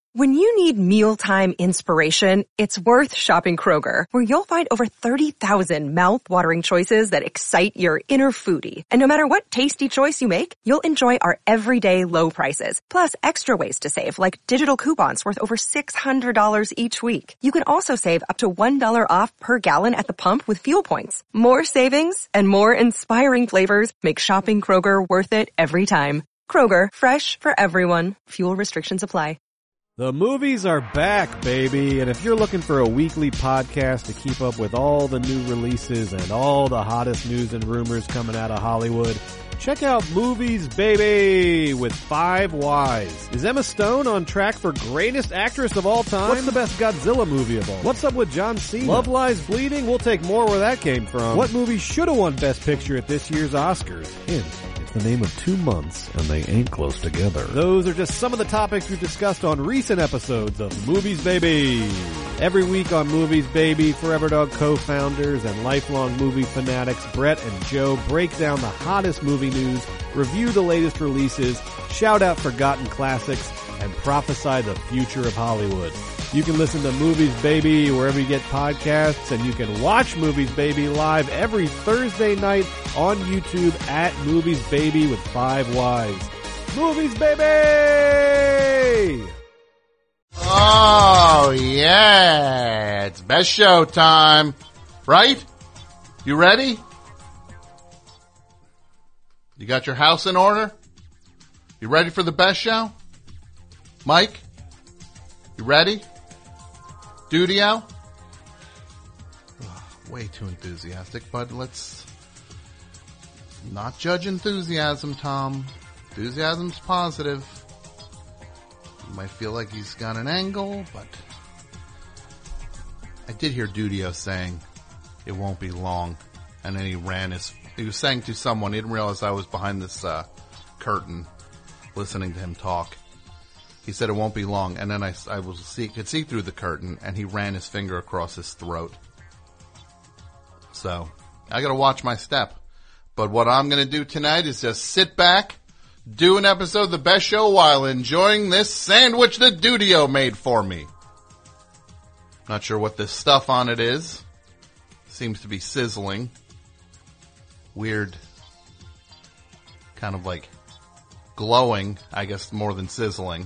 When you need mealtime inspiration, it's worth shopping Kroger, where you'll find over 30,000 mouth-watering choices that excite your inner foodie. And no matter what tasty choice you make, you'll enjoy our everyday low prices, plus extra ways to save, like digital coupons worth over $600 each week. You can also save up to $1 off per gallon at the pump with fuel points. More savings and more inspiring flavors make shopping Kroger worth it every time. Kroger, fresh for everyone. Fuel restrictions apply. The movies are back, baby, and if you're looking for a weekly podcast to keep up with all the new releases and all the hottest news and rumors coming out of Hollywood, check out Movies Baby with 5 Ys. Is Emma Stone on track for greatest actress of all time? What's the best Godzilla movie of all? What's up with John Cena? Love Lies Bleeding? We'll take more where that came from. What movie should have won Best Picture at this year's Oscars? Hint. The name of 2 months, and they ain't close together. Those are just some of the topics we've discussed on recent episodes of Movies Baby. Every week on Movies Baby, Forever Dog co-founders and lifelong movie fanatics Brett and Joe break down the hottest movie news, review the latest releases, shout out forgotten classics, and prophesy the future of Hollywood. You can listen to Movies Baby wherever you get podcasts, and you can watch Movies Baby live every Thursday night on YouTube at Movies Baby with 5 Ys. Movies Baby! Oh, yeah. It's best show time. Right? You ready? You got your house in order? You ready for the best show? Mike? You ready? Dudio? Oh, way too enthusiastic, but let's not judge enthusiasm, Tom. Enthusiasm's positive. You might feel like he's got an angle, but I did hear Dudio saying it won't be long, and then he was saying to someone, he didn't realize I was behind this curtain listening to him talk. He said it won't be long, and then I could see through the curtain, and he ran his finger across his throat. So, I gotta watch my step. But what I'm gonna do tonight is just sit back, do an episode of The Best Show while enjoying this sandwich that Dudio made for me. Not sure what this stuff on it is. Seems to be sizzling. Weird. Kind of like glowing, I guess more than sizzling.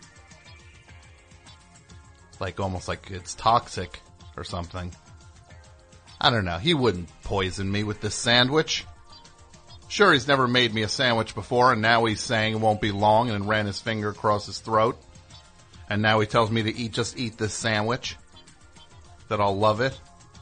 Like almost like it's toxic or something. I don't know. He wouldn't poison me with this sandwich. Sure, he's never made me a sandwich before, and now he's saying it won't be long and ran his finger across his throat. And now he tells me to just eat this sandwich. That I'll love it.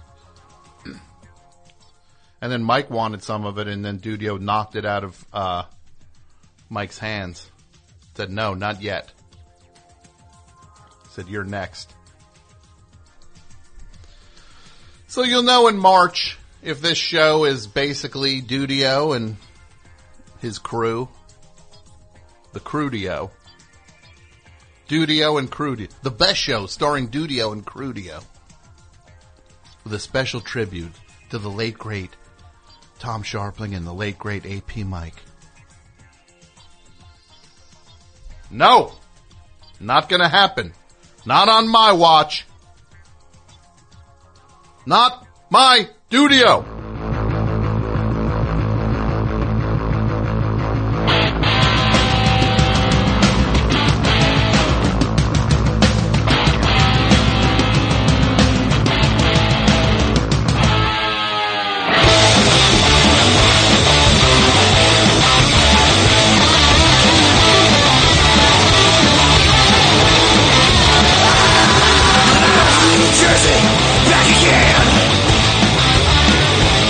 And then Mike wanted some of it, and then Dudio knocked it out of Mike's hands. Said, no, not yet. Said, you're next. So you'll know in March if this show is basically Dudio and his crew. The Crudio. Dudio and Crudio. The best show starring Dudio and Crudio. With a special tribute to the late great Tom Sharpling and the late great AP Mike. No! Not gonna happen. Not on my watch. Not my Dudio. Jersey, back again.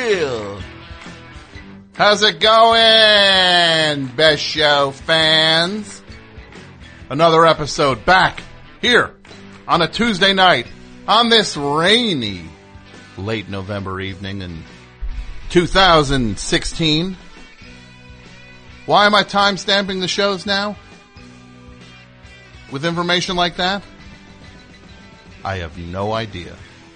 Yeah. How's it going, Best Show fans? Another episode back here on a Tuesday night on this rainy late November evening in 2016. Why am I time-stamping the shows now? With information like that? I have no idea.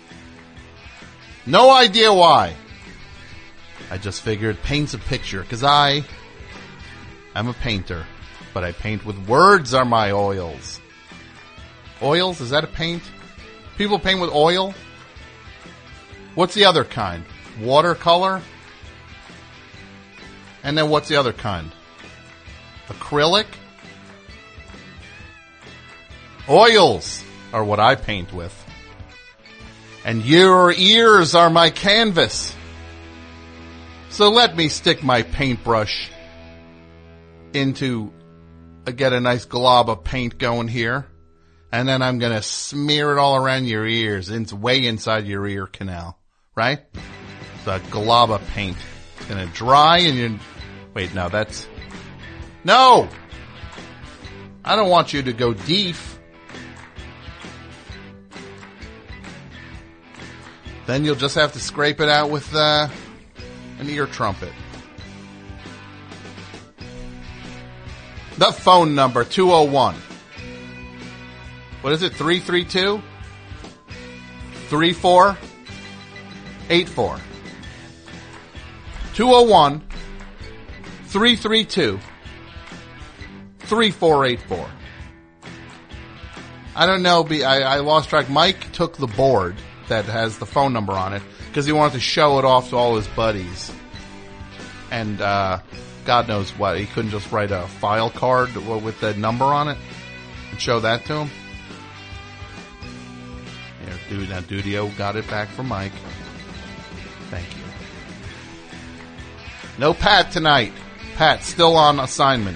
No idea why. I just figured it paints a picture, because I am a painter, but I paint with words are my oils. Oils? Is that a paint? People paint with oil? What's the other kind? Watercolor? And then what's the other kind? Acrylic? Oils are what I paint with. And your ears are my canvas. So let me stick my paintbrush into, get a nice glob of paint going here. And then I'm going to smear it all around your ears. It's way inside your ear canal. Right? The glob of paint. It's going to dry and you... Wait, no, that's... No! I don't want you to go deep. Then you'll just have to scrape it out with an ear trumpet. The phone number, 201. What is it, 332? 3484. 201 332 3484. I don't know, I lost track. Mike took the board that has the phone number on it because he wanted to show it off to all his buddies. And God knows what. He couldn't just write a file card with the number on it and show that to him. Here, now Dudio got it back from Mike. Thank you. No Pat tonight. Pat's still on assignment.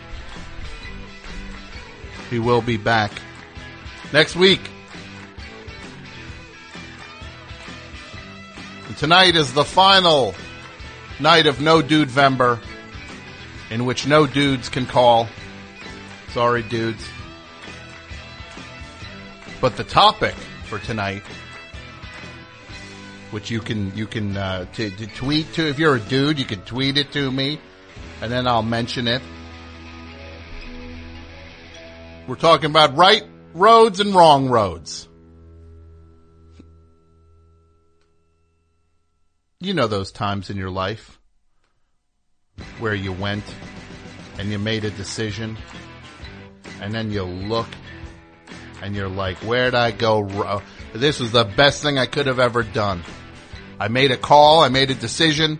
He will be back next week. And tonight is the final night of No Dude-vember, in which no dudes can call. Sorry, dudes. But the topic for tonight, which you can to tweet to, if you're a dude, you can tweet it to me, and then I'll mention it. We're talking about right roads and wrong roads. You know those times in your life where you went and you made a decision, and then you look and you're like, where'd I go? This was the best thing I could have ever done. I made a call, I made a decision.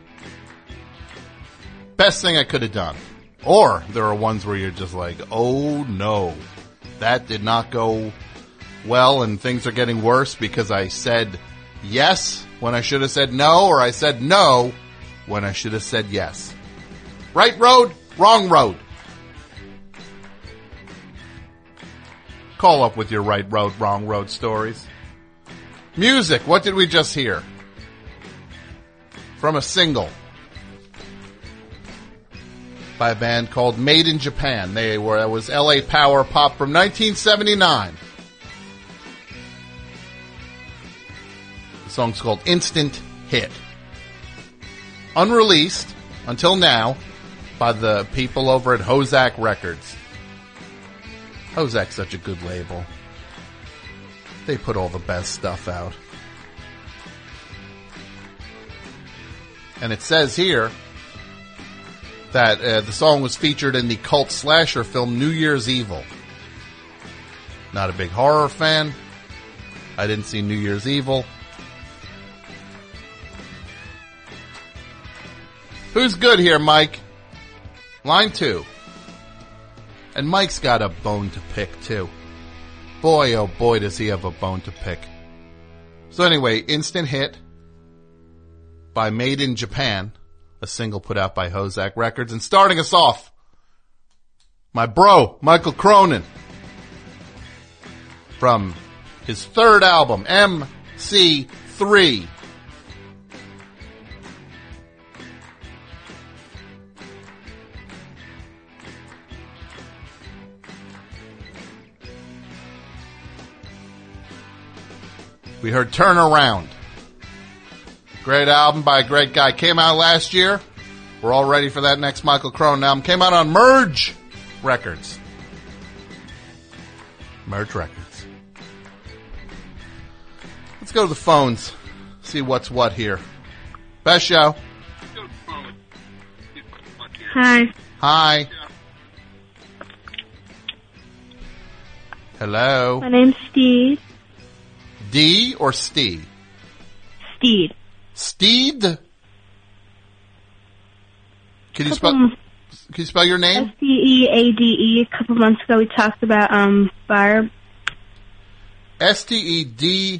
Best thing I could have done. Or there are ones where you're just like, oh no, that did not go well and things are getting worse because I said yes when I should have said no, or I said no when I should have said yes. Right road, wrong road. Call up with your right road, wrong road stories. Music, what did we just hear? From a single by a band called Made in Japan. That was LA Power Pop from 1979. The song's called Instant Hit. Unreleased until now by the people over at Hozak Records. Hozak's such a good label. They put all the best stuff out. And it says here that the song was featured in the cult slasher film New Year's Evil. Not a big horror fan. I didn't see New Year's Evil. Who's good here, Mike? Line 2. And Mike's got a bone to pick, too. Boy, oh boy, does he have a bone to pick. So anyway, Instant Hit by Made in Japan, a single put out by Hozak Records. And starting us off, my bro, Michael Cronin, from his third album, MC3. We heard Turn Around. Great album by a great guy. Came out last year. We're all ready for that next Michael Cronin album. Came out on Merge Records. Merge Records. Let's go to the phones. See what's what here. Best show. Hi. Hi. Hello. My name's Steed. D or Stee? Steed. Steed? Can you spell your name? Steade. A couple months ago we talked about Barb. Steedae?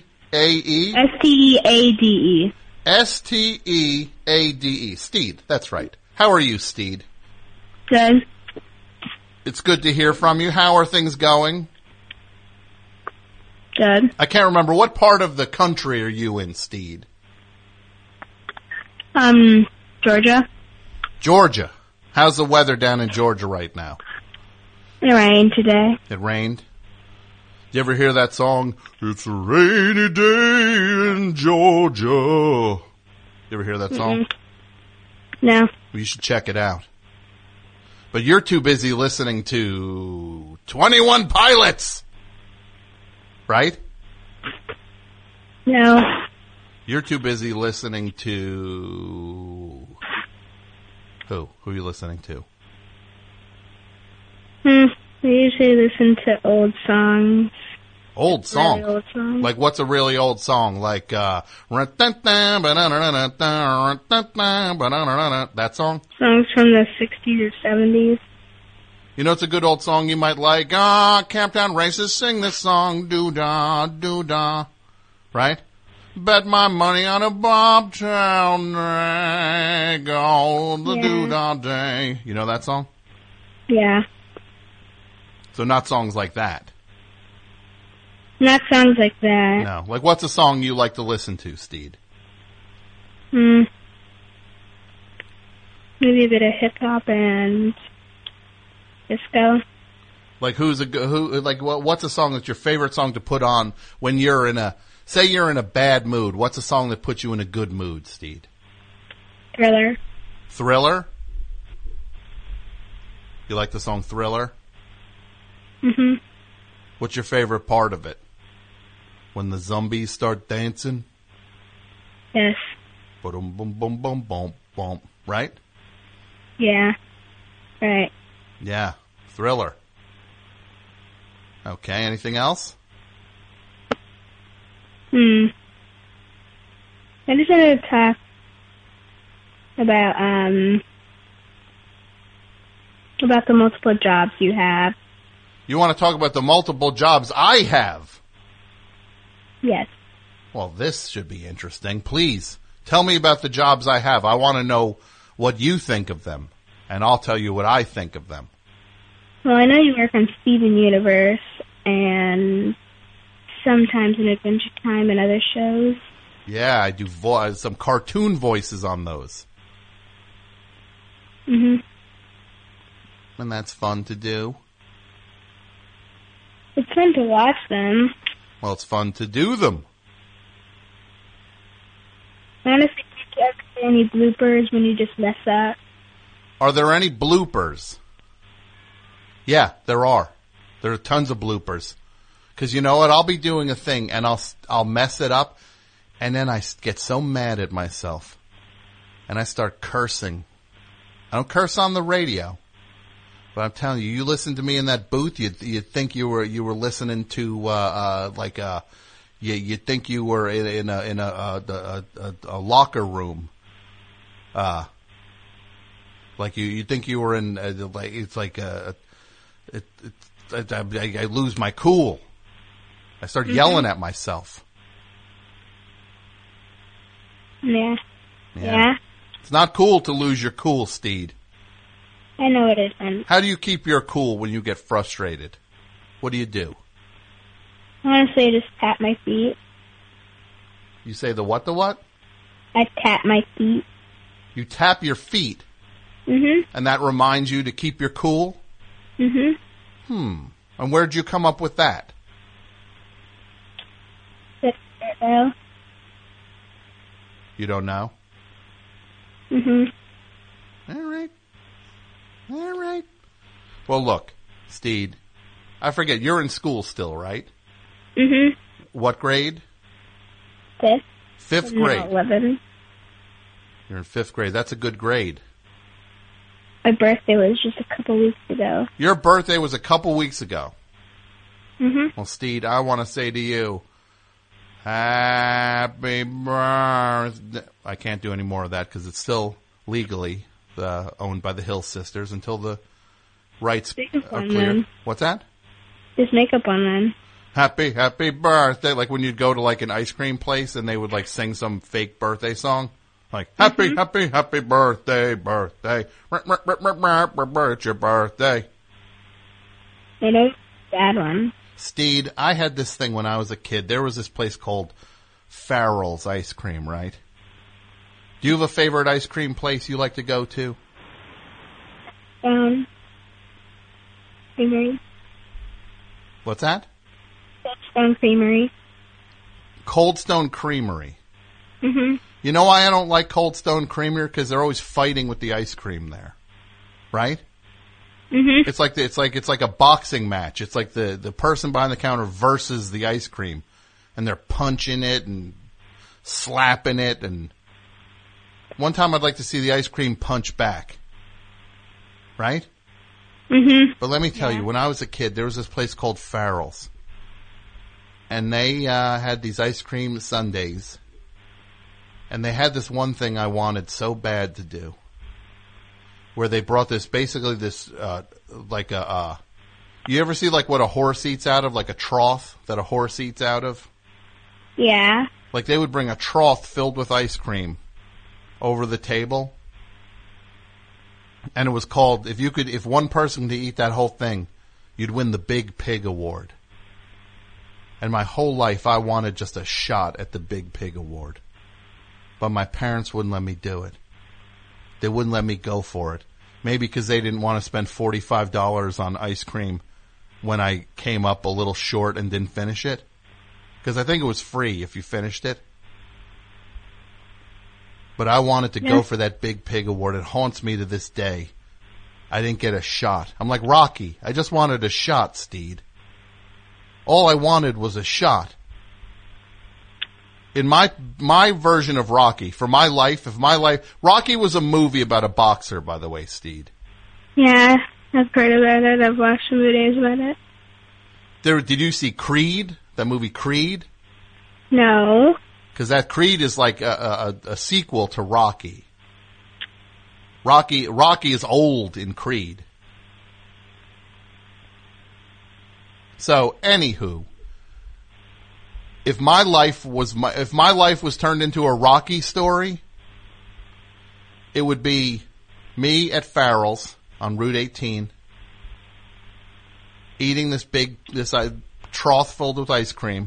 Steade. Steeade. Steed. That's right. How are you, Steed? Good. It's good to hear from you. How are things going? Good. I can't remember. What part of the country are you in, Steed? Georgia. Georgia. How's the weather down in Georgia right now? It rained today. It rained? You ever hear that song, It's a Rainy Day in Georgia? You ever hear that song? No. Well, you should check it out. But you're too busy listening to 21 Pilots. Right? No. You're too busy listening to... Who? Who are you listening to? We usually listen to old songs. Old song? Really old songs. Like what's a really old song? Like, that song? Songs from the 60s or 70s. You know, it's a good old song you might like. Camptown Races sing this song. Doo-dah, doo-dah. Right? Bet my money on a bobtail drag all the doo-dah day. You know that song? Yeah. So not songs like that. Not songs like that. No. Like what's a song you like to listen to, Steed? Maybe a bit of hip-hop and disco. Like what's a song that's your favorite song to put on when you're in a, say you're in a bad mood. What's a song that puts you in a good mood, Steed? Thriller. Thriller? You like the song Thriller? Mm-hmm. What's your favorite part of it? When the zombies start dancing? Yes. Boom, boom, boom, boom, boom, boom. Right? Yeah. Right. Yeah. Thriller. Okay, anything else? I just wanted to talk about the multiple jobs you have. You want to talk about the multiple jobs I have? Yes. Well, this should be interesting. Please, tell me about the jobs I have. I want to know what you think of them, and I'll tell you what I think of them. Well, I know you work on Steven Universe and sometimes in Adventure Time and other shows. Yeah, I do some cartoon voices on those. Mm-hmm. And that's fun to do. It's fun to watch them. Well, it's fun to do them. Honestly, did you ever see any bloopers when you just mess up? Are there any bloopers? Yeah, there are. There are tons of bloopers. Because you know what? I'll be doing a thing and I'll mess it up, and then I get so mad at myself, and I start cursing. I don't curse on the radio, but I'm telling you, you listen to me in that booth, you'd think you were listening to you think you were in a locker room. Like you think you were in I lose my cool. I start yelling at myself. Yeah. Yeah. It's not cool to lose your cool, Steed. I know it isn't. How do you keep your cool when you get frustrated? What do you do? Honestly, I just tap my feet. You say the what? I tap my feet. You tap your feet? Mm-hmm. And that reminds you to keep your cool? Mm-hmm. And where'd you come up with that? so. You don't know? Mm-hmm. All right. Well, look, Steed, I forget, you're in school still, right? Mm-hmm. What grade? 5th. 5th grade. 11. You're in 5th grade. That's a good grade. My birthday was just a couple weeks ago. Your birthday was a couple weeks ago. Mm-hmm. Well, Steed, I want to say to you, happy birthday. I can't do any more of that because it's still legally owned by the Hill Sisters until the rights are clear. Then. What's that? There's makeup on then. Happy birthday. Like when you'd go to like an ice cream place and they would like sing some fake birthday song. Like, happy birthday. It's your birthday. I know that one. Steed, I had this thing when I was a kid. There was this place called Farrell's Ice Cream, right? Do you have a favorite ice cream place you like to go to? Creamery. What's that? Cold Stone Creamery. Cold Stone Creamery. Mm-hmm. You know why I don't like Cold Stone Creamery? Because they're always fighting with the ice cream there, right? Mm-hmm. It's like a boxing match. It's like the person behind the counter versus the ice cream, and they're punching it and slapping it. And one time I'd like to see the ice cream punch back, right? Mm-hmm. But let me tell you, when I was a kid, there was this place called Farrell's, and they had these ice cream sundaes. And they had this one thing I wanted so bad to do, where they brought this, basically this, you ever see like what a horse eats out of, like a trough that a horse eats out of? Yeah. Like they would bring a trough filled with ice cream over the table. And it was called, if one person could eat that whole thing, you'd win the Big Pig Award. And my whole life I wanted just a shot at the Big Pig Award. But my parents wouldn't let me do it. They wouldn't let me go for it. Maybe because they didn't want to spend $45 on ice cream when I came up a little short and didn't finish it. Because I think it was free if you finished it. But I wanted to go for that Big Pig Award. It haunts me to this day. I didn't get a shot. I'm like Rocky. I just wanted a shot, Steed. All I wanted was a shot. In my version of Rocky, for my life, Rocky was a movie about a boxer, by the way, Steed. Yeah, I've heard about it. I've watched some videos about it. Did you see Creed? That movie Creed? No. Because that Creed is like a sequel to Rocky. Rocky is old in Creed. So, anywho. If my life was turned into a Rocky story, it would be me at Farrell's on Route 18, eating this trough filled with ice cream,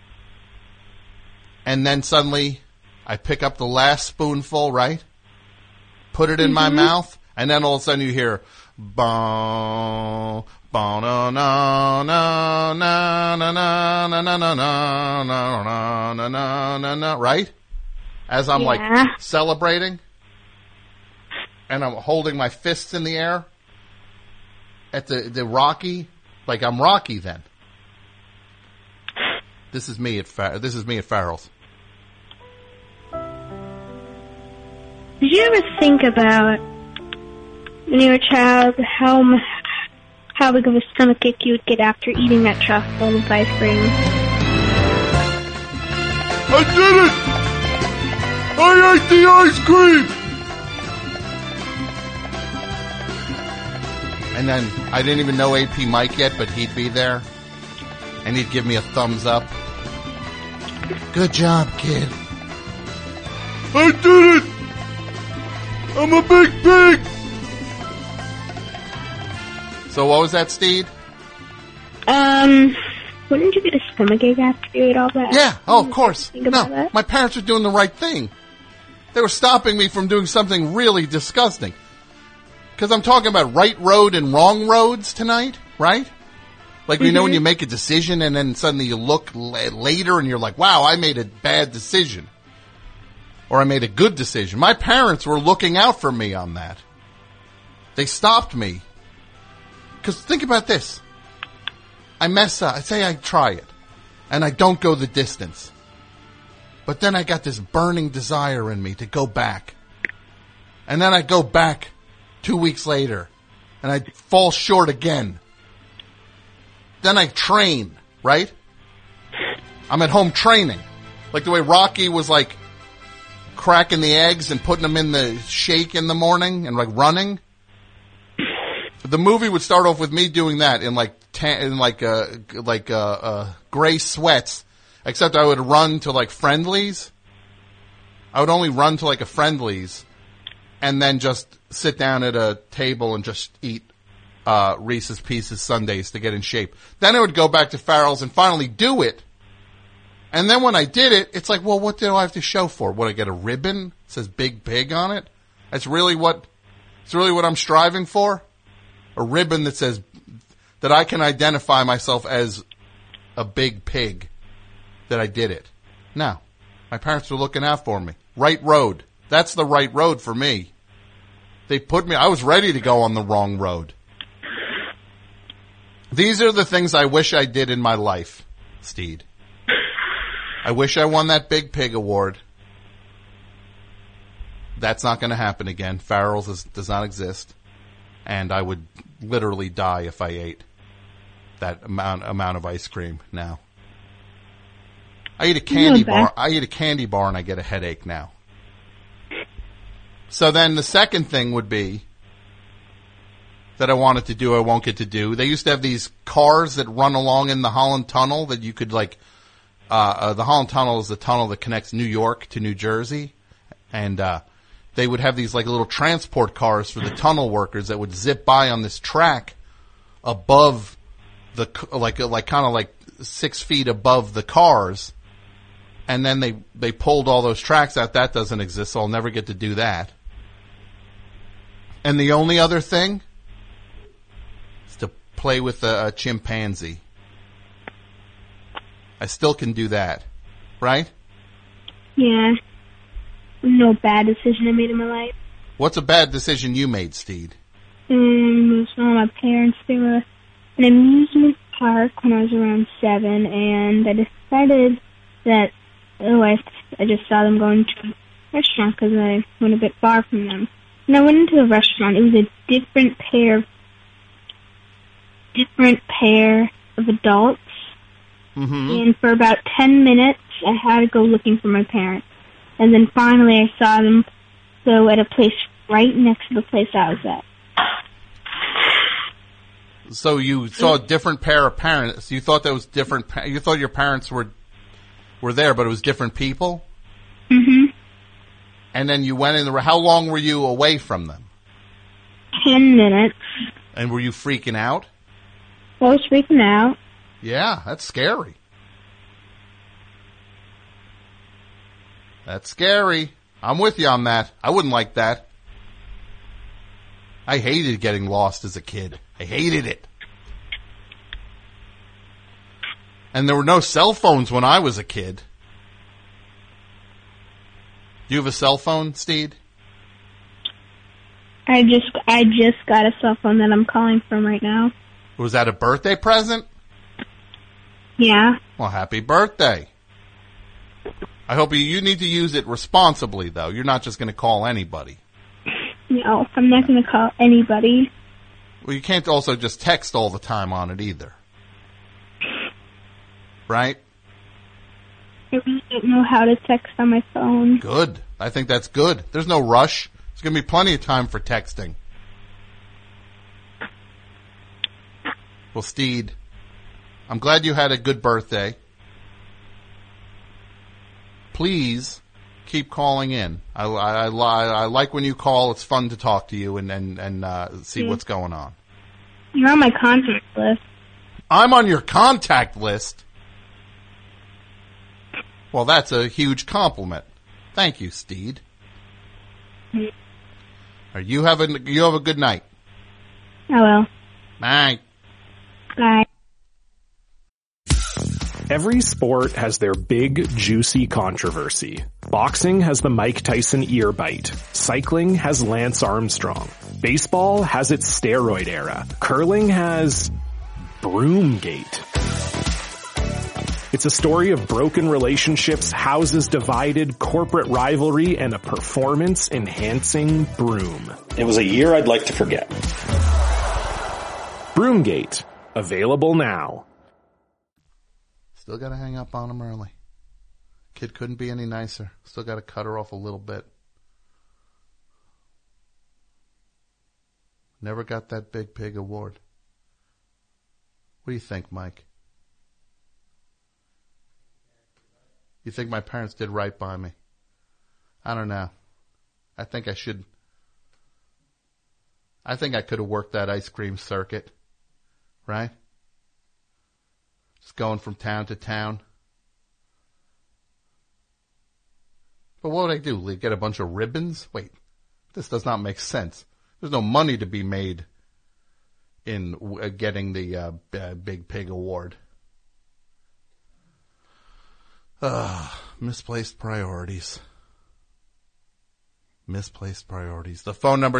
and then suddenly I pick up the last spoonful, right? Put it in my mouth, and then all of a sudden you hear, "Boom, boom, na na na na na na na na na na na na," right? As I'm like celebrating, and I'm holding my fists in the air at the Rocky, like I'm Rocky then. This is me at Farrell's. Did you ever think about when you were a child how big of a stomach ache you would get after eating that trough full of ice cream? I did it! I ate the ice cream! And then I didn't even know AP Mike yet, but he'd be there. And he'd give me a thumbs up. Good job, kid. I did it! I'm a big pig! So what was that, Steed? Wouldn't you get a stomachache after you ate all that? Yeah, of course. Think about that? My parents were doing the right thing. They were stopping me from doing something really disgusting. Because I'm talking about right road and wrong roads tonight, right? Like, you know, when you make a decision and then suddenly you look later and you're like, wow, I made a bad decision. Or I made a good decision. My parents were looking out for me on that. They stopped me. Because think about this. I mess up. I say I try it. And I don't go the distance. But then I got this burning desire in me to go back. And then I go back 2 weeks later. And I fall short again. Then I train, right? I'm at home training. Like the way Rocky was like cracking the eggs and putting them in the shake in the morning and like running. The movie would start off with me doing that in gray sweats, except I would run to like Friendlies. I would only run to like a Friendlies and then just sit down at a table and just eat Reese's Pieces sundaes to get in shape. Then I would go back to Farrell's and finally do it. And then when I did it, it's like, well, what do I have to show for? Would I get a ribbon? It says Big Pig on it? It's really what I'm striving for? A ribbon that says that I can identify myself as a big pig, that I did it. No. My parents were looking out for me. Right road. That's the right road for me. I was ready to go on the wrong road. These are the things I wish I did in my life, Steed. I wish I won that Big Pig award. That's not going to happen again. Farrell's does not exist. And I would literally die if I ate that amount of ice cream now. I eat a candy bar and I get a headache now. So then the second thing would be that I wanted to do, I won't get to do. They used to have these cars that run along in the Holland Tunnel that you could like, the Holland Tunnel is the tunnel that connects New York to New Jersey. And, they would have these like little transport cars for the tunnel workers that would zip by on this track above the, like kind of like 6 feet above the cars. And then they pulled all those tracks out. That doesn't exist, so I'll never get to do that. And the only other thing is to play with a chimpanzee. I still can do that, right? Yeah. No bad decision I made in my life. What's a bad decision you made, Steed? It was one of my parents. They were at an amusement park when I was around 7, and I decided that, I just saw them going to a restaurant because I went a bit far from them. And I went into the restaurant. It was a different pair of adults. Mm-hmm. And for about 10 minutes, I had to go looking for my parents. And then finally I saw them go at a place right next to the place I was at. So you saw a different pair of parents. You thought that was different. You thought your parents were there, but it was different people? Mm-hmm. And then you went in how long were you away from them? 10 minutes. And were you freaking out? I was freaking out. Yeah, that's scary. That's scary. I'm with you on that. I wouldn't like that. I hated getting lost as a kid. I hated it. And there were no cell phones when I was a kid. Do you have a cell phone, Steed? I just got a cell phone that I'm calling from right now. Was that a birthday present? Yeah. Well, happy birthday. I hope you need to use it responsibly, though. You're not just going to call anybody. No, I'm not going to call anybody. Well, you can't also just text all the time on it either. Right? I really don't know how to text on my phone. Good. I think that's good. There's no rush. There's going to be plenty of time for texting. Well, Steed, I'm glad you had a good birthday. Please keep calling in. I like when you call. It's fun to talk to you and see what's going on. You're on my contact list. I'm on your contact list? Well, that's a huge compliment. Thank you, Steed. You have a good night. I will. Bye. Bye. Every sport has their big, juicy controversy. Boxing has the Mike Tyson ear bite. Cycling has Lance Armstrong. Baseball has its steroid era. Curling has Broomgate. It's a story of broken relationships, houses divided, corporate rivalry, and a performance-enhancing broom. It was a year I'd like to forget. Broomgate. Available now. Still got to hang up on him early. Kid couldn't be any nicer. Still got to cut her off a little bit. Never got that Big Pig award. What do you think, Mike? You think my parents did right by me? I don't know. I think I should. I think I could have worked that ice cream circuit. Right? Just going from town to town. But what would I do? Get a bunch of ribbons? Wait, this does not make sense. There's no money to be made in getting the Big Pig Award. Misplaced priorities. Misplaced priorities. The phone number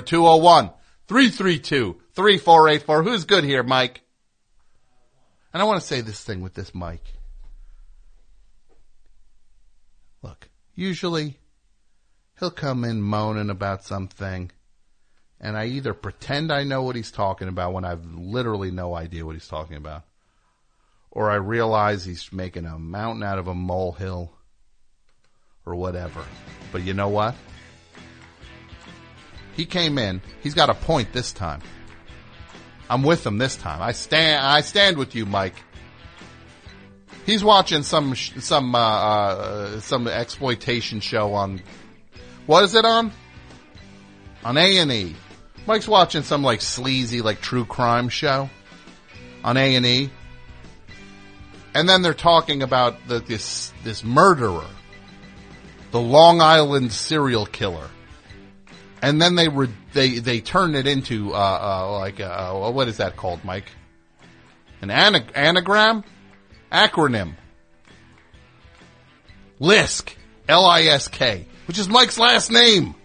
201-332-3484. Who's good here, Mike? And I want to say this thing with this mic. Look, usually he'll come in moaning about something, and I either pretend I know what he's talking about when I've literally no idea what he's talking about, or I realize he's making a mountain out of a molehill, or whatever. But you know what? He came in. He's got a point this time. I'm with him this time. I stand with you, Mike. He's watching some exploitation show on, what is it on? On A&E. Mike's watching some sleazy true crime show on A&E. And then they're talking about this murderer, the Long Island serial killer. And then they turn it into what is that called, Mike? An anagram? Acronym. LISK. L-I-S-K. Which is Mike's last name.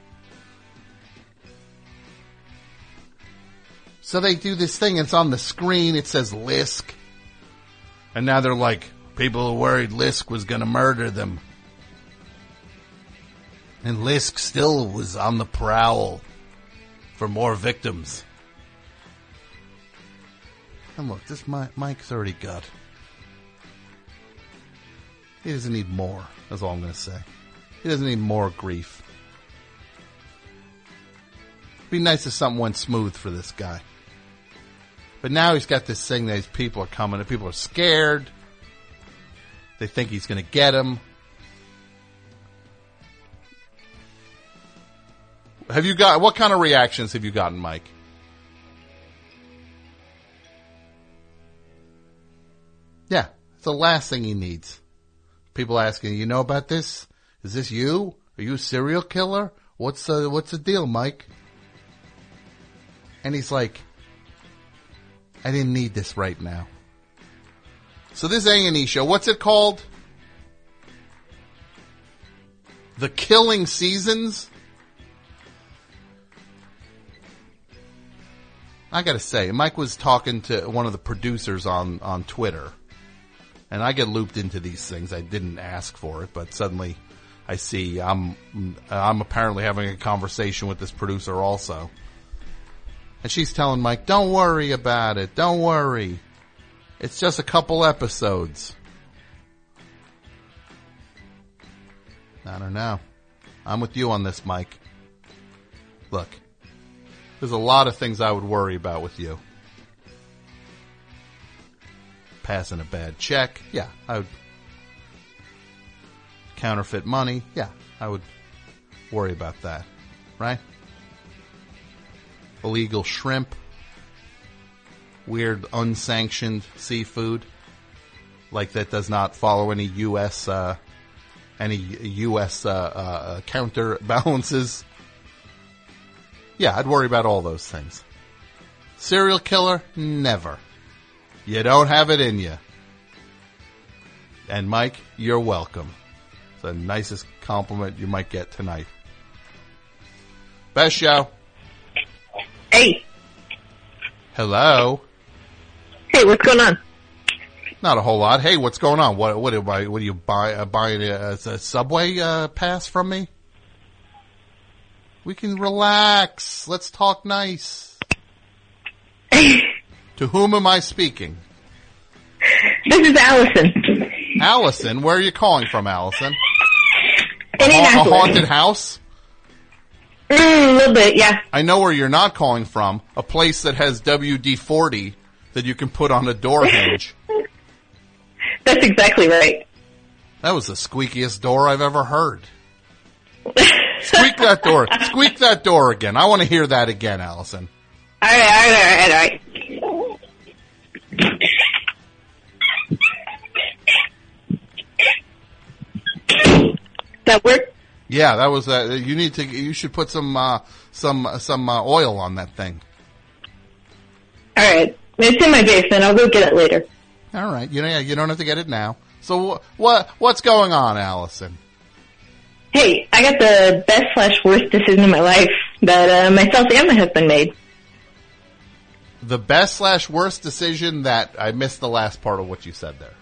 So they do this thing, it's on the screen, it says LISK. And now they're like, people are worried LISK was gonna murder them. And LISK still was on the prowl for more victims. And look, this Mike's already got. He doesn't need more, that's all I'm going to say. He doesn't need more grief. It'd be nice if something went smooth for this guy. But now he's got this thing that these people are coming, and people are scared. They think he's going to get him. What kind of reactions have you gotten, Mike? Yeah, it's the last thing he needs. People asking, you know about this? Is this you? Are you a serial killer? What's the deal, Mike? And he's like, I didn't need this right now. So this A&E show, what's it called? The Killing Seasons? I gotta say, Mike was talking to one of the producers on Twitter, and I get looped into these things. I didn't ask for it, but suddenly I see I'm apparently having a conversation with this producer also. And she's telling Mike, don't worry about it, don't worry. It's just a couple episodes. I don't know. I'm with you on this, Mike. Look. There's a lot of things I would worry about with you. Passing a bad check. Yeah, I would. Counterfeit money. Yeah, I would worry about that. Right? Illegal shrimp. Weird unsanctioned seafood. Like that does not follow any U.S. Counterbalances. Yeah, I'd worry about all those things. Serial killer? Never. You don't have it in you. And Mike, you're welcome. It's the nicest compliment you might get tonight. Best show. Hey. Hello. Hey, what's going on? Not a whole lot. Hey, what's going on? What do you buying a Subway pass from me? We can relax. Let's talk nice. To whom am I speaking? This is Allison. Allison, where are you calling from, Allison? A Indianapolis. haunted house? A little bit, yeah. I know where you're not calling from. A place that has WD-40 that you can put on a door hinge. That's exactly right. That was the squeakiest door I've ever heard. Squeak that door. Squeak that door again. I want to hear that again, Allison. All right. That work? Yeah, that was you should put some oil on that thing. All right. It's in my basement. I'll go get it later. All right. You don't have to get it now. So what's going on, Allison? Hey, I got the best/worst decision of my life that myself and my husband made. The best/worst decision that I missed the last part of what you said there.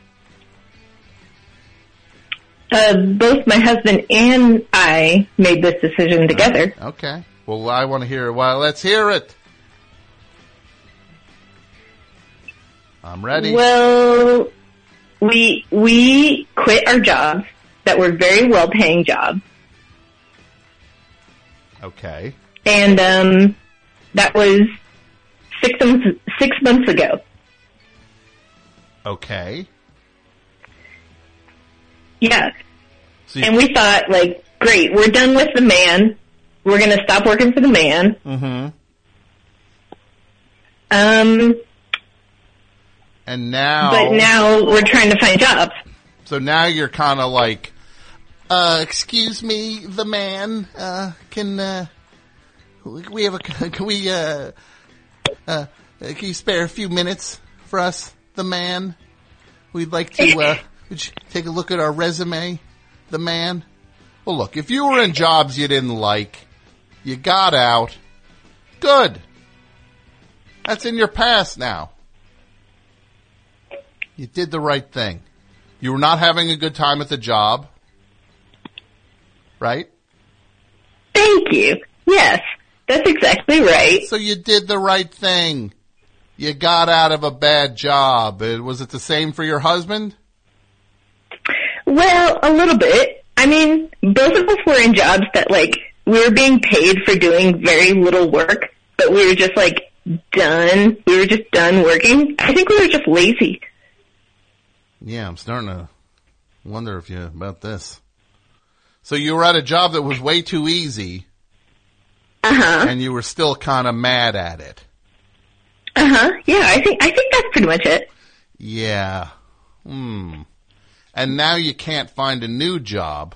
Both my husband and I made this decision together. Okay. Well, I want to hear it. Well, let's hear it. I'm ready. Well, we quit our jobs that were very well-paying jobs. Okay. And that was 6 months ago. Okay. Yeah. So And we thought, like, great, we're done with the man. We're going to stop working for the man. Mm-hmm. And now... But now we're trying to find jobs. So now you're kind of like, excuse me, the man, can you spare a few minutes for us, the man? We'd like to, would you take a look at our resume, the man? Well, look, if you were in jobs you didn't like, you got out, good. That's in your past now. You did the right thing. You were not having a good time at the job, right? Thank you. Yes, that's exactly right. So you did the right thing. You got out of a bad job. Was it the same for your husband? Well, a little bit. I mean, both of us were in jobs that, like, we were being paid for doing very little work, but we were just, like, done. We were just done working. I think we were just lazy. Yeah, I'm starting to wonder about this. So you were at a job that was way too easy. Uh-huh. And you were still kind of mad at it. Uh-huh. Yeah, I think that's pretty much it. Yeah. And now you can't find a new job.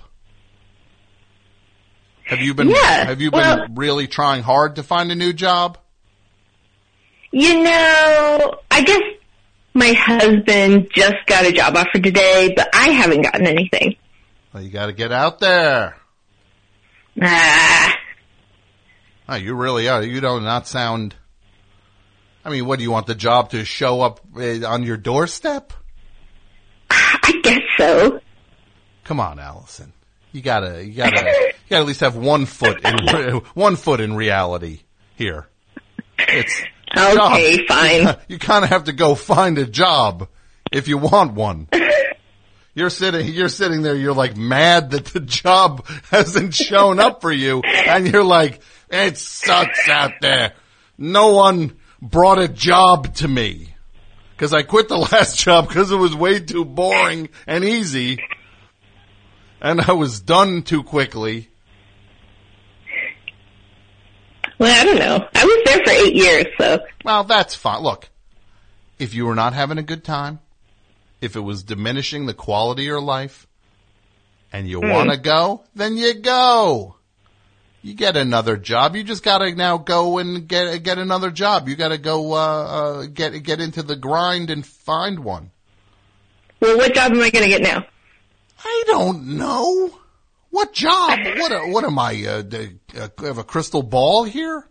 Have you been really trying hard to find a new job? You know, I guess my husband just got a job offer today, but I haven't gotten anything. Well, you got to get out there. Ah. Oh, you really are. You do not sound... I mean, what do you want the job to show up on your doorstep? I guess so. Come on, Allison. You gotta at least have 1 foot in reality here. It's okay, job. fine. You kind of have to go find a job if you want one. You're sitting there. You're like mad that the job hasn't shown up for you, and you're like, it sucks out there. No one brought a job to me because I quit the last job because it was way too boring and easy, and I was done too quickly. Well, I don't know. I was there for 8 years, so. Well, that's fine. Look, if you were not having a good time, if it was diminishing the quality of your life, and you want to go, then you go. You get another job. You just got to now go and get another job. You got to go get into the grind and find one. Well, what job am I going to get now? I don't know. What job? What am I? Have a crystal ball here?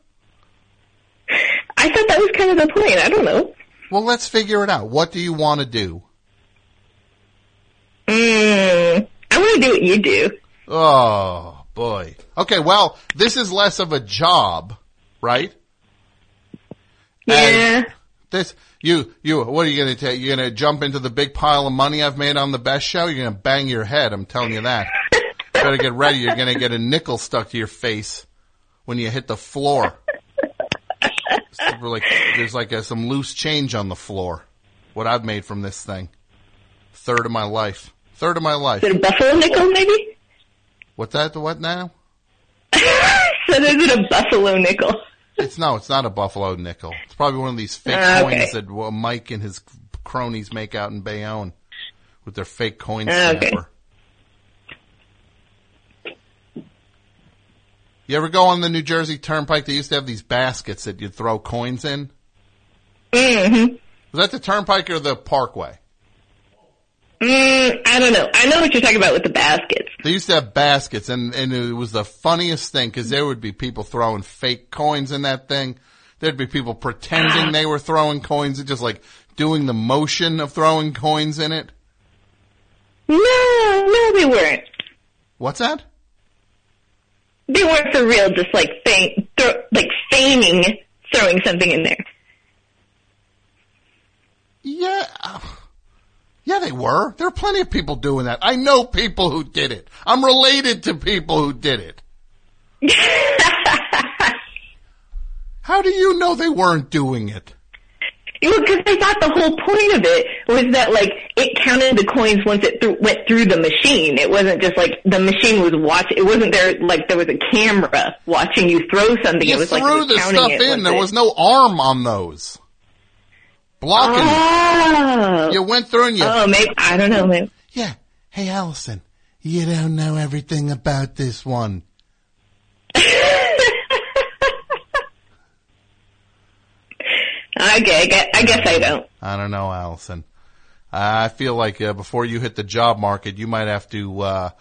I thought that was kind of the point. I don't know. Well, let's figure it out. What do you want to do? I want to do what you do. Oh, boy. Okay, well, this is less of a job, right? Yeah. And what are you going to take? You're going to jump into the big pile of money I've made on the best show? You're going to bang your head, I'm telling you that. Better get ready. You're going to get a nickel stuck to your face when you hit the floor. There's some loose change on the floor. What I've made from this thing. Third of my life. Is it a buffalo nickel, maybe? What's that? What now? So is it a buffalo nickel? It's not a buffalo nickel. It's probably one of these fake coins that Mike and his cronies make out in Bayonne with their fake coin snapper. Okay. You ever go on the New Jersey Turnpike? They used to have these baskets that you'd throw coins in. Mm-hmm. Was that the Turnpike or the Parkway? I don't know. I know what you're talking about with the baskets. They used to have baskets, and it was the funniest thing because there would be people throwing fake coins in that thing. There'd be people pretending they were throwing coins and just like doing the motion of throwing coins in it. No, they weren't. What's that? They weren't for real, just like feigning throwing something in there. Yeah, they were. There are plenty of people doing that. I know people who did it. I'm related to people who did it. How do you know they weren't doing it? Well, because I thought the whole point of it was that, like, it counted the coins once it went through the machine. It wasn't just like the machine was watching. It wasn't there like there was a camera watching you throw something. You it was threw like the stuff in. There was no arm on those. Blocking. Oh. You went through and you... Oh, maybe. I don't know. Maybe. Yeah. Hey, Allison, you don't know everything about this one. Okay, I guess I don't. I don't know, Allison. I feel like before you hit the job market, you might have to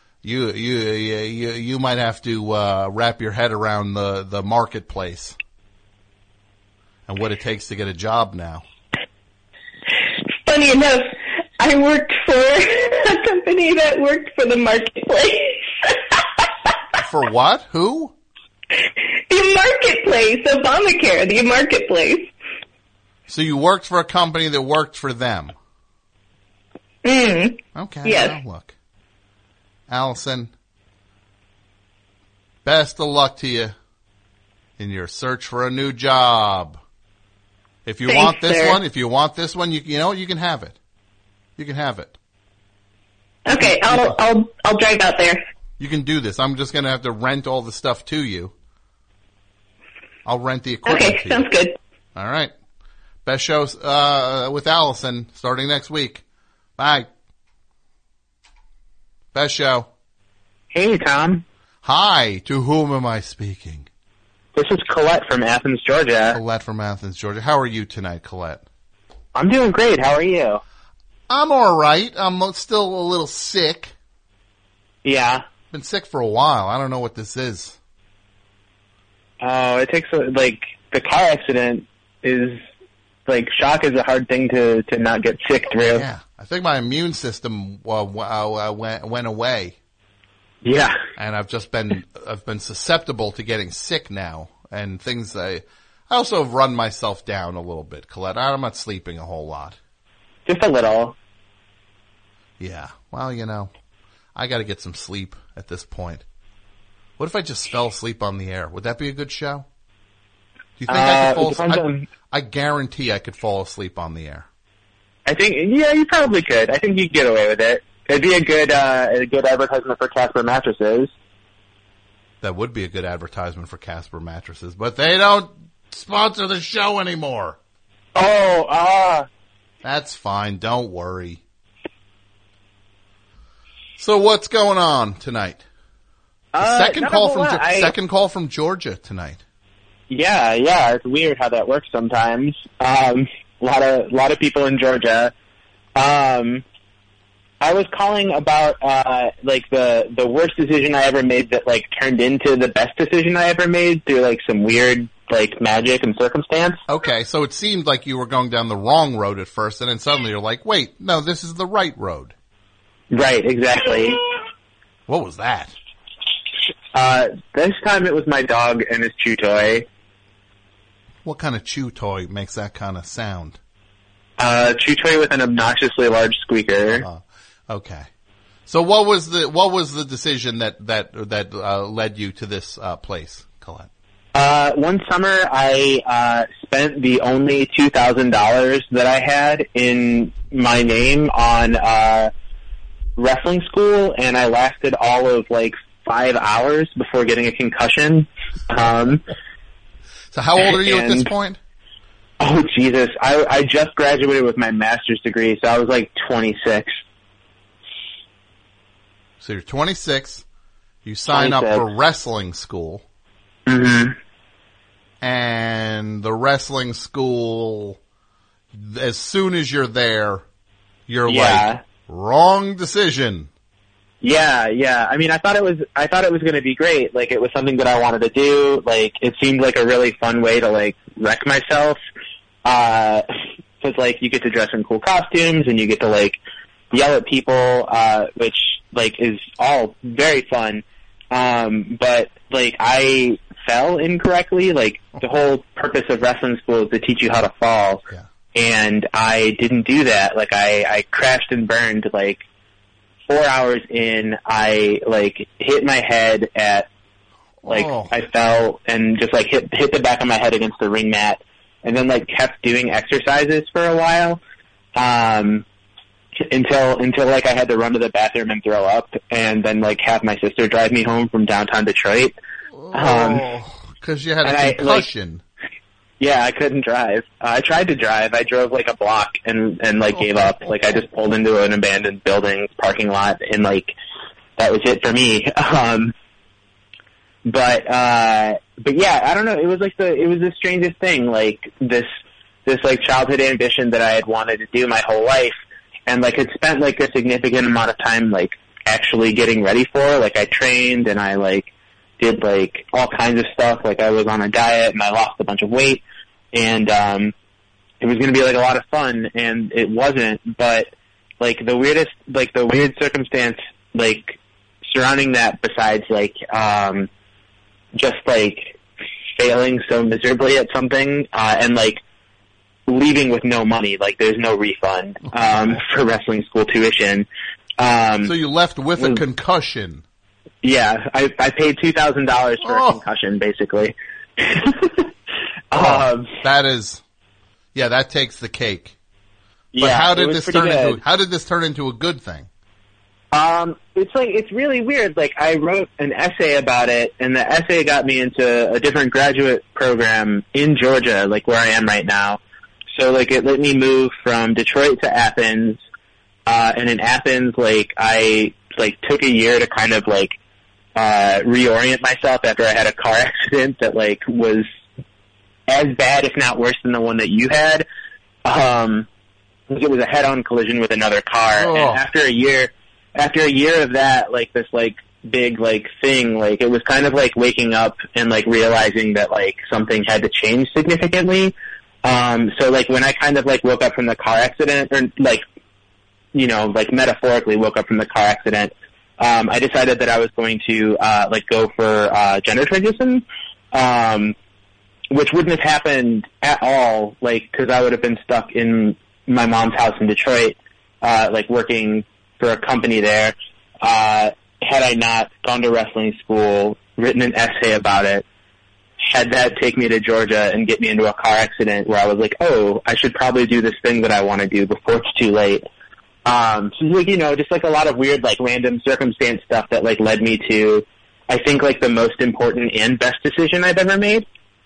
you might have to wrap your head around the marketplace and what it takes to get a job now. Funny enough, I worked for a company that worked for the marketplace. For what? Who? The marketplace, Obamacare, the marketplace. So you worked for a company that worked for them? Okay. Yes. Well, look. Allison, best of luck to you in your search for a new job. If you want this one, you know, you can have it. You can have it. Okay, I'll drive out there. You can do this. I'm just going to have to rent all the stuff to you. I'll rent the equipment to you. Okay, sounds good. All right. Best shows with Allison starting next week. Bye. Best show. Hey, Tom. Hi. To whom am I speaking? This is Colette from Athens, Georgia. Colette from Athens, Georgia. How are you tonight, Colette? I'm doing great. How are you? I'm all right. I'm still a little sick. Yeah. Been sick for a while. I don't know what this is. Oh, it takes, the car accident is, shock is a hard thing to not get sick through. Yeah. I think my immune system went away. Yeah. And I've been susceptible to getting sick now. And things, I also have run myself down a little bit, Colette. I'm not sleeping a whole lot. Just a little. Yeah. Well, you know, I got to get some sleep at this point. What if I just fell asleep on the air? Would that be a good show? Do you think I could fall asleep? I guarantee I could fall asleep on the air. I think, yeah, you probably could. I think you'd get away with it. It'd be a good advertisement for Casper mattresses. That would be a good advertisement for Casper mattresses, but they don't sponsor the show anymore. Oh, That's fine. Don't worry. So what's going on tonight? Second call from Georgia tonight. Yeah, it's weird how that works sometimes. A lot of people in Georgia. I was calling about like the worst decision I ever made that like turned into the best decision I ever made through like some weird like magic and circumstance. Okay, so it seemed like you were going down the wrong road at first, and then suddenly you're like, wait, no, this is the right road. Right, exactly. What was that? This time it was my dog and his chew toy. What kind of chew toy makes that kind of sound? Chew toy with an obnoxiously large squeaker. Okay. So what was the decision that led you to this place, Colette? One summer I spent the only $2,000 that I had in my name on wrestling school, and I lasted all of like 5 hours before getting a concussion. So how old are you at this point? Oh, Jesus. I just graduated with my master's degree, so I was like 26. So you're 26. You sign up for wrestling school. Mm-hmm. And the wrestling school, as soon as you're there, you're like, wrong decision. Yeah. I mean, I thought it was going to be great. Like, it was something that I wanted to do. Like, it seemed like a really fun way to like wreck myself. Cause like you get to dress in cool costumes and you get to like yell at people, which like is all very fun. But like I fell incorrectly. Like the whole purpose of wrestling school is to teach you how to fall. Yeah. And I didn't do that. Like I crashed and burned like 4 hours in. I like hit my head at like I fell and just like hit the back of my head against the ring mat, and then like kept doing exercises for a while until like I had to run to the bathroom and throw up, and then like have my sister drive me home from downtown Detroit. Because you had a concussion. Yeah, I couldn't drive. I tried to drive. I drove like a block and like gave up. Like I just pulled into an abandoned building parking lot, and like that was it for me. But yeah, I don't know. It was the strangest thing. Like this like childhood ambition that I had wanted to do my whole life, and like had spent like a significant amount of time like actually getting ready for. Like I trained and I like did like all kinds of stuff. Like I was on a diet and I lost a bunch of weight, and it was going to be like a lot of fun, and it wasn't. But like the weird circumstance like surrounding that, besides like just like failing so miserably at something and like leaving with no money. Like there's no refund for wrestling school tuition. So you left with a concussion. Yeah, I paid $2,000 for a concussion, basically. That takes the cake. But Yeah, how did this turn into a good thing? It's really weird. Like I wrote an essay about it, and the essay got me into a different graduate program in Georgia, like where I am right now. So like it let me move from Detroit to Athens, and in Athens, like I like took a year to kind of like reorient myself after I had a car accident that like was as bad, if not worse, than the one that you had. It was a head-on collision with another car, and after a year of that, like this like big like thing, like it was kind of like waking up and like realizing that like something had to change significantly. So like when I kind of like woke up from the car accident, or like, you know, like metaphorically woke up from the car accident, I decided that I was going to like go for gender transition, which wouldn't have happened at all, like because I would have been stuck in my mom's house in Detroit, like working for a company there, had I not gone to wrestling school, written an essay about it, had that take me to Georgia and get me into a car accident where I was like, oh, I should probably do this thing that I want to do before it's too late. So like, you know, just like a lot of weird, like random circumstance stuff that like led me to, I think like the most important and best decision I've ever made.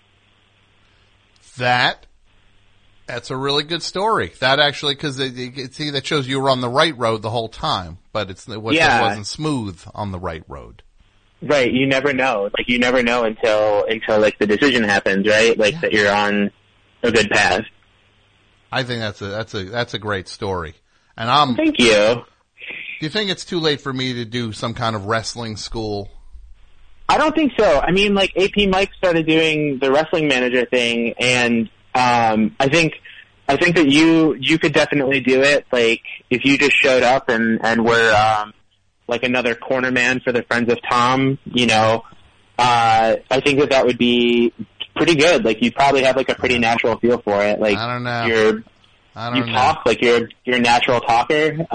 That's a really good story. That actually, because see, that shows you were on the right road the whole time, but it wasn't smooth on the right road. Right. You never know. Like you never know until like the decision happens, right? Like that you're on a good path. I think that's a great story. And Thank you. Do you think it's too late for me to do some kind of wrestling school? I don't think so. I mean, like, AP Mike started doing the wrestling manager thing, and I think that you could definitely do it. Like, if you just showed up and were like another corner man for the Friends of Tom, you know, I think that would be pretty good. Like, you'd probably have like a pretty natural feel for it. Like, I don't know. You talk like you're a natural talker.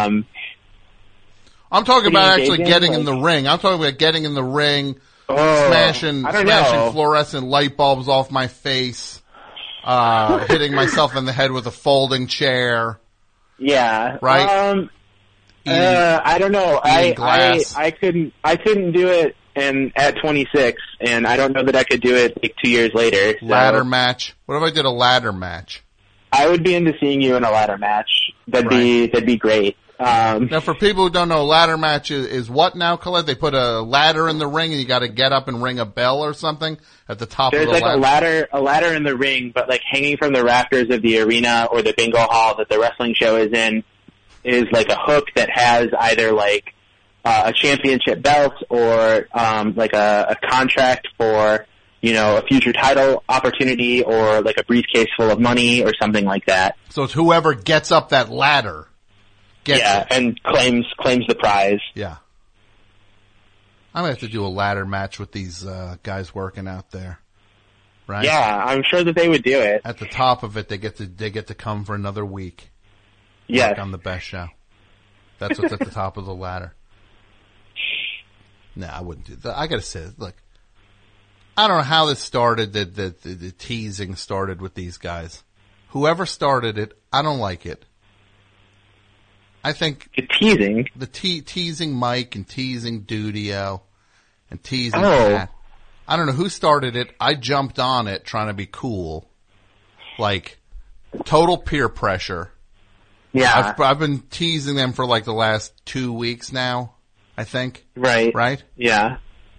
I'm talking about actually engaging, getting like, in the ring. I'm talking about getting in the ring, Oh, smashing fluorescent light bulbs off my face, hitting myself in the head with a folding chair. Yeah. Right? I don't know. glass. I couldn't do it at 26, and I don't know that I could do it like 2 years later. So Ladder match. What if I did a ladder match? I would be into seeing you in a ladder match. That'd be great. Now, for people who don't know, a ladder match is what now, Colette? They put a ladder in the ring, and you got to get up and ring a bell or something at the top of the ladder. There's a ladder in the ring, but like hanging from the rafters of the arena or the bingo hall that the wrestling show is in is like a hook that has either like a championship belt or like a contract for, you know, a future title opportunity or like a briefcase full of money or something like that. So it's whoever gets up that ladder. And claims the prize. Yeah. I'm going to have to do a ladder match with these guys working out there. Right? Yeah, I'm sure that they would do it. At the top of it, they get to come for another week. Yes. Work on the best show. That's what's at the top of the ladder. No, I wouldn't do that. I got to say, look, I don't know how this started, the teasing started with these guys. Whoever started it, I don't like it. I think the teasing Mike and teasing Dudio and teasing Matt. I don't know who started it. I jumped on it trying to be cool, like total peer pressure. Yeah, I've been teasing them for like the last 2 weeks now. I think. Right. Yeah.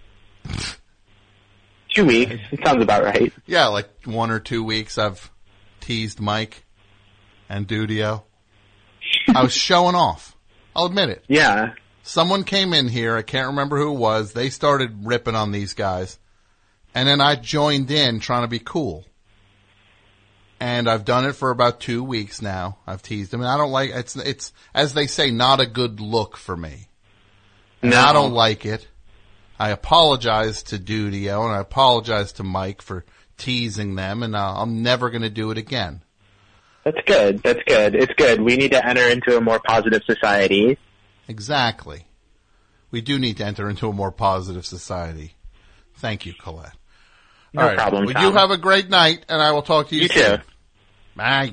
2 weeks. It sounds about right. Yeah, like 1 or 2 weeks. I've teased Mike and Dudio. I was showing off. I'll admit it. Yeah. Someone came in here. I can't remember who it was. They started ripping on these guys. And then I joined in trying to be cool. And I've done it for about 2 weeks now. I've teased them. And I don't like it's as they say, not a good look for me. And I don't like it. I apologize to Dudio and I apologize to Mike for teasing them. And I'm never going to do it again. That's good. It's good. We need to enter into a more positive society. Exactly. We do need to enter into a more positive society. Thank you, Colette. No problem, Well, Tom. you have a great night, and I will talk to you soon. You too. Bye.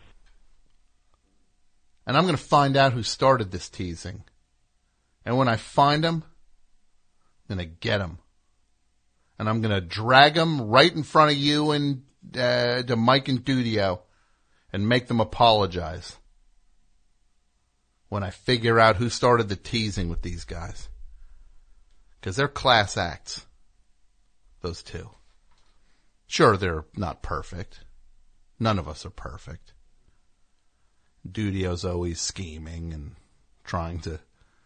And I'm going to find out who started this teasing. And when I find him, I'm going to get him. And I'm going to drag him right in front of you and to Mike and Dudio. And make them apologize when I figure out who started the teasing with these guys. Because they're class acts, those two. Sure, they're not perfect. None of us are perfect. Dudio's always scheming and trying to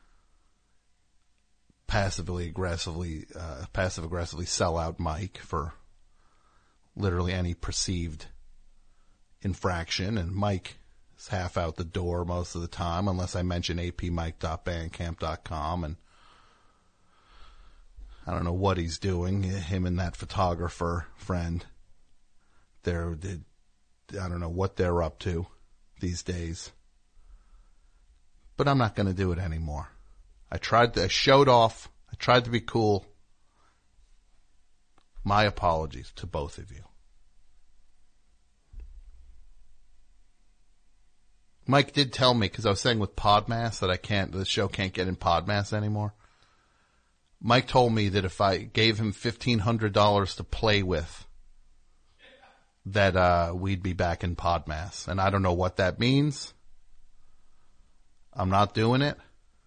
passive-aggressively sell out Mike for literally any perceived infraction, and Mike is half out the door most of the time, unless I mention apmike.bandcamp.com, and I don't know what he's doing, him and that photographer friend. I don't know what they're up to these days. But I'm not going to do it anymore. I showed off. I tried to be cool. My apologies to both of you. Mike did tell me, because I was saying with Podmas that the show can't get in Podmas anymore. Mike told me that if I gave him $1,500 to play with, that we'd be back in Podmas. And I don't know what that means. I'm not doing it.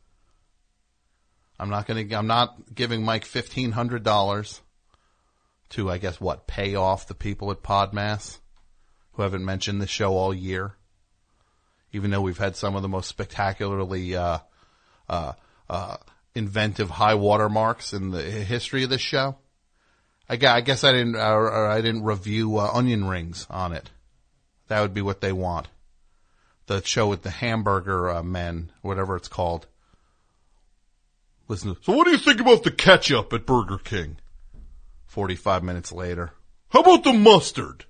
I'm not giving Mike $1,500 to, I guess, pay off the people at Podmas who haven't mentioned the show all year. Even though we've had some of the most spectacularly inventive high water marks in the history of this show. I guess I didn't review onion rings on it. That would be what they want. The show with the hamburger men, whatever it's called. Listen. So what do you think about the ketchup at Burger King? 45 minutes later. How about the mustard?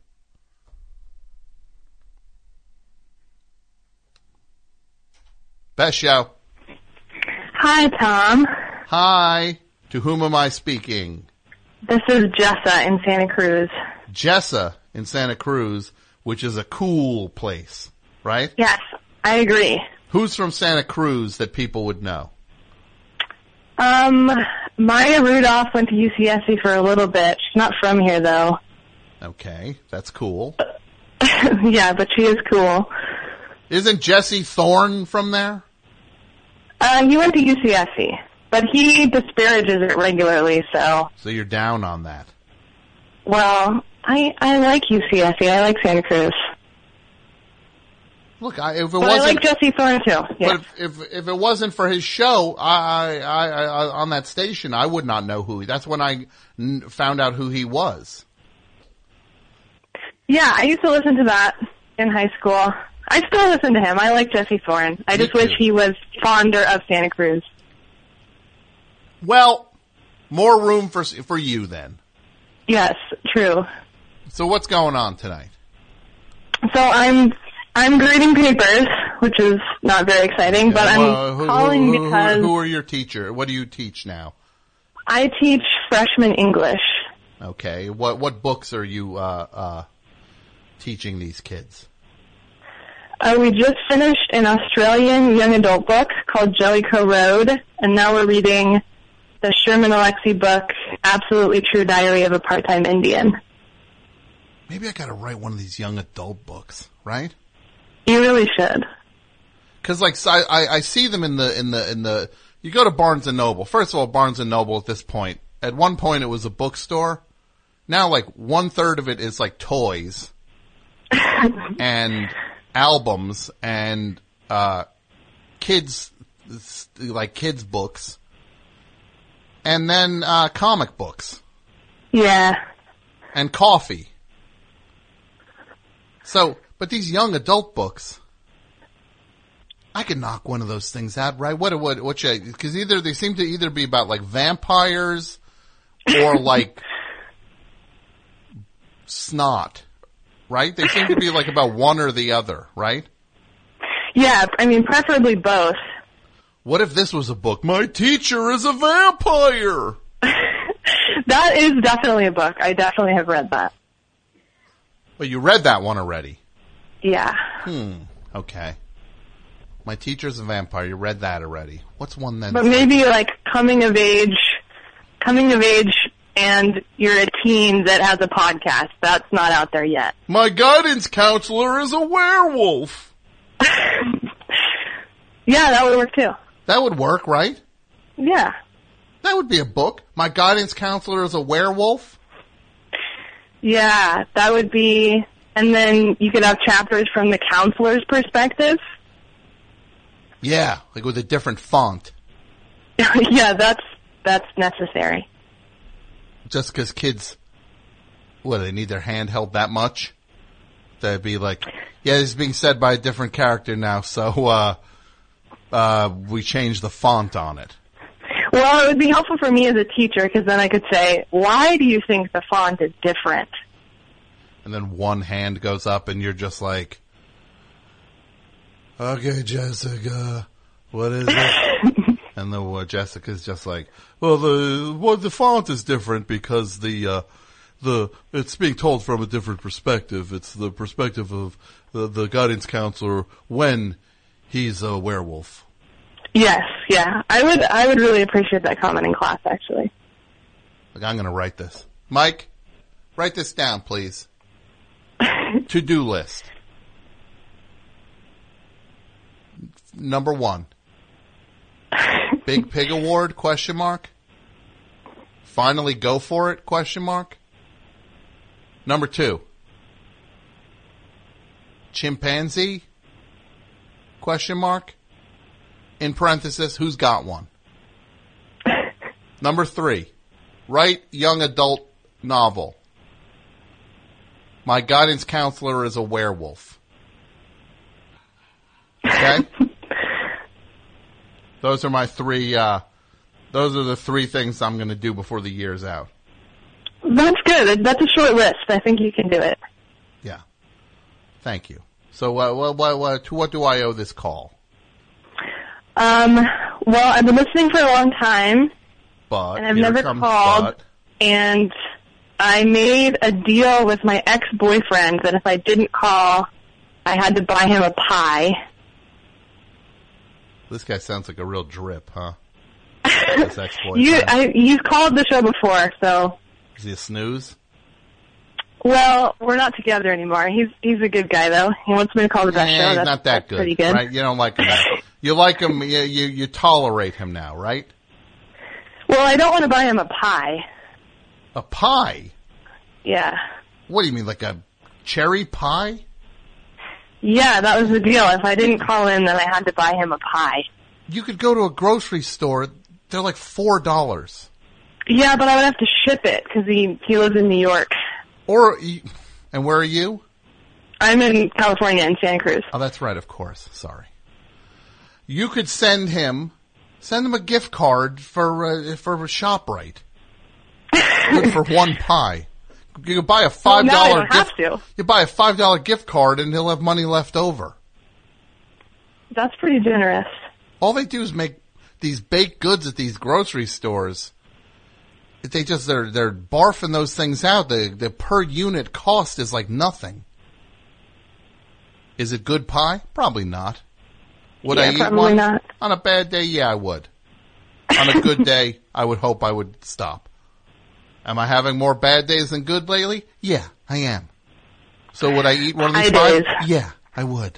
Best show. Hi, Tom. Hi. To whom am I speaking? This is Jessa in Santa Cruz. Jessa in Santa Cruz, which is a cool place, right? Yes, I agree. Who's from Santa Cruz that people would know? Maya Rudolph went to UCSC for a little bit. She's not from here, though. Okay, that's cool. Yeah, but she is cool. Isn't Jesse Thorne from there? He went to UCSC, but he disparages it regularly, so... So you're down on that. Well, I like UCSC. I like Santa Cruz. Look, if it but wasn't... I like Jesse Thorne, too. Yeah. But if it wasn't for his show, I on that station, I would not know who he... That's when I found out who he was. Yeah, I used to listen to that in high school. I still listen to him. I like Jesse Thorne. I just wish he was fonder of Santa Cruz. Well, more room for you then. Yes, true. So what's going on tonight? So I'm grading papers, which is not very exciting, but I'm calling because... Who are your teacher? What do you teach now? I teach freshman English. Okay. What books are you teaching these kids? We just finished an Australian young adult book called Jellicoe Road, and now we're reading the Sherman Alexie book, Absolutely True Diary of a Part-Time Indian. Maybe I gotta write one of these young adult books, right? You really should. Cause like, I see them in the, you go to Barnes and Noble. First of all, Barnes and Noble at this point, at one point it was a bookstore. Now like 1/3 of it is like toys and albums and, kids books. And then, comic books. Yeah. And coffee. So, but these young adult books, I could knock one of those things out, right? What should, because they seem to either be about like vampires or like snot, right? They seem to be like about one or the other, right? Yeah, I mean, preferably both. What if this was a book? My teacher is a vampire! That is definitely a book. I definitely have read that. Well, you read that one already. Yeah. Okay. My teacher's a vampire. You read that already. What's one then? But maybe like coming of age, and you're a teen that has a podcast. That's not out there yet. My guidance counselor is a werewolf. Yeah, that would work too. That would work, right? Yeah. That would be a book. My guidance counselor is a werewolf. Yeah, that would be, and then you could have chapters from the counselor's perspective. Yeah, like with a different font. Yeah, that's necessary. Just because kids, they need their hand held that much? They'd be like, yeah, this is being said by a different character now, so, we changed the font on it. Well, it would be helpful for me as a teacher, because then I could say, why do you think the font is different? And then one hand goes up and you're just like, okay, Jessica, what is it? And then Jessica's just like, well, the font is different because it's being told from a different perspective. It's the perspective of the guidance counselor when he's a werewolf. Yes, yeah. I would really appreciate that comment in class, actually. Like, I'm going to write this. Mike, write this down, please. To-do list. Number 1. Big Pig Award, ? Finally go for it, ? Number 2. Chimpanzee, ? in parenthesis, who's got one? Number 3, write young adult novel. My guidance counselor is a werewolf. Okay? Those are my 3, those are the 3 things I'm going to do before the year's out. That's good. That's a short list. I think you can do it. Yeah. Thank you. So, what do I owe this call? Well, I've been listening for a long time, and I've never called, and I made a deal with my ex-boyfriend that if I didn't call, I had to buy him a pie. This guy sounds like a real drip, huh? This ex-boyfriend. You've called the show before, so... Is he a snooze? Well, we're not together anymore. He's a good guy, though. He wants me to call the best show. He's not that good. Pretty good. Right? You don't like him. You like him, you tolerate him now, right? Well, I don't want to buy him a pie. A pie? Yeah. What do you mean, like a cherry pie? Yeah, that was the deal. If I didn't call in, then I had to buy him a pie. You could go to a grocery store. They're like $4. Yeah, but I would have to ship it because he lives in New York. And where are you? I'm in California, in Santa Cruz. Oh, that's right, of course. Sorry. You could send him a gift card for ShopRite. Good for one pie. You could buy a $5 now I don't have to. You buy a $5 gift card and he'll have money left over. That's pretty generous. All they do is make these baked goods at these grocery stores. They're barfing those things out. The per unit cost is like nothing. Is it good pie? Probably not. Would I eat one? Not. On a bad day, yeah, I would. On a good day, I would hope I would stop. Am I having more bad days than good lately? Yeah, I am. So would I eat one of these pies? Yeah, I would.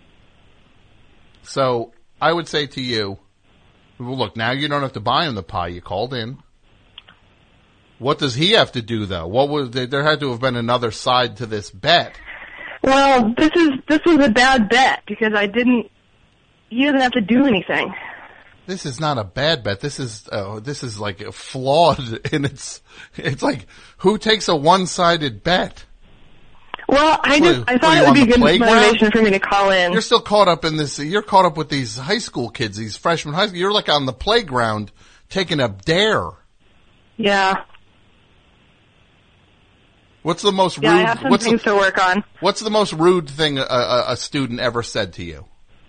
So I would say to you, well, look, now you don't have to buy him the pie. You called in. What does he have to do, though? There had to have been another side to this bet. Well, this was a bad bet because he doesn't have to do anything. This is not a bad bet. This is like flawed in it's like, who takes a one-sided bet? Well, I thought it would be good motivation for me to call in. You're still caught up in this, you're caught up with these high school kids, these freshman high school. You're like on the playground taking a dare. Yeah. What's the most rude? Yeah, I have some things to work on. What's the most rude thing a student ever said to you?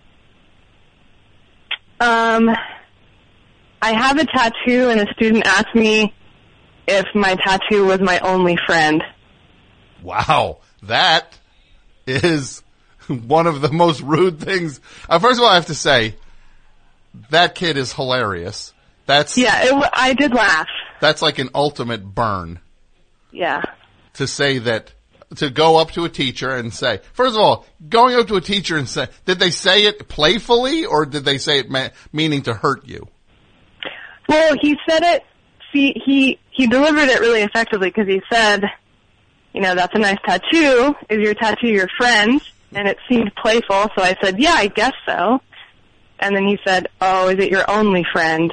I have a tattoo, and a student asked me if my tattoo was my only friend. Wow, that is one of the most rude things. First of all, I have to say, that kid is hilarious. I did laugh. That's like an ultimate burn. Yeah. To say that, to go up to a teacher and say, first of all, going up to a teacher and say, did they say it playfully or did they say it meaning to hurt you? Well, he said it, he delivered it really effectively because he said, that's a nice tattoo. Is your tattoo your friend? And it seemed playful, so I said, yeah, I guess so. And then he said, oh, is it your only friend?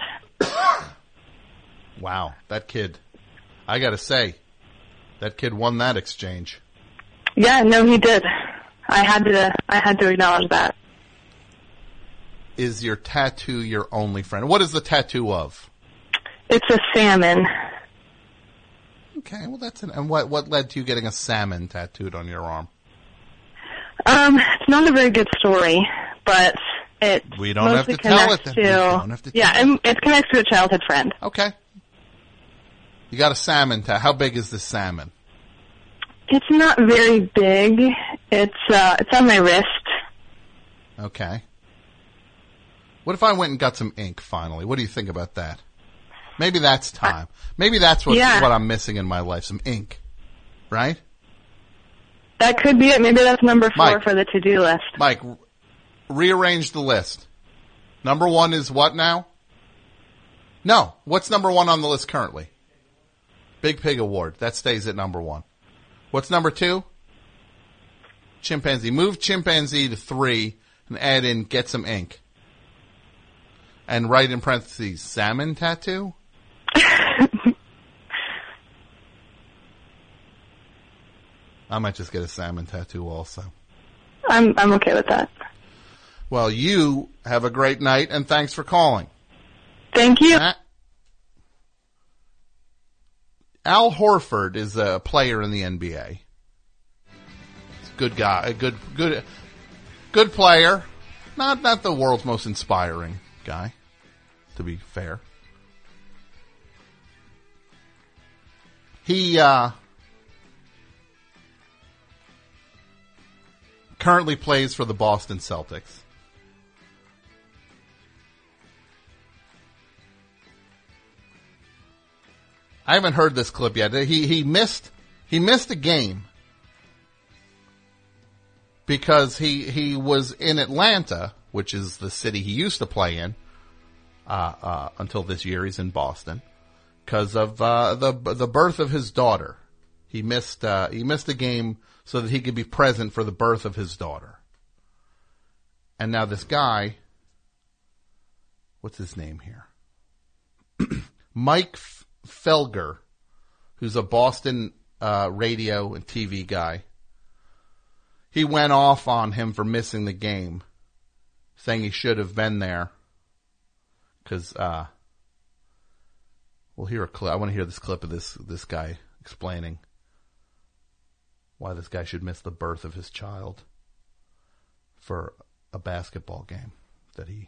Wow, that kid, I gotta say, that kid won that exchange. Yeah, no, he did. I had to acknowledge that. Is your tattoo your only friend? What is the tattoo of? It's a salmon. Okay, well and what led to you getting a salmon tattooed on your arm? It's not a very good story, but it we don't have to tell it. It connects to a childhood friend. Okay. You got a salmon tattoo. How big is this salmon? It's not very big. It's on my wrist. Okay. What if I went and got some ink finally? What do you think about that? Maybe that's time. Maybe that's what I'm missing in my life, some ink. Right? That could be it. Maybe that's number 4 for the to-do list. Mike, rearrange the list. Number 1 is what now? No. What's number 1 on the list currently? Big Pig Award. That stays at number 1. What's number 2? Chimpanzee. Move chimpanzee to 3 and add in get some ink. And write in parentheses, salmon tattoo? I might just get a salmon tattoo also. I'm okay with that. Well, you have a great night, and thanks for calling. Thank you. Al Horford is a player in the NBA. He's a good guy, a good player. Not the world's most inspiring guy, to be fair. He currently plays for the Boston Celtics. I haven't heard this clip yet. He missed a game because he was in Atlanta, which is the city he used to play in until this year. He's in Boston because of the birth of his daughter. He missed a game so that he could be present for the birth of his daughter. And now this guy, what's his name here? Mike Felger, who's a Boston radio and TV guy, he went off on him for missing the game, saying he should have been there. Because we'll hear a clip. I want to hear this clip of this guy explaining why this guy should miss the birth of his child for a basketball game that he.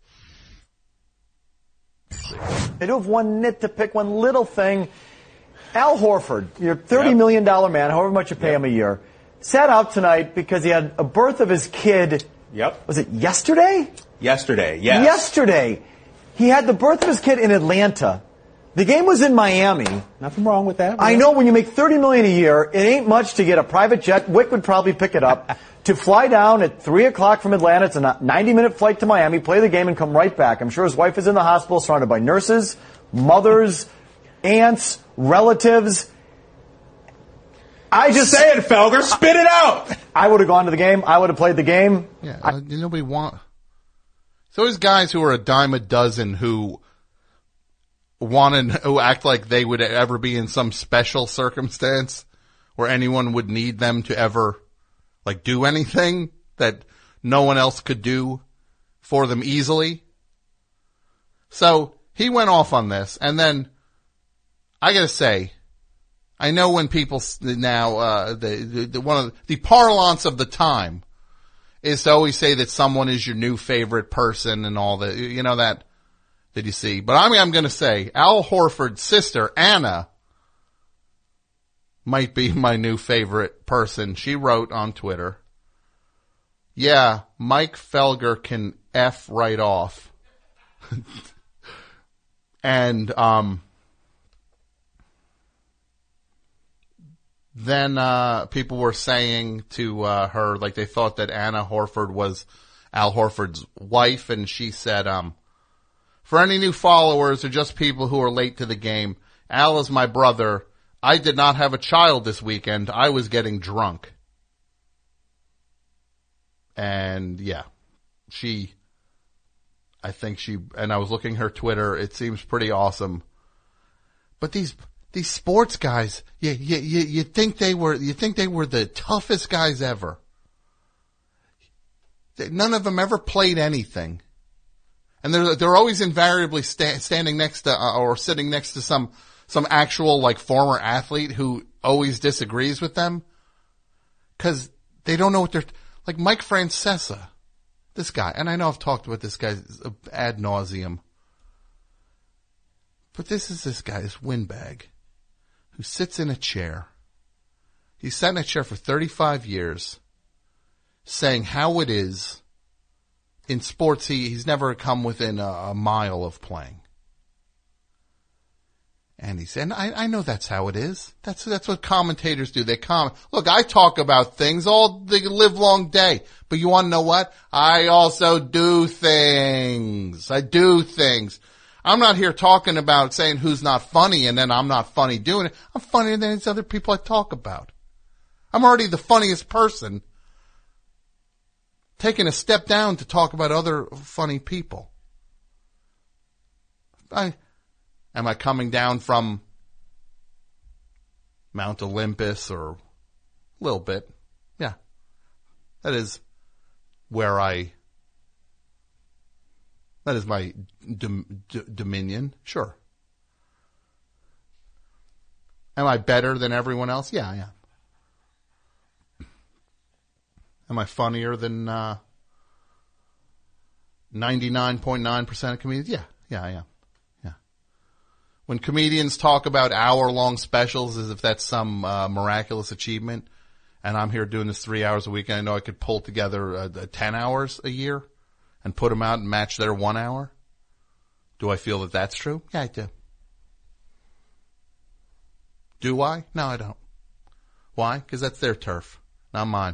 I do have one nit to pick, one little thing. Al Horford, your $30 million man, however much you pay him a year, sat out tonight because he had a birth of his kid. Yep. Was it yesterday? Yesterday, yes. Yesterday. He had the birth of his kid in Atlanta. The game was in Miami. Nothing wrong with that. I know when you make $30 million a year, it ain't much to get a private jet. Wick would probably pick it up. To fly down at 3 o'clock from Atlanta, it's a 90-minute flight to Miami, play the game, and come right back. I'm sure his wife is in the hospital, surrounded by nurses, mothers, aunts, relatives. Say it, Felger. Spit it out. I would have gone to the game. I would have played the game. Yeah, nobody So there's guys who are a dime a dozen who act like they would ever be in some special circumstance where anyone would need them to ever do anything that no one else could do for them easily. So he went off on this, and then I gotta say, I know when people now the parlance of the time is to always say that someone is your new favorite person and all that, that you see. But I'm going to say Al Horford's sister, Anna, might be my new favorite person. She wrote on Twitter, yeah, Mike Felger can F right off. And, then, people were saying to, her, they thought that Anna Horford was Al Horford's wife, and she said, for any new followers or just people who are late to the game, Al is my brother. I did not have a child this weekend. I was getting drunk. And yeah, and I was looking her Twitter. It seems pretty awesome. But these sports guys, you think they were the toughest guys ever. None of them ever played anything. And they're always invariably standing next to, or sitting next to some actual former athlete who always disagrees with them. 'Cause they don't know what they're, Mike Francesa, this guy, and I know I've talked about this guy ad nauseum, but this guy's windbag who sits in a chair. He's sat in a chair for 35 years saying how it is in sports. He's never come within a mile of playing. And he said, I know that's how it is. That's what commentators do. They comment. Look, I talk about things all the live long day, but you want to know what? I also do things. I do things. I'm not here talking about saying who's not funny and then I'm not funny doing it. I'm funnier than these other people I talk about. I'm already the funniest person, taking a step down to talk about other funny people. Am I coming down from Mount Olympus or a little bit? Yeah. That is my dominion. Sure. Am I better than everyone else? Yeah, I am. Am I funnier than 99.9% of comedians? Yeah, I am. Yeah. When comedians talk about hour-long specials as if that's some miraculous achievement, and I'm here doing this 3 hours a week, and I know I could pull together 10 hours a year and put them out and match their 1 hour, do I feel that that's true? Yeah, I do. Do I? No, I don't. Why? Because that's their turf, not mine.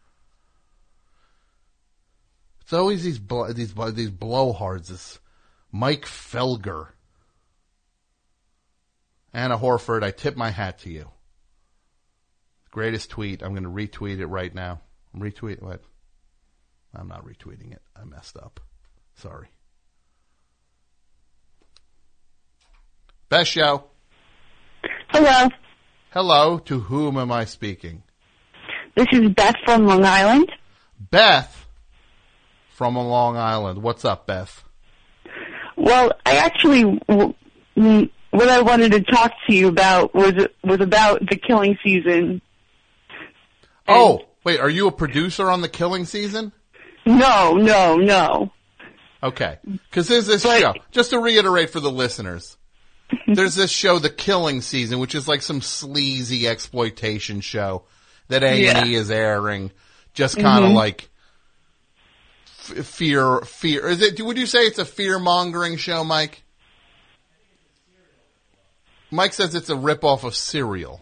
It's always these blowhards, this Mike Felger. Anna Horford, I tip my hat to you. Greatest tweet. I'm going to retweet it right now. Retweet what? I'm not retweeting it. I messed up. Sorry. Best show. Hello. Hello. To whom am I speaking? This is Beth from Long Island. Beth from Long Island. What's up, Beth? Well, I actually, what I wanted to talk to you about was about the Killing Season. Oh, wait, are you a producer on the Killing Season? No. Okay. Because there's this show, just to reiterate for the listeners, there's this show, The Killing Season, which is like some sleazy exploitation show that A&E is airing, just kind of like fear. Is it? Would you say it's a fear-mongering show, Mike? Mike says it's a ripoff of Serial.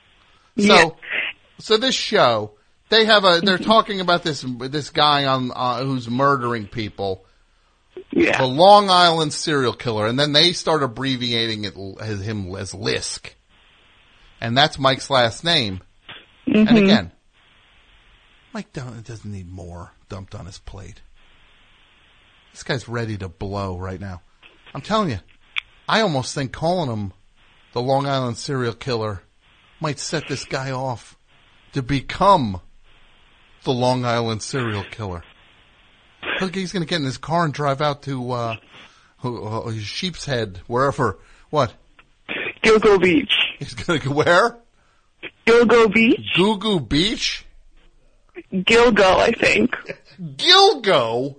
So this show, they're talking about this guy on who's murdering people. Yeah. The Long Island serial killer, and then they start abbreviating it as Lisk. And that's Mike's last name. Mm-hmm. And again, Mike doesn't need more dumped on his plate. This guy's ready to blow right now. I'm telling you, I almost think calling him the Long Island serial killer might set this guy off to become the Long Island serial killer. Look, he's going to get in his car and drive out to Sheep's Head, wherever. What? Gilgo Beach. He's going to go where? Gilgo Beach. Goo Beach? Gilgo, I think. Gilgo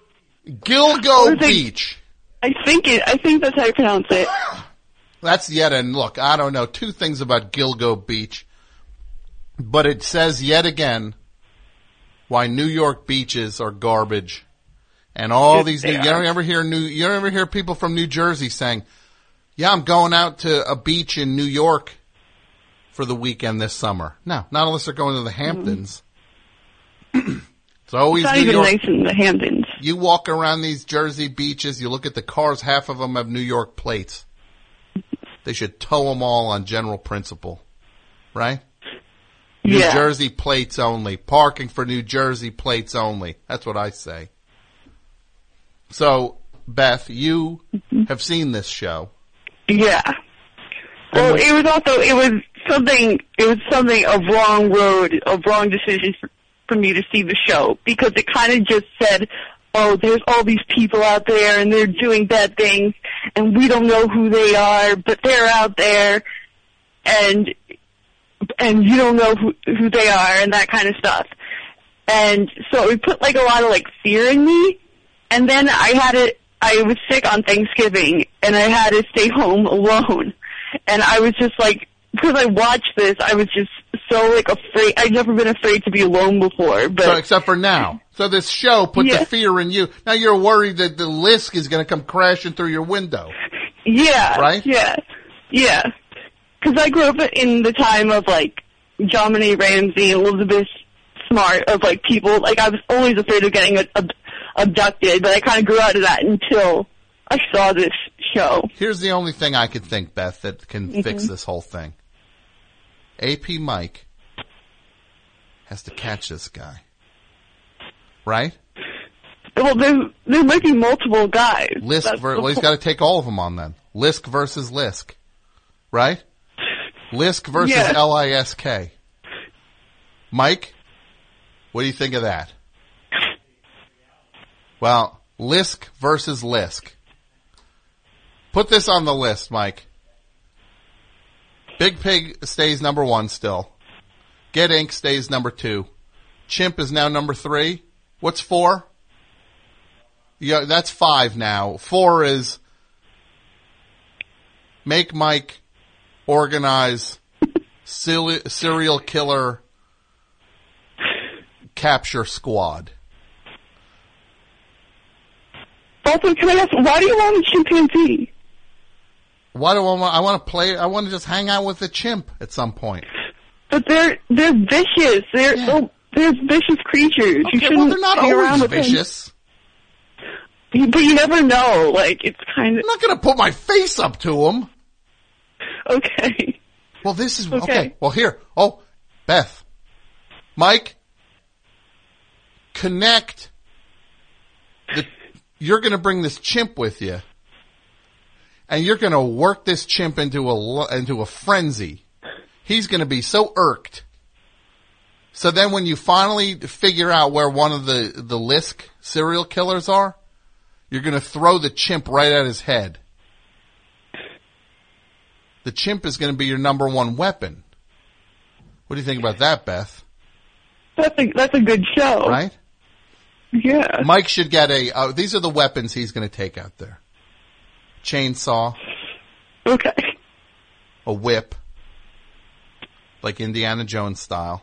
Beach. I think that's how you pronounce it. That's and look, I don't know 2 things about Gilgo Beach, but it says yet again why New York beaches are garbage, and all these you don't ever hear people from New Jersey saying, "Yeah, I'm going out to a beach in New York for the weekend this summer." No, not unless they're going to the Hamptons. It's always not New even York. Nice in the Hamptons. You walk around these Jersey beaches, you look at the cars, half of them have New York plates. They should tow them all on general principle, right? New Jersey plates only. Parking for New Jersey plates only. That's what I say. So, Beth, you have seen this show. Yeah. Well, it was something a wrong road, a wrong decision for me to see the show, because it kind of just said, oh, there's all these people out there and they're doing bad things and we don't know who they are, but they're out there and you don't know who they are and that kind of stuff. And so it put like a lot of like fear in me. And then I was sick on Thanksgiving and I had to stay home alone. And I was just like, because I watched this, I was just so like afraid. I'd never been afraid to be alone before. But so, except for now. So this show put the fear in you. Now you're worried that the Lisk is going to come crashing through your window. Yeah. Right? Yeah. Yeah. Because I grew up in the time of like John Benet Ramsey and Elizabeth Smart, of like people, like I was always afraid of getting abducted, but I kind of grew out of that until I saw this show. Here's the only thing I could think, Beth, that can fix this whole thing. AP Mike has to catch this guy. Right? Well, there might be multiple guys. Well, he's got to take all of them on then. Lisk versus Lisk, right? Lisk versus Lisk. Mike, what do you think of that? Well, Lisk versus Lisk. Put this on the list, Mike. Big Pig stays number 1 still. Get Ink stays number 2. Chimp is now number 3. What's 4? Yeah, that's 5 now. 4 is make Mike organize serial killer capture squad. Also, can I ask, why do you want a chimpanzee? Why do I want to play? I want to just hang out with the chimp at some point. But they're vicious. They're vicious creatures. Okay, you shouldn't well, they're not hang around always with vicious. But you never know. Like, it's kind of... I'm not going to put my face up to them. Okay. Well, this is... Okay. Well, here. Oh, Beth. Mike. Connect. You're going to bring this chimp with you. And you're going to work this chimp into a frenzy. He's going to be so irked. So then when you finally figure out where one of the Lisk serial killers are, you're going to throw the chimp right at his head. The chimp is going to be your number 1 weapon. What do you think about that, Beth? That's a good show. Right? Yeah. Mike should get these are the weapons he's going to take out there. Chainsaw. Okay. A whip. Like Indiana Jones style.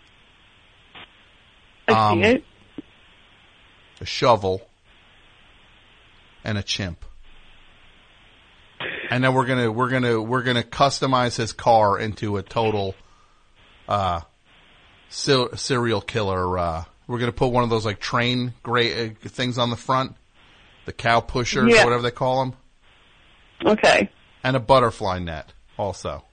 I see it. A shovel. And a chimp. And then we're gonna customize his car into a total serial killer. We're gonna put one of those like train things on the front, the cow pushers or whatever they call them. Okay. And a butterfly net also.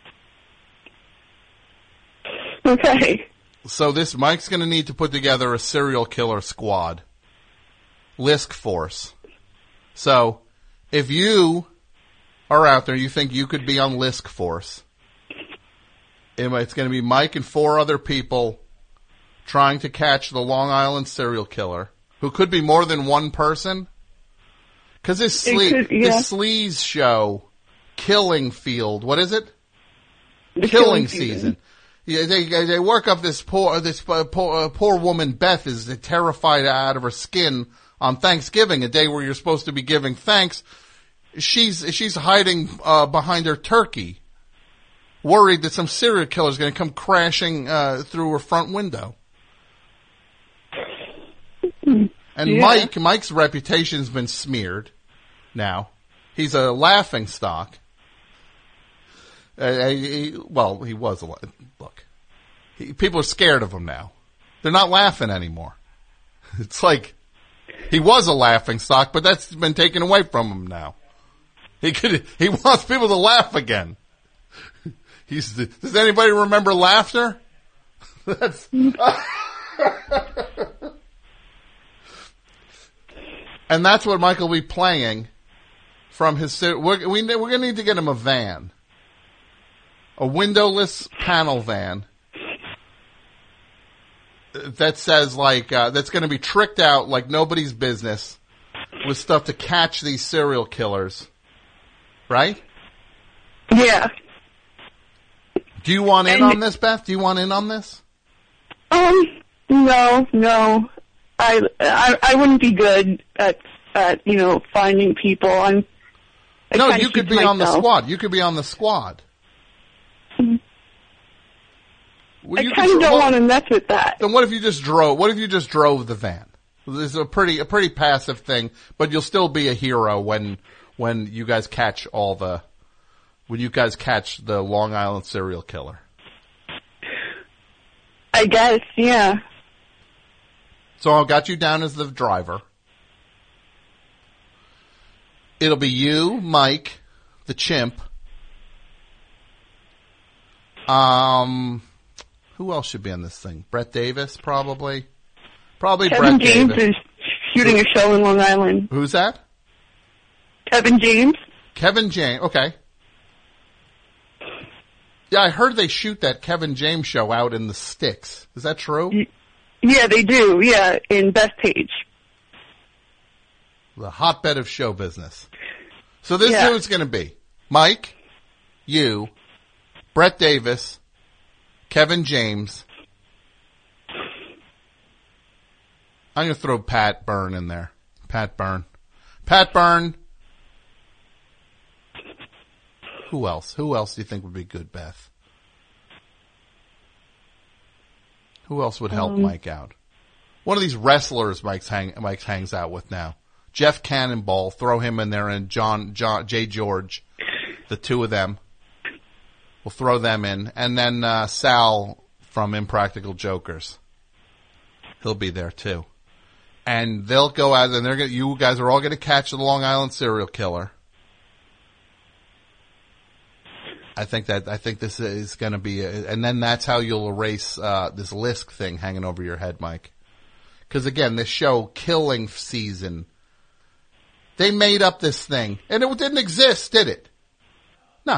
Okay. So Mike's gonna need to put together a serial killer squad. Lisk Force. So, if you are out there, you think you could be on Lisk Force, it's going to be Mike and 4 other people trying to catch the Long Island serial killer, who could be more than one person. Because this sleaze show, Killing Field, what is it? Killing Season. Yeah, they work up this poor woman, Beth, is terrified out of her skin on Thanksgiving, a day where you're supposed to be giving thanks. She's hiding behind her turkey, worried that some serial killer is going to come crashing through her front window. And Mike's reputation's been smeared now. He's a laughing stock. He was a look. People are scared of him now. They're not laughing anymore. It's like he was a laughing stock, but that's been taken away from him now. He wants people to laugh again. Does anybody remember laughter? And that's what Michael will be playing from his. We're going to need to get him a van, a windowless panel van that says that's going to be tricked out like nobody's business with stuff to catch these serial killers, right? Yeah. Do you want in on this, Beth? Do you want in on this? No. I wouldn't be good at finding people. You could be on the squad. You could be on the squad. I kind of don't want to mess with that. Then what if you just drove? What if you just drove the van? This is a pretty passive thing, but you'll still be a hero when you guys catch the Long Island serial killer. I guess, yeah. So I got you down as the driver. It'll be you, Mike, the chimp. Who else should be on this thing? Brett Davis, probably. Probably Kevin Brett James Davis. shooting a show in Long Island. Who's that? Kevin James. Kevin James. Okay. Yeah, I heard they shoot that Kevin James show out in the sticks. Is that true? Yeah, they do. Yeah, in Bethpage. The hotbed of show business. So this is who it's going to be. Mike, you, Brett Davis, Kevin James. I'm going to throw Pat Byrne in there. Pat Byrne. Who else? Who else do you think would be good, Beth? Who else would help Mike out? One of these wrestlers Mike hangs out with now. Jeff Cannonball, throw him in there, and Jay George, the two of them. We'll throw them in. And then Sal from Impractical Jokers. He'll be there too. And they'll go out and you guys are all going to catch the Long Island serial killer. I think this is going to be, and then that's how you'll erase this Lisk thing hanging over your head, Mike. Because again, this show, Killing Season, they made up this thing, and it didn't exist, did it? No.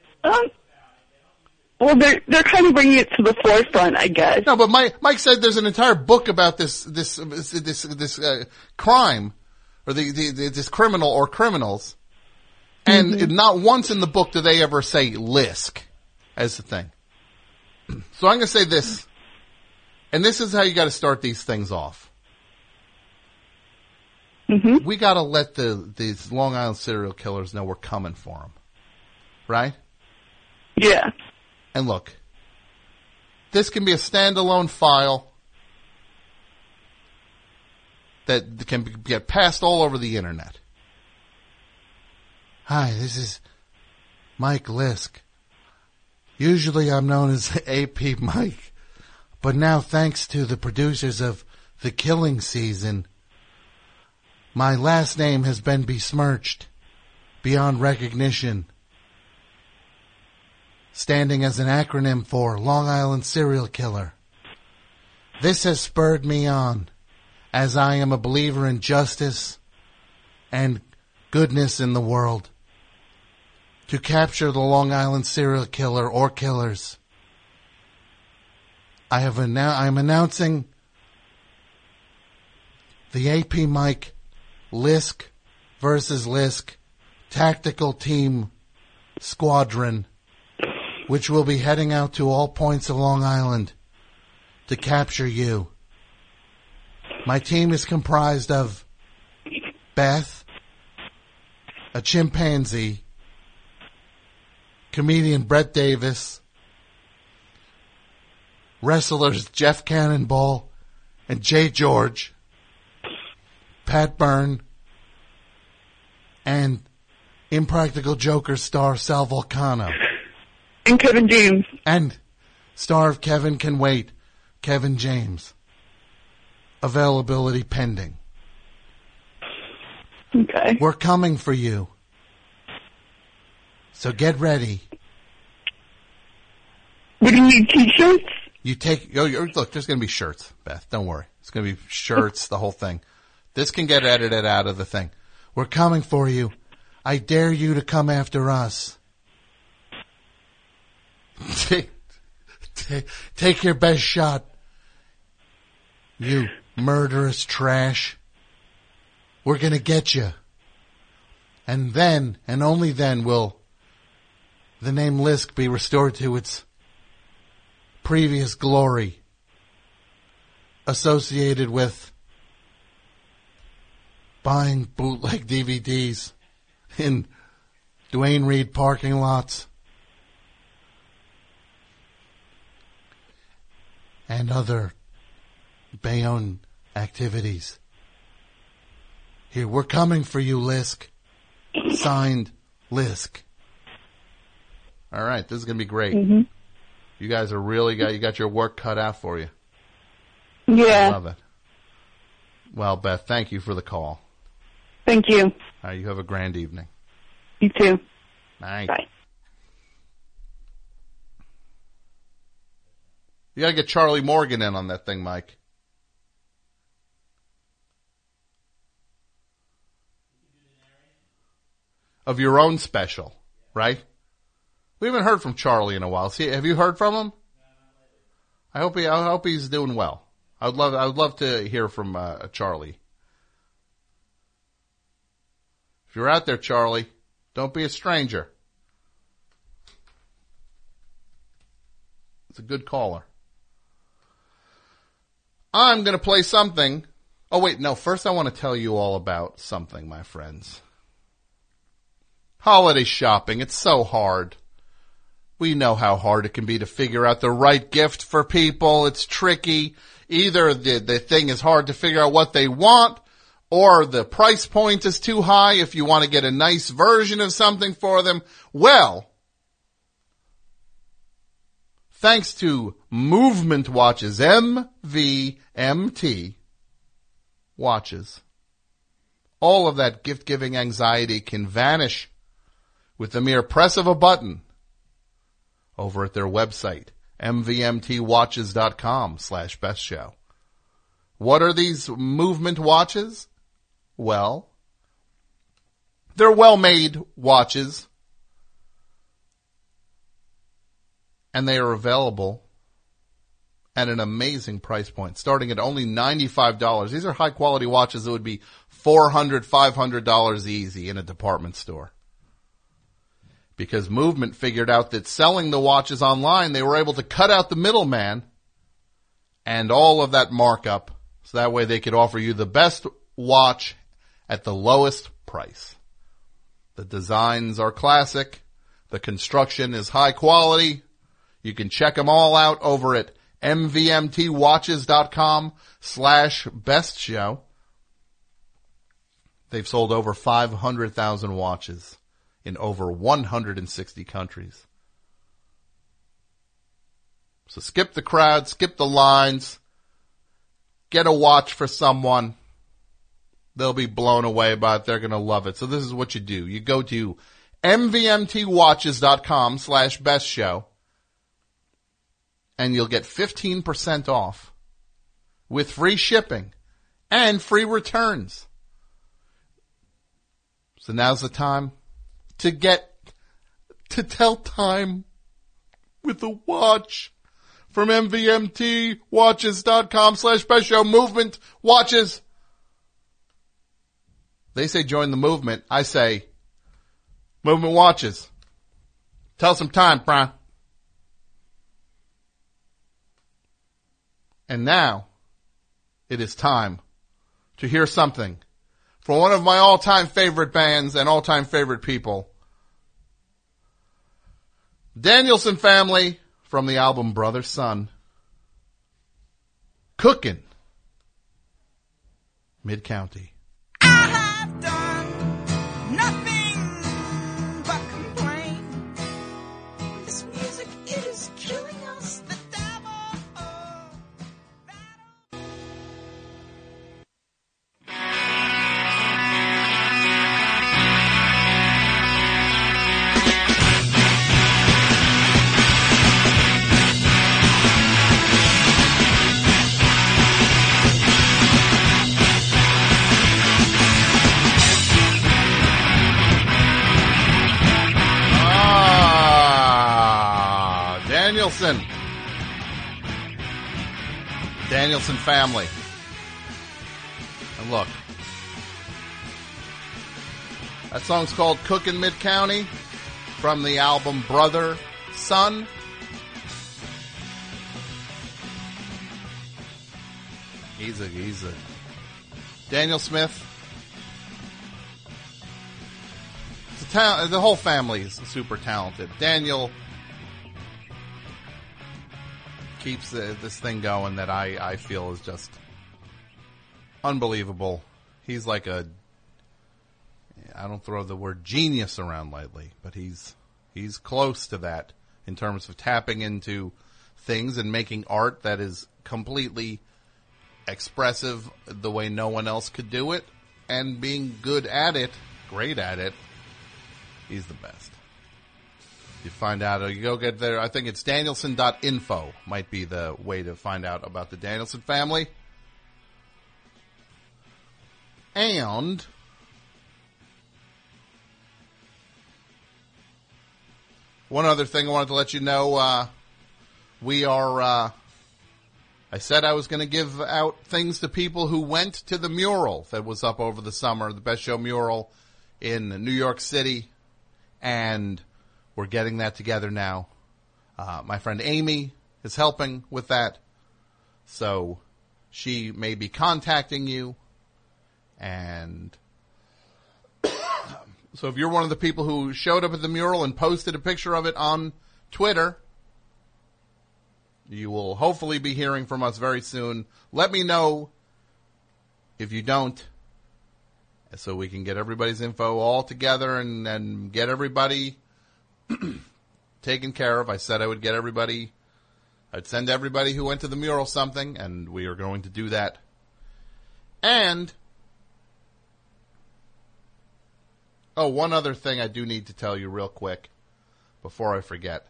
Well, they're kind of bringing it to the forefront, I guess. No, but Mike said there's an entire book about this crime, or this criminal or criminals. And not once in the book do they ever say Lisk as the thing. So I'm going to say this, and this is how you got to start these things off. We got to let these Long Island serial killers know we're coming for them, right? Yeah. And look, this can be a standalone file that can get passed all over the internet. Hi, this is Mike Lisk. Usually I'm known as AP Mike, but now thanks to the producers of The Killing Season, my last name has been besmirched beyond recognition, standing as an acronym for Long Island Serial Killer. This has spurred me on, as I am a believer in justice and goodness in the world, to capture the Long Island serial killer or killers. I'm announcing the AP Mike Lisk versus Lisk Tactical Team Squadron, which will be heading out to all points of Long Island to capture you. My team is comprised of Beth, a chimpanzee, comedian Brett Davis, wrestlers Jeff Cannonball and Jay George, Pat Byrne, and Impractical Joker star Sal Vulcano. And Kevin James. And star of Kevin Can Wait, Kevin James. Availability pending. Okay. We're coming for you. So get ready. What do you need, t-shirts? Look, there's going to be shirts, Beth. Don't worry. It's going to be shirts, the whole thing. This can get edited out of the thing. We're coming for you. I dare you to come after us. Take your best shot, you murderous trash. We're going to get you. And then, and only then, will the name Lisk be restored to its previous glory, associated with buying bootleg DVDs in Duane Reade parking lots and other Bayonne activities. Here, we're coming for you, Lisk. Signed, Lisk. All right, this is going to be great. You guys are you got your work cut out for you. Yeah. I love it. Well, Beth, thank you for the call. Thank you. All right, you have a grand evening. You too. Bye. Bye. You got to get Charlie Morgan in on that thing, Mike. of your own special, right? We haven't heard from Charlie in a while. See, have you heard from him? I hope he's doing well. I would love to hear from Charlie. If you're out there, Charlie, don't be a stranger. It's a good caller. I'm going to play something. Oh, wait, no. First, I want to tell you all about something, my friends. Holiday shopping. It's so hard. We know how hard it can be to figure out the right gift for people. It's tricky. Either the thing is hard to figure out what they want, or the price point is too high if you want to get a nice version of something for them. Well, thanks to Movement Watches, MVMT watches, all of that gift-giving anxiety can vanish with the mere press of a button over at their website, mvmtwatches.com/bestshow. What are these Movement watches? Well, they're well-made watches, and they are available at an amazing price point, starting at only $95. These are high-quality watches that would be $400, $500 easy in a department store. Because Movement figured out that selling the watches online, they were able to cut out the middleman and all of that markup, so that way they could offer you the best watch at the lowest price. The designs are classic. The construction is high quality. You can check them all out over at mvmtwatches.com/bestshow. They've sold over 500,000 watches in over 160 countries. So skip the crowd, skip the lines, get a watch for someone. They'll be blown away by it. They're going to love it. So this is what you do. You go to mvmtwatches.com/bestshow and you'll get 15% off with free shipping and free returns. So now's the time to tell time with a watch from mvmtwatches.com/bestshow. Movement watches. They say join the movement. I say Movement watches. Tell some time, Brian. And now it is time to hear something from one of my all-time favorite bands and all-time favorite people, Danielson Family, from the album Brother Son, Cookin' Mid-County. Danielson Family. And look, that song's called Cookin' Mid-County from the album Brother Son. He's a Daniel Smith. The whole family is super talented. Daniel keeps this thing going that I feel is just unbelievable. He's like I don't throw the word genius around lightly, but he's close to that in terms of tapping into things and making art that is completely expressive the way no one else could do it, and being good at it, great at it. He's the best. You find out, you go get there, I think it's Danielson.info might be the way to find out about the Danielson family. And One other thing I wanted to let you know, we are, I said I was going to give out things to people who went to the mural that was up over the summer, the Best Show mural in New York City, and we're getting that together now. My friend Amy is helping with that, so she may be contacting you, and so if you're one of the people who showed up at the mural and posted a picture of it on Twitter, you will hopefully be hearing from us very soon. Let me know if you don't, so we can get everybody's info all together and get everybody taken care of. I said I would get everybody, I'd send everybody who went to the mural something, and we are going to do that. And, oh, one other thing I do need to tell you real quick before I forget.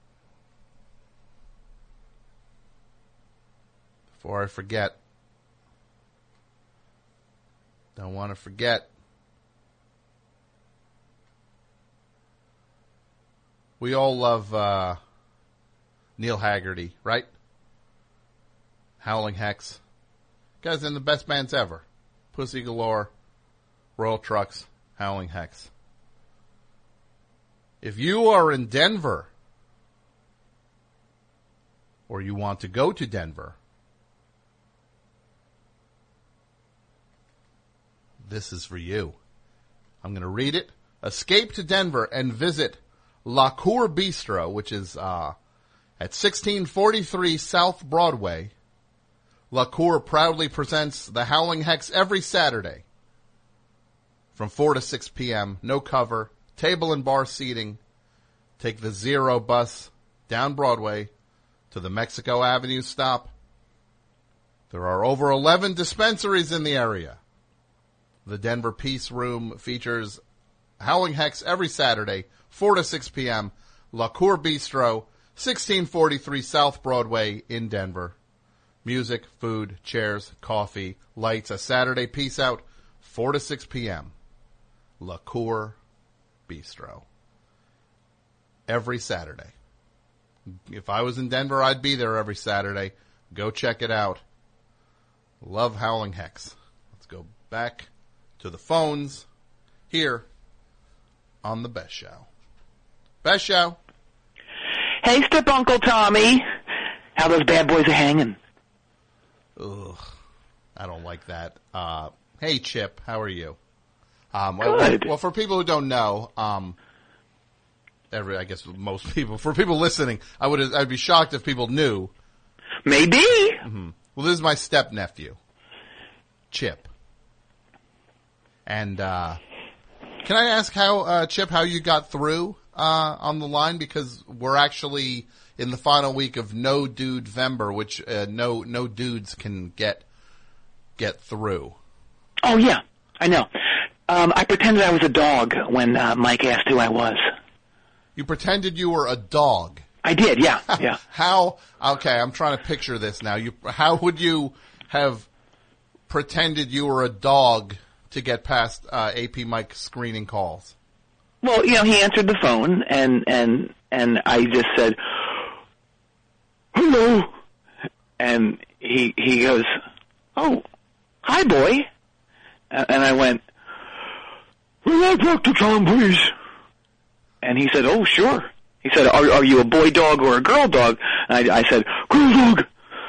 Don't want to forget. We all love Neil Haggerty, right? Howling Hex. Guys in the best bands ever. Pussy Galore, Royal Trucks, Howling Hex. If you are in Denver, or you want to go to Denver, this is for you. I'm going to read it. Escape to Denver and visit La Cour Bistro, which is at 1643 South Broadway. La Cour proudly presents the Howling Hex every Saturday from 4 to 6 p.m. No cover, table and bar seating. Take the Zero bus down Broadway to the Mexico Avenue stop. There are over 11 dispensaries in the area. The Denver Peace Room features Howling Hex every Saturday, 4 to 6 p.m., La Cour Bistro, 1643 South Broadway in Denver. Music, food, chairs, coffee, lights, a Saturday peace out, 4 to 6 p.m. La Cour Bistro. Every Saturday. If I was in Denver, I'd be there every Saturday. Go check it out. Love Howling Hex. Let's go back to the phones here on the Best Show. Best Show. Hey, Step Uncle Tommy. How those bad boys are hanging? Ugh, I don't like that. Hey, Chip, how are you? Good. Well, for people who don't know, I guess most people, for people listening, I'd be shocked if people knew. Maybe. Mm-hmm. Well, this is my step nephew, Chip. And can I ask how Chip, how you got through on the line? Because we're actually in the final week of No Dude Vember, which no dudes can get through. Oh yeah, I know. I pretended I was a dog when Mike asked who I was. You pretended you were a dog. I did, yeah, yeah. How? Okay, I'm trying to picture this now. How would you have pretended you were a dog to get past AP Mike screening calls? Well, he answered the phone, and I just said, "Hello," and he goes, "Oh, hi, boy," and I went, "Will I talk to Tom, please?" And he said, "Oh, sure." He said, "Are you a boy dog or a girl dog?" And I said, "Girl dog."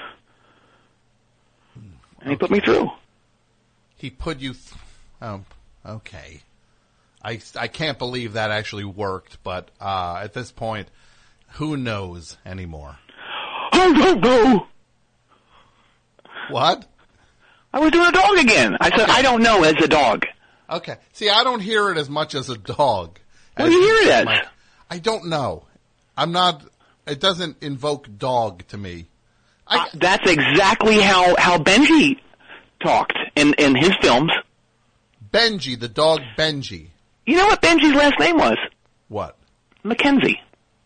And he put me through. He put you. Okay. I can't believe that actually worked, but at this point, who knows anymore? I don't know. What? I was doing a dog again. I said, I don't know as a dog. Okay. See, I don't hear it as much as a dog. What do you hear it as? I don't know. I'm not, it doesn't invoke dog to me. That's exactly how Benji talked in his films. Benji, the dog Benji. You know what Benji's last name was? What? Mackenzie.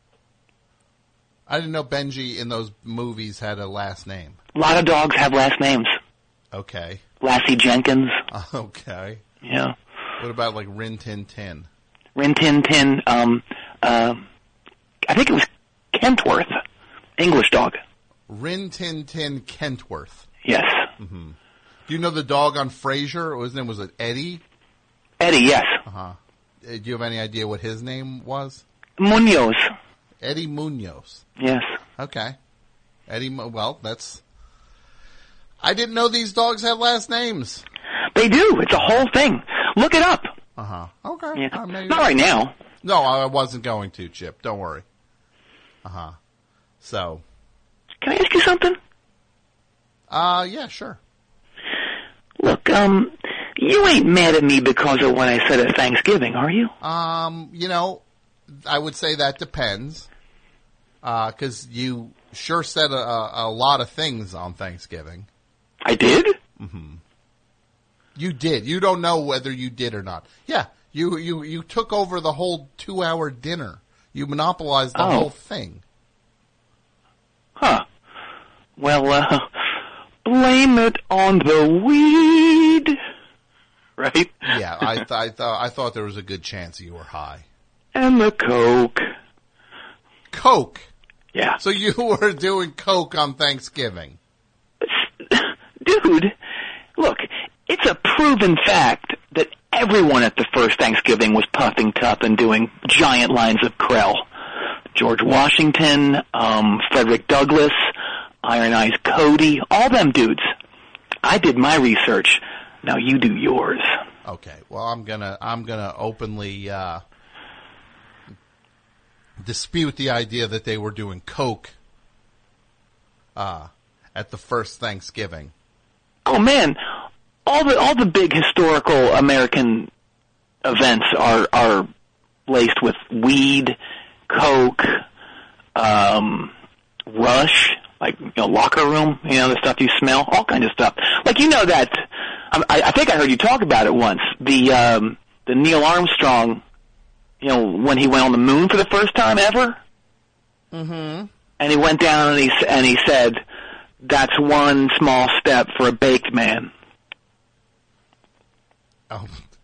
I didn't know Benji in those movies had a last name. A lot of dogs have last names. Okay. Lassie Jenkins. Okay. Yeah. What about like Rin Tin Tin? Rin Tin Tin. I think it was Kentworth, English dog. Rin Tin Tin Kentworth. Yes. Mm-hmm. Do you know the dog on Frasier? His name was it Eddie? Eddie, yes. Uh-huh. Do you have any idea what his name was? Munoz. Eddie Munoz. Yes. Okay. Well, that's... I didn't know these dogs had last names. They do. It's a whole thing. Look it up. Uh-huh. Okay. Yeah. Not right now. No, I wasn't going to, Chip. Don't worry. Uh-huh. So... Can I ask you something? Yeah, sure. Look, you ain't mad at me because of what I said at Thanksgiving, are you? You know, I would say that depends. 'Cause you sure said a lot of things on Thanksgiving. I did? Mm-hmm. You did. You don't know whether you did or not. Yeah, you took over the whole 2-hour dinner. You monopolized the whole thing. Huh. Well, blame it on the weed. Right? Yeah, I thought there was a good chance you were high. And the Coke. Coke? Yeah. So you were doing Coke on Thanksgiving? Dude, look, it's a proven fact that everyone at the first Thanksgiving was puffing tough and doing giant lines of Krell. George Washington, Frederick Douglass, Iron Eyes Cody, all them dudes. I did my research. Now you do yours. Okay. Well, I'm gonna openly dispute the idea that they were doing Coke at the first Thanksgiving. Oh man, all the big historical American events are laced with weed, Coke, Rush, like, locker room, the stuff you smell, all kinds of stuff. Like, that, I think I heard you talk about it once, the Neil Armstrong, when he went on the moon for the first time ever. Mm-hmm. And he went down and he said, that's one small step for a baked man. Oh,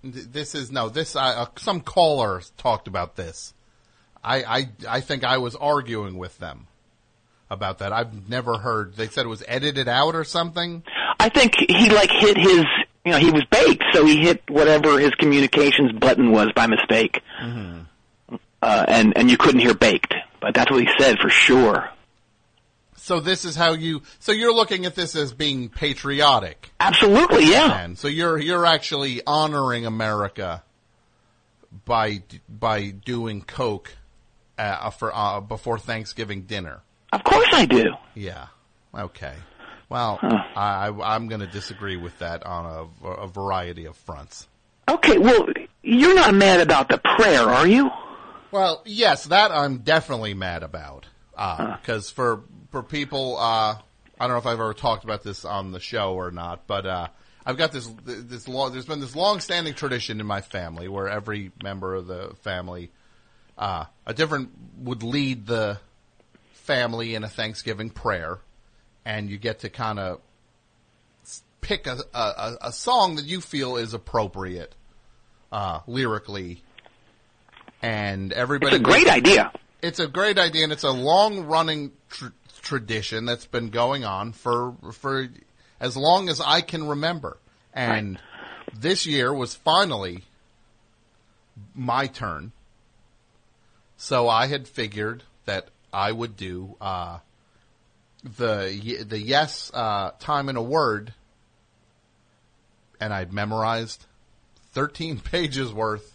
some caller talked about this. I think I was arguing with them about that. I've never heard. They said it was edited out or something. I think he hit his, he was baked, so he hit whatever his communications button was by mistake. Mm-hmm. And you couldn't hear baked, but that's what he said for sure. So this is how so you're looking at this as being patriotic. Absolutely, yeah. And so you're actually honoring America by doing Coke before Thanksgiving dinner. Of course I do. Yeah. Okay. Well, I'm going to disagree with that on a variety of fronts. Okay. Well, you're not mad about the prayer, are you? Well, yes, that I'm definitely mad about. Because for people, I don't know if I've ever talked about this on the show or not, but I've got there's been this long-standing tradition in my family where every member of the family, would lead the family in a Thanksgiving prayer, and you get to kind of pick a song that you feel is appropriate, lyrically, and everybody. It's a great idea. It's a great idea, and it's a long-running tradition that's been going on for as long as I can remember. And this year was finally my turn. So I had figured that I would do the Yes Time in a Word, and I'd memorized 13 pages worth.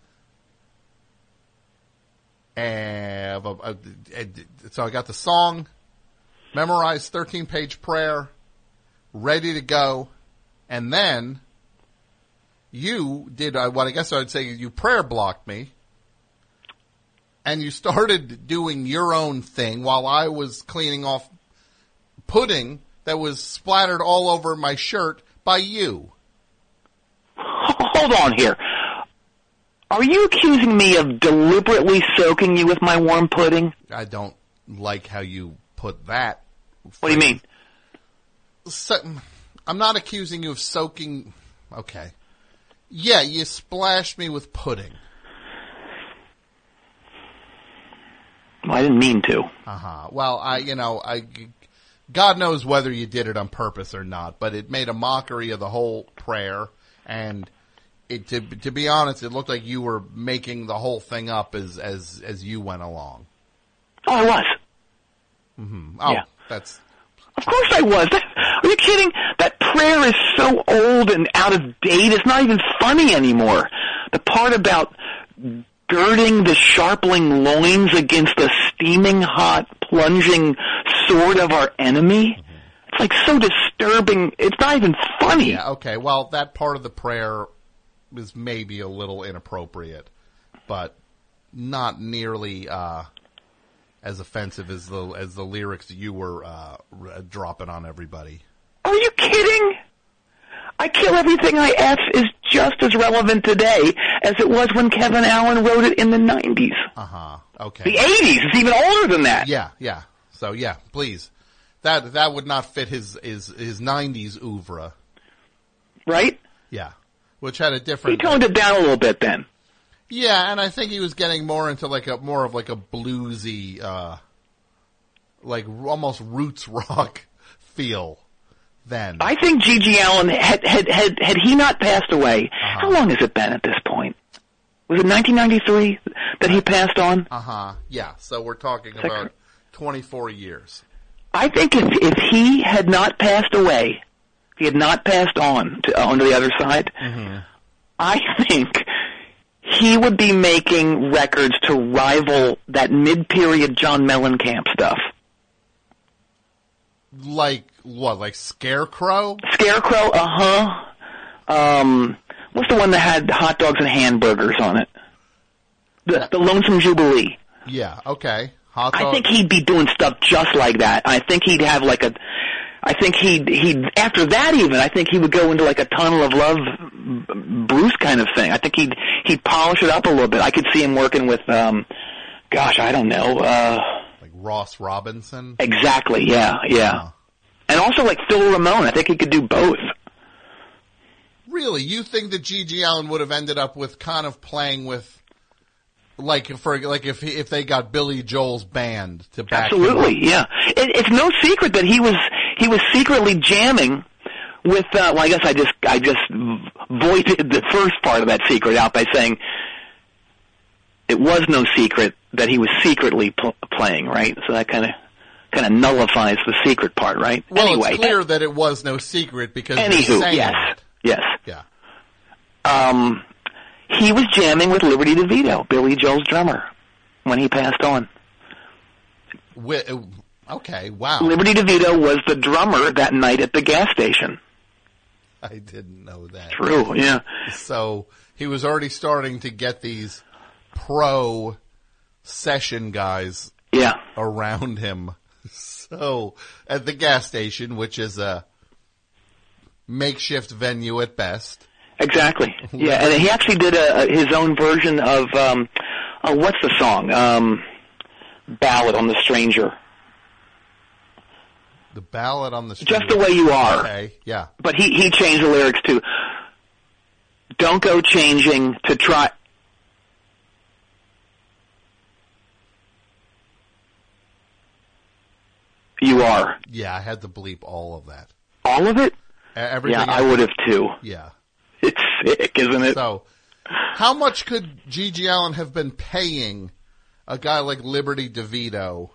And so I got the song, memorized 13-page prayer, ready to go, and then you did what I guess I would say you prayer blocked me, and you started doing your own thing while I was cleaning off pudding that was splattered all over my shirt by you. Hold on here. Are you accusing me of deliberately soaking you with my warm pudding? I don't like how you put that. What do you mean? I'm not accusing you of soaking. Okay. Yeah, you splashed me with pudding. Well, I didn't mean to. Well, God knows whether you did it on purpose or not, but it made a mockery of the whole prayer, and to be honest, it looked like you were making the whole thing up as you went along. Oh, I was. Mm-hmm. Oh, yeah. That's... Of course I was. Are you kidding? That prayer is so old and out of date, it's not even funny anymore. The part about girding the sharpling loins against the steaming hot, plunging sword of our enemy, it's like so disturbing, it's not even funny. Yeah, okay, well, that part of the prayer is maybe a little inappropriate, but not nearly as offensive as the lyrics you were dropping on everybody. Are you kidding? I Kill Everything I F is just as relevant today as it was when Kevin Allen wrote it in the 90s. Okay. The 80s. It's even older than that. Yeah. So, yeah, please. That would not fit his 90s oeuvre. Right? Yeah. Which had a different... He toned it down a little bit then. Yeah, and I think he was getting more into more of a bluesy, almost roots rock feel then. I think G.G. Allen had he not passed away. How long has it been at this point? Was it 1993 that he passed on? Yeah. So we're talking about 24 years. I think if he had not passed away, if he had not passed on to the other side, I think he would be making records to rival that mid-period John Mellencamp stuff. Like what? Like Scarecrow? Scarecrow, what's the one that had hot dogs and hamburgers on it? The Lonesome Jubilee. Yeah, okay. Hot dog. I think he'd be doing stuff just like that. I think he'd have I think he'd after that even, I think he would go into like a Tunnel of Love Bruce kind of thing. I think he'd polish it up a little bit. I could see him working with, I don't know, like Ross Robinson? Exactly, yeah. And also like Phil Ramone. I think he could do both. Really? You think that G.G. Allen would have ended up with kind of playing with, if they got Billy Joel's band to back him up? Absolutely, yeah. It's no secret that he was secretly jamming with, I guess I just voided the first part of that secret out by saying it was no secret that he was secretly playing, right? So that kind of nullifies the secret part, right? Well, anyway, it's clear that it was no secret because you're saying it. Yes. Yeah. He was jamming with Liberty DeVito, Billy Joel's drummer, when he passed on. Okay, wow. Liberty DeVito was the drummer that night at the gas station. I didn't know that. True, yeah. So he was already starting to get these pro session guys around him. So at the gas station, which is a makeshift venue at best. Exactly. Yeah, and he actually did his own version of what's the song? Ballad on the Stranger. The Ballad on the Stranger. Just the Way You Are. Okay, yeah. But he changed the lyrics to "Don't go changing to try." You are. Yeah, I had to bleep all of that. All of it? Everything. Yeah, I would have too. Yeah. It's sick, isn't it? So, how much could G.G. Allen have been paying a guy like Liberty DeVito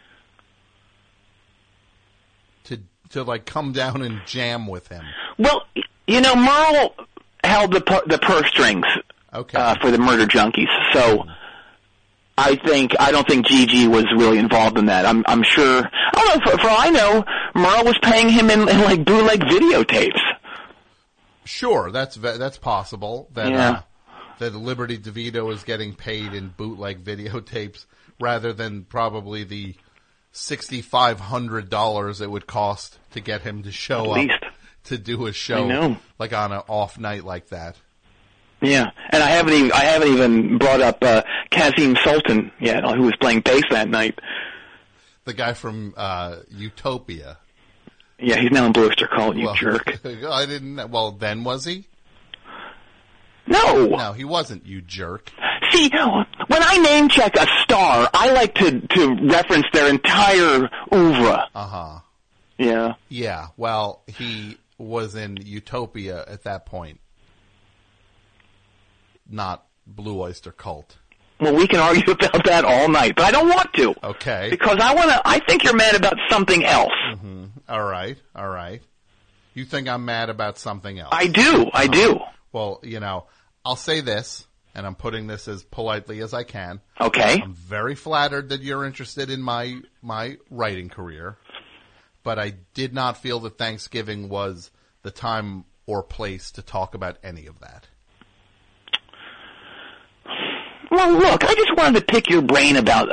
to come down and jam with him? Well, Merle held the purse strings for the Murder Junkies, so I don't think G.G. was really involved in that. I'm sure. I don't know. For all I know, Merle was paying him in like bootleg videotapes. Sure, that's possible. That Liberty DeVito is getting paid in bootleg videotapes rather than probably the $6,500 it would cost to get him to show up to do a show like on an off night like that. Yeah, and I haven't even brought up Kazim Sultan yet, who was playing bass that night. The guy from Utopia. Yeah, he's now in Brewster Cult, you jerk. I didn't. Well, then was he? No. No, he wasn't, you jerk. See, when I name check a star, I like to reference their entire oeuvre. Uh-huh. Yeah. Yeah, well, he was in Utopia at that point, not Blue Oyster Cult. Well, we can argue about that all night, but I don't want to. Okay. Because I think you're mad about something else. Mm-hmm. All right. You think I'm mad about something else? I do. Well, I'll say this, and I'm putting this as politely as I can. Okay. I'm very flattered that you're interested in my writing career, but I did not feel that Thanksgiving was the time or place to talk about any of that. Well, look, I just wanted to pick your brain about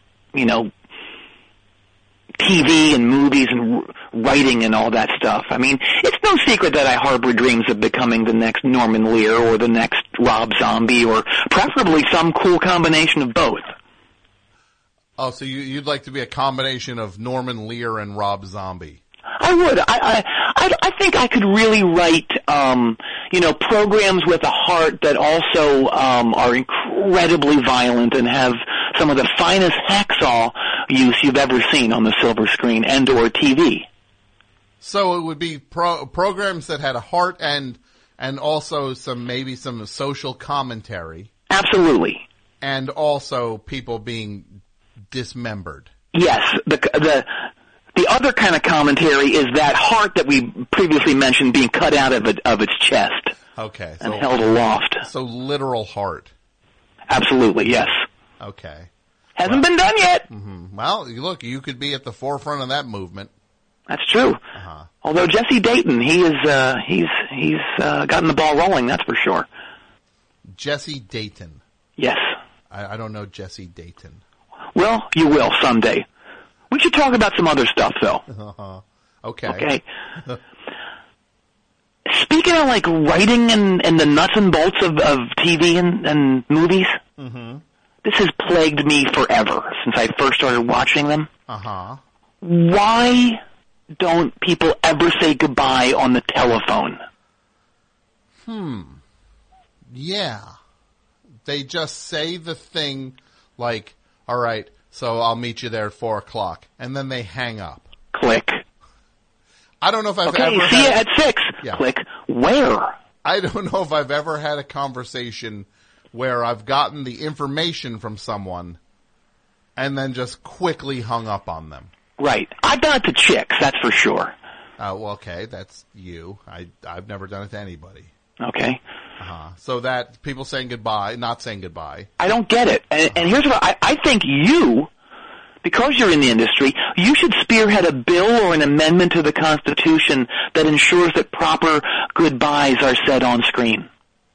TV and movies and writing and all that stuff. I mean, it's no secret that I harbor dreams of becoming the next Norman Lear or the next Rob Zombie or preferably some cool combination of both. Oh, so you'd like to be a combination of Norman Lear and Rob Zombie? I would. I think I could really write, programs with a heart that also are incredibly violent and have some of the finest hacksaw use you've ever seen on the silver screen and or TV. So it would be programs that had a heart and also maybe some social commentary. Absolutely. And also people being dismembered. Yes, the other kind of commentary is that heart that we previously mentioned being cut out of its chest. Okay. And held aloft. So literal heart. Absolutely, yes. Okay. Hasn't been done yet. Mm-hmm. Well, look, you could be at the forefront of that movement. That's true. Uh-huh. Although Jesse Dayton, he's gotten the ball rolling, that's for sure. Jesse Dayton. Yes. I don't know Jesse Dayton. Well, you will someday. We should talk about some other stuff, though. Uh-huh. Okay. Okay. Speaking of, writing and the nuts and bolts of TV and movies, mm-hmm. This has plagued me forever since I first started watching them. Uh-huh. Why don't people ever say goodbye on the telephone? Yeah. They just say the thing like, all right, so I'll meet you there at 4:00, and then they hang up. Click. I don't know if I've ever see you at 6. Yeah. Click. Where? I don't know if I've ever had a conversation where I've gotten the information from someone and then just quickly hung up on them. Right. I've done it to chicks, that's for sure. Well, okay, that's you. I've never done it to anybody. Okay. So that people saying goodbye, not saying goodbye. I don't get it. And here's what I think you, because you're in the industry, you should spearhead a bill or an amendment to the Constitution that ensures that proper goodbyes are said on screen.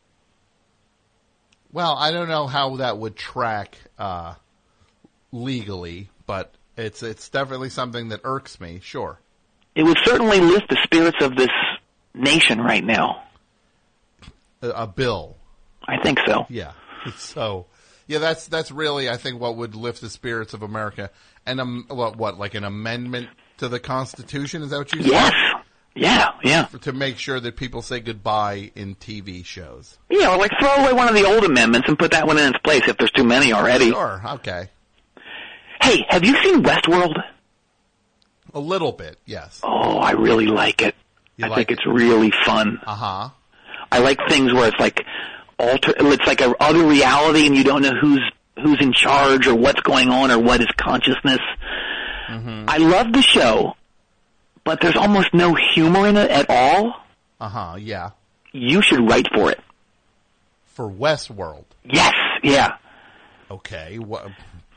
Well, I don't know how that would track legally, but it's definitely something that irks me, sure. It would certainly lift the spirits of this nation right now. A bill. I think so. Yeah. So, yeah, that's really, I think, what would lift the spirits of America. And what, like an amendment to the Constitution? Is that what you said? Yes. Yeah. To make sure that people say goodbye in TV shows. Yeah, or throw away one of the old amendments and put that one in its place if there's too many already. Sure, okay. Hey, have you seen Westworld? A little bit, yes. Oh, I really like it. I think it's really fun. Uh-huh. I like things where it's like it's like a other reality and you don't know who's in charge or what's going on or what is consciousness. Mm-hmm. I love the show, but there's almost no humor in it at all. Uh-huh, yeah. You should write for it. For Westworld? Yes, yeah. Okay, well,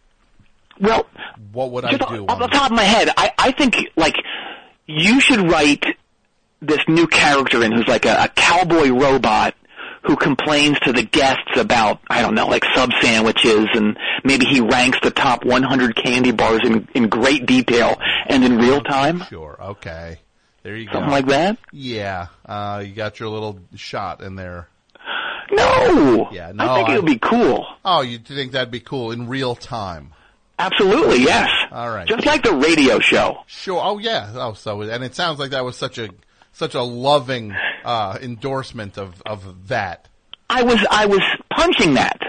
what would I do? Off the top of my head, I think, you should write this new character in who's like a cowboy robot who complains to the guests about, I don't know, sub sandwiches, and maybe he ranks the top 100 candy bars in great detail and in real time. Sure, okay. There you go. Something like that? Yeah, you got your little shot in there. No! Yeah, no. I think it would be cool. Oh, you think that'd be cool in real time? Absolutely, yes. All right. Just like the radio show. Sure. Oh, yeah. Oh, so, and it sounds like that was such a loving endorsement of that. I was punching that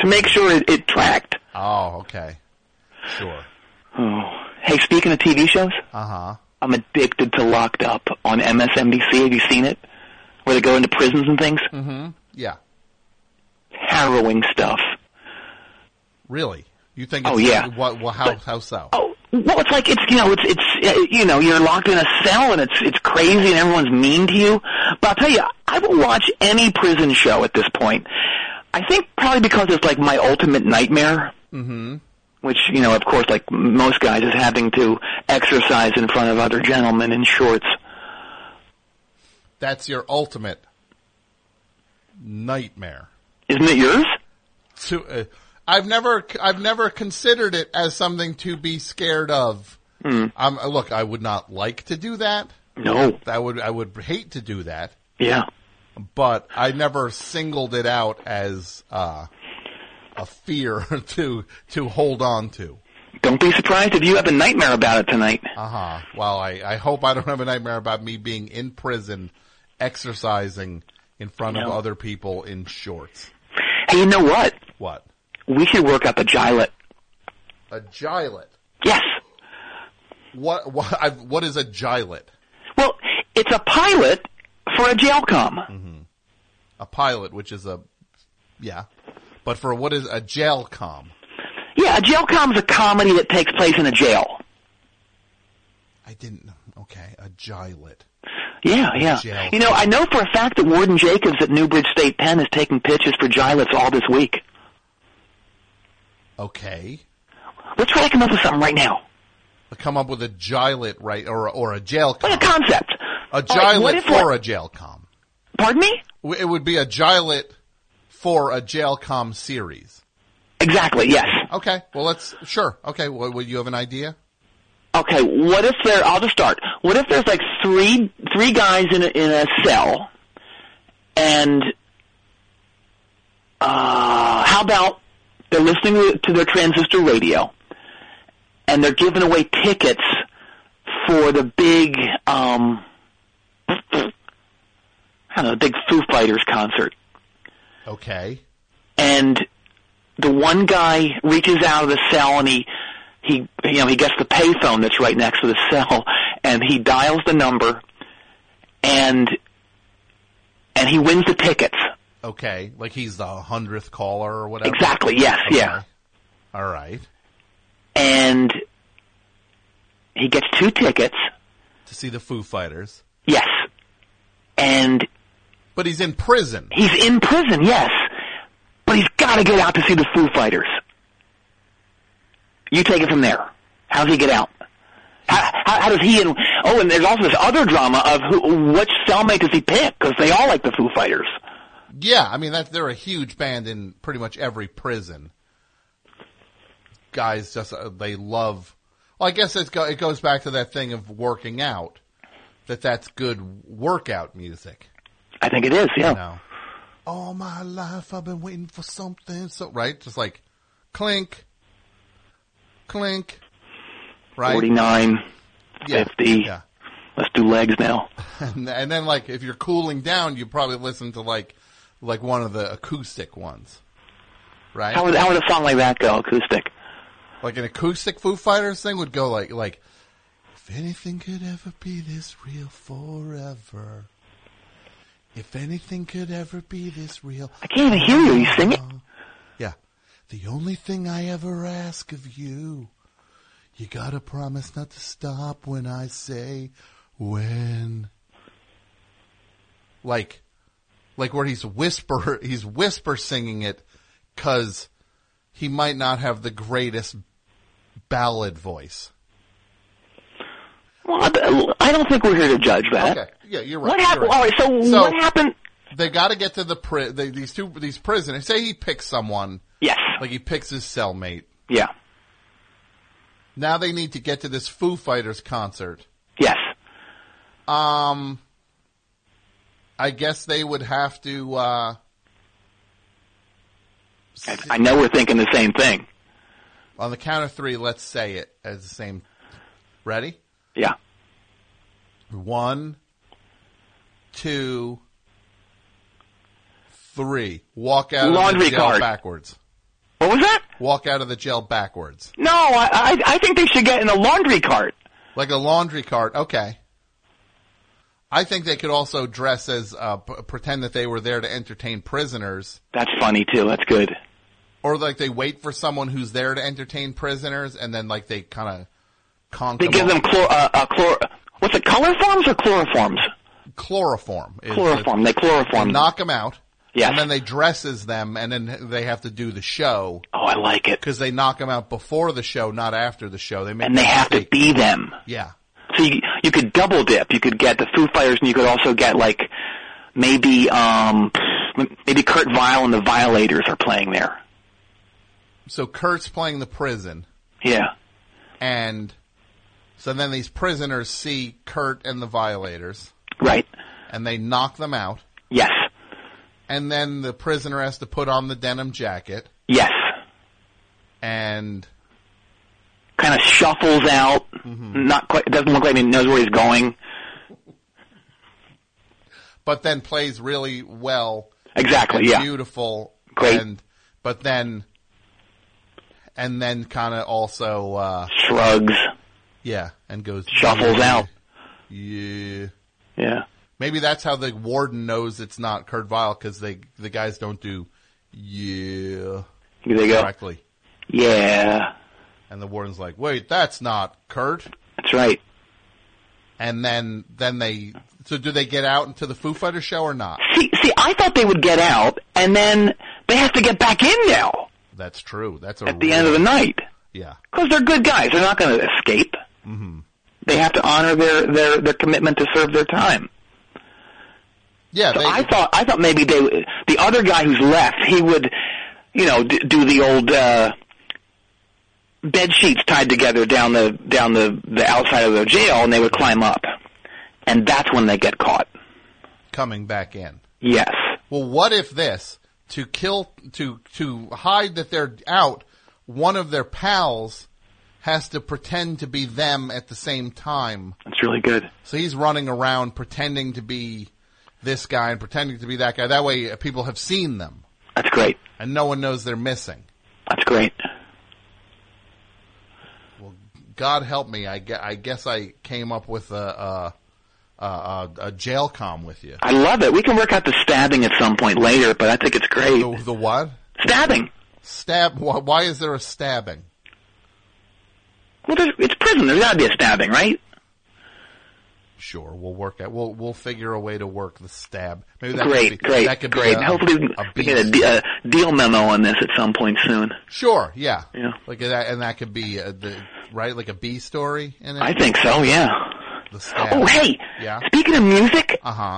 to make sure it tracked. Oh, okay. Sure. Oh. Hey, speaking of TV shows, Uh-huh. I'm addicted to Locked Up on MSNBC. Have you seen it? Where they go into prisons and things? Mm-hmm. Yeah. Harrowing stuff. Really? You think it's... Oh, yeah. How so? Oh, well, it's like, you're locked in a cell and it's crazy and everyone's mean to you. But I'll tell you, I will watch any prison show at this point. I think probably because it's like my ultimate nightmare. Mm-hmm. Which, of course, like most guys, is having to exercise in front of other gentlemen in shorts. That's your ultimate nightmare. Isn't it yours? I've never considered it as something to be scared of. Look, I would not like to do that. No. I would hate to do that. Yeah. But I never singled it out as a fear to hold on to. Don't be surprised if you have a nightmare about it tonight. Uh-huh. Well, I hope I don't have a nightmare about me being in prison exercising in front of other people in shorts. Hey, you know what? What? We should work up a gilet. A gilet? Yes. What is a gilet? Well, it's a pilot for a jail comm. Mm-hmm. A pilot, which is yeah. But for what is a jail comm? Yeah, a jail comm is a comedy that takes place in a jail. I didn't know. Okay, a gilet. Yeah. I know for a fact that Warden Jacobs at Newbridge State Pen is taking pitches for gilets all this week. Okay. Let's try to come up with something right now. Come up with a gilet, right, or a jail comm. Like a concept. A gilet for a jail comm. Pardon me? It would be a gilet for a jail comm series. Exactly, yes. Okay, well sure. Okay, well, you have an idea? Okay, what if I'll just start. What if there's like three guys in a cell, and how about they're listening to their transistor radio, and they're giving away tickets for the big, big Foo Fighters concert. Okay. And the one guy reaches out of the cell and he gets the payphone that's right next to the cell and he dials the number and he wins the tickets. Okay, like he's the 100th caller or whatever? Exactly, yes, okay. Yeah. All right. And he gets 2 tickets. To see the Foo Fighters? Yes. But he's in prison. He's in prison, yes. But he's got to get out to see the Foo Fighters. You take it from there. How does he get out? How does he and there's also this other drama of which cellmate does he pick? Because they all like the Foo Fighters. Yeah, I mean, they're a huge band in pretty much every prison. Guys just, they love, well, I guess it goes back to that thing of working out, that's good workout music. I think it is, yeah. All my life I've been waiting for something, right? Just like clink, clink, right? 49, 50. Yeah. Let's do legs now. And then, like, if you're cooling down, you probably listen to like one of the acoustic ones, right? How would a song like that go, acoustic? Like an acoustic Foo Fighters thing would go like, if anything could ever be this real forever. If anything could ever be this real. I can't even hear you. You sing it? Yeah. The only thing I ever ask of you, you gotta promise not to stop when I say when. Like where he's whisper singing it because he might not have the greatest ballad voice. Well, I don't think we're here to judge that. Okay, yeah, you're right. What happened? Right. All right, so what happened? They got to get to these prisoners. Say he picks someone. Yes. Like he picks his cellmate. Yeah. Now they need to get to this Foo Fighters concert. Yes. I guess they would have to. I know we're thinking the same thing. On the count of 3, let's say it as the same. Ready? Yeah. 1, 2, 3. Walk out laundry of the jail card backwards. What was that? Walk out of the jail backwards. No, I think they should get in a laundry cart. Like a laundry cart. Okay. I think they could also dress as, pretend that they were there to entertain prisoners. That's funny too. That's good. Or like they wait for someone who's there to entertain prisoners, and then like they kind of conk They give them what's it, colorforms or chloroforms? Chloroform. Chloroform. They chloroform. They knock them out. Yes. And then they dress as them, and then they have to do the show. Oh, I like it. Because they knock them out before the show, not after the show. They have to be them. Yeah. So you could double dip. You could get the Foo Fighters, and you could also get like maybe Kurt Vile and the Violators are playing there. So Kurt's playing the prison. Yeah. And so then these prisoners see Kurt and the Violators. Right. And they knock them out. Yes. And then the prisoner has to put on the denim jacket. Yes. And kind of shuffles out. Mm-hmm. Not quite. It doesn't look like he knows where he's going. But then plays really well. Exactly. And yeah. Beautiful. Great. And then kind of also shrugs. Yeah, and goes shuffles out. Yeah. Yeah. Maybe that's how the warden knows it's not Kurt Vile, because the guys don't do correctly. Yeah. And the warden's like, wait, that's not Kurt. That's right. And then so do they get out into the Foo Fighters show or not? See, I thought they would get out, and then they have to get back in now. That's true. That's at the end of the night. Yeah. Because they're good guys. They're not going to escape. Mm-hmm. They have to honor their commitment to serve their time. Yeah. So I thought maybe the other guy who's left, he would, do the old bed sheets tied together down the outside of the jail, and they would climb up, and that's when they get caught. Coming back in. Yes. Well, what if this to hide that they're out? One of their pals has to pretend to be them at the same time. That's really good. So he's running around pretending to be this guy and pretending to be that guy. That way people have seen them. That's great. And no one knows they're missing. That's great. Well, God help me. I guess I came up with a jail comm with you. I love it. We can work out the stabbing at some point later, but I think it's great. The what? Stabbing. Why is there a stabbing? Well, it's prison. There's got to be a stabbing, right? Sure, we'll work out. We'll figure a way to work the stab. Maybe that great. That could great. Be Hopefully, we get a deal memo on this at some point soon. Sure. Yeah. Yeah. Like that, and that could be like a B story in it. I think so. Yeah. The stab. Oh, hey. Yeah. Speaking of music. Uh-huh.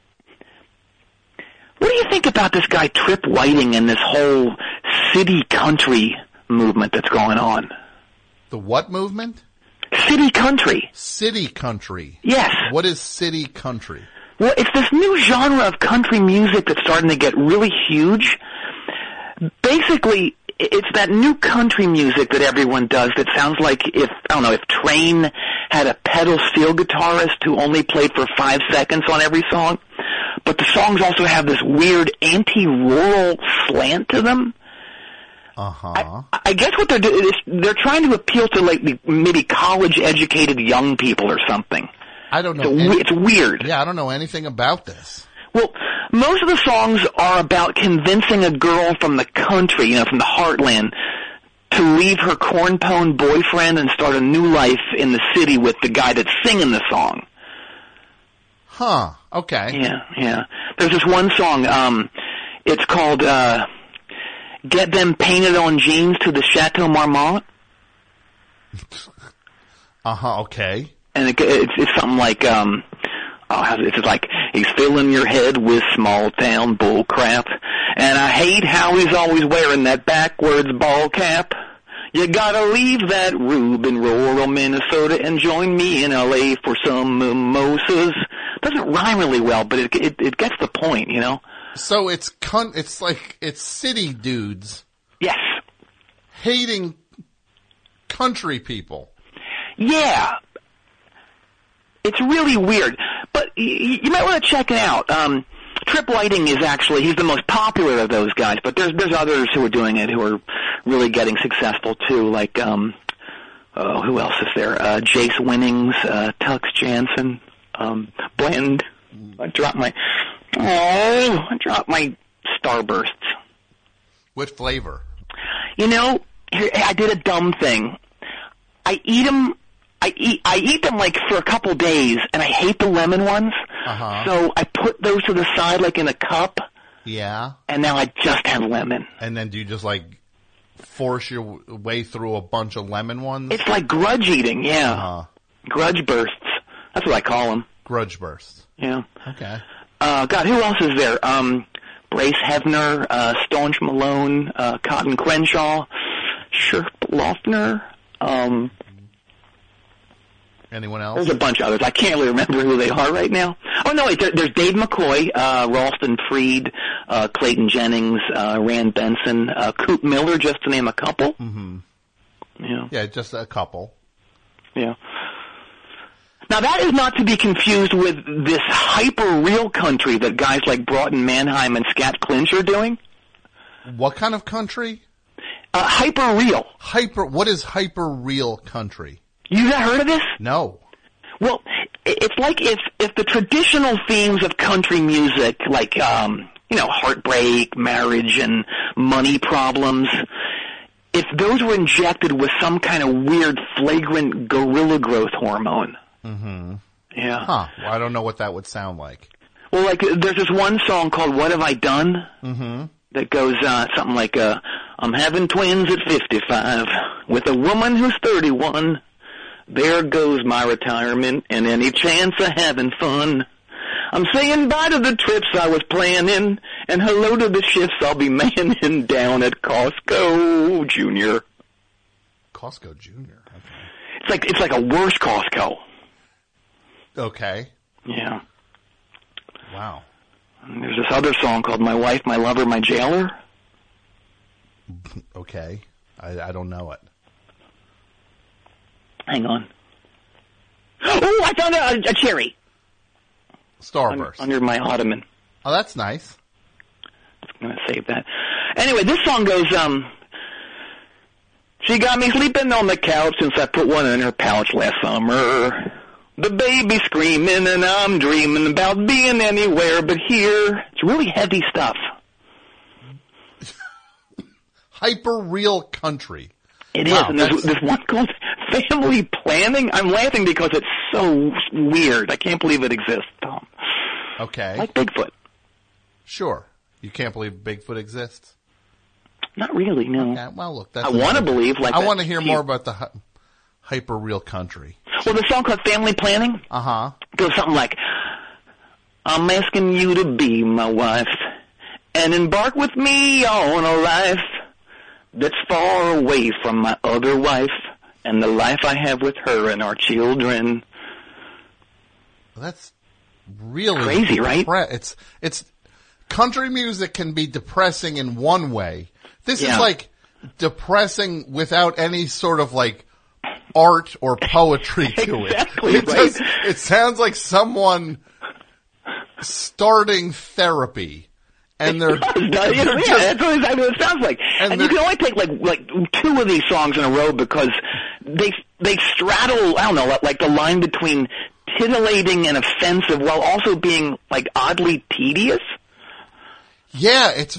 What do you think about this guy Trip Whiting and this whole city country movement that's going on? The what movement? City country. City country. Yes. What is city country? Well, it's this new genre of country music that's starting to get really huge. Basically, it's that new country music that everyone does that sounds like if Train had a pedal steel guitarist who only played for 5 seconds on every song. But the songs also have this weird anti-rural slant to them. Uh-huh. I guess what they're doing is they're trying to appeal to maybe college-educated young people or something. I don't know. It's weird. Yeah, I don't know anything about this. Well, most of the songs are about convincing a girl from the country, from the heartland, to leave her corn-pone boyfriend and start a new life in the city with the guy that's singing the song. Huh. Okay. Yeah. There's this one song, it's called, Get Them Painted on Jeans to the Chateau Marmont. Uh-huh, okay. And it's something like, it's like, he's filling your head with small town bull crap, and I hate how he's always wearing that backwards ball cap. You gotta leave that rube in rural Minnesota and join me in L.A. for some mimosas. Doesn't rhyme really well, but it gets the point, So it's city dudes. Yes. Hating country people. Yeah. It's really weird. But you might want to check it out. Trip Whiting is actually, he's the most popular of those guys, but there's others who are doing it who are really getting successful too, like, who else is there? Jace Winnings, Tux Jansen, Blend. I dropped my Starbursts. What flavor? You know, I did a dumb thing. I eat them like for a couple days, and I hate the lemon ones. So I put those to the side, like in a cup. Yeah. And now I just have lemon. And then do you just like force your way through a bunch of lemon ones? It's like grudge eating, yeah. Grudge bursts. That's what I call them. Grudge bursts. Yeah. Okay. God, who else is there? Brace Hefner, Staunch Malone, Cotton Crenshaw, Sherp Lofner. Anyone else? There's a bunch of others. I can't really remember who they are right now. Oh, no, wait, there's Dave McCoy, Ralston Freed, Clayton Jennings, Rand Benson, Coop Miller, just to name a couple. Mm-hmm. Yeah. Yeah, just a couple. Yeah. Now, that is not to be confused with this hyper-real country that guys like Broughton Mannheim and Scat Clinch are doing. What kind of country? Hyper-real. What is hyper-real country? You ever heard of this? No. Well, it's like if the traditional themes of country music, like, heartbreak, marriage, and money problems, if those were injected with some kind of weird, flagrant gorilla growth hormone. Mm-hmm. Yeah. Huh. Well, I don't know what that would sound like. Well, like, there's this one song called What Have I Done? Mm-hmm. That goes something like, I'm having twins at 55 with a woman who's 31. There goes my retirement and any chance of having fun. I'm saying bye to the trips I was planning and hello to the shifts I'll be manning down at Costco Junior. Costco Junior. Okay. It's like a worse Costco. Okay. Yeah. Wow. And there's this other song called My Wife, My Lover, My Jailer. Okay. I don't know it. Hang on. Oh, I found a cherry. Starburst. Under my ottoman. Oh, that's nice. I'm going to save that. Anyway, this song goes, she got me sleeping on the couch since I put one in her pouch last summer. The baby screaming and I'm dreaming about being anywhere but here. It's really heavy stuff. Hyper-real country. It is. And there's one called Family Planning. I'm laughing because it's so weird. I can't believe it exists, Tom. Okay. Like Bigfoot. Sure. You can't believe Bigfoot exists? Not really, no. Okay. Well, look, that's I want to believe. Like, I want to hear more about the hyper-real country. Well, the song called Family Planning goes something like, I'm asking you to be my wife and embark with me on a life that's far away from my other wife and the life I have with her and our children. That's really crazy, right? It's country music can be depressing in one way. This is like depressing without any sort of like art or poetry to exactly, it. It sounds like someone starting therapy. And they're that's exactly what it sounds like. And you can only take like two of these songs in a row because they straddle, I don't know, like the line between titillating and offensive while also being like oddly tedious. Yeah, it's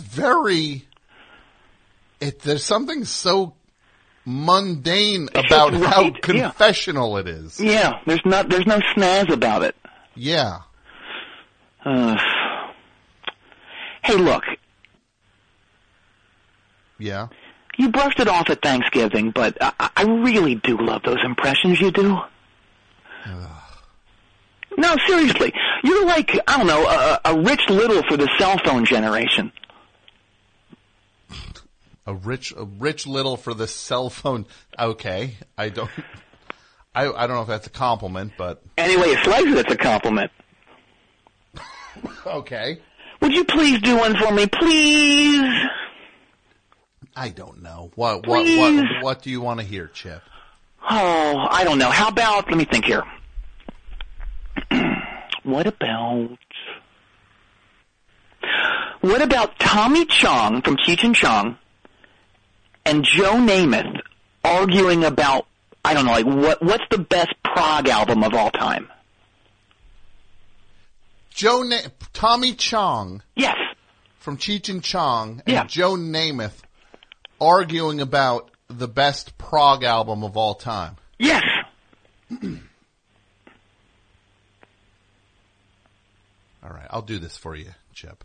there's something so mundane about how confessional it is. Yeah, there's no snazz about it. Yeah. Hey, look. Yeah? You brushed it off at Thanksgiving, but I really do love those impressions you do. No, seriously. You're like, I don't know, a Rich Little for the cell phone generation. A rich Little for the cell phone. Okay. I don't know if that's a compliment, but anyway, you slice it, it's a compliment. Okay. Would you please do one for me, please? I don't know. What do you want to hear, Chip? Oh, I don't know. How about, let me think here. What about What about Tommy Chong from Cheech and Chong and Joe Namath arguing about, I don't know, like what's the best prog album of all time? Tommy Chong. Yes. From Cheech and Chong and Joe Namath arguing about the best prog album of all time. Yes. All right, I'll do this for you, Chip.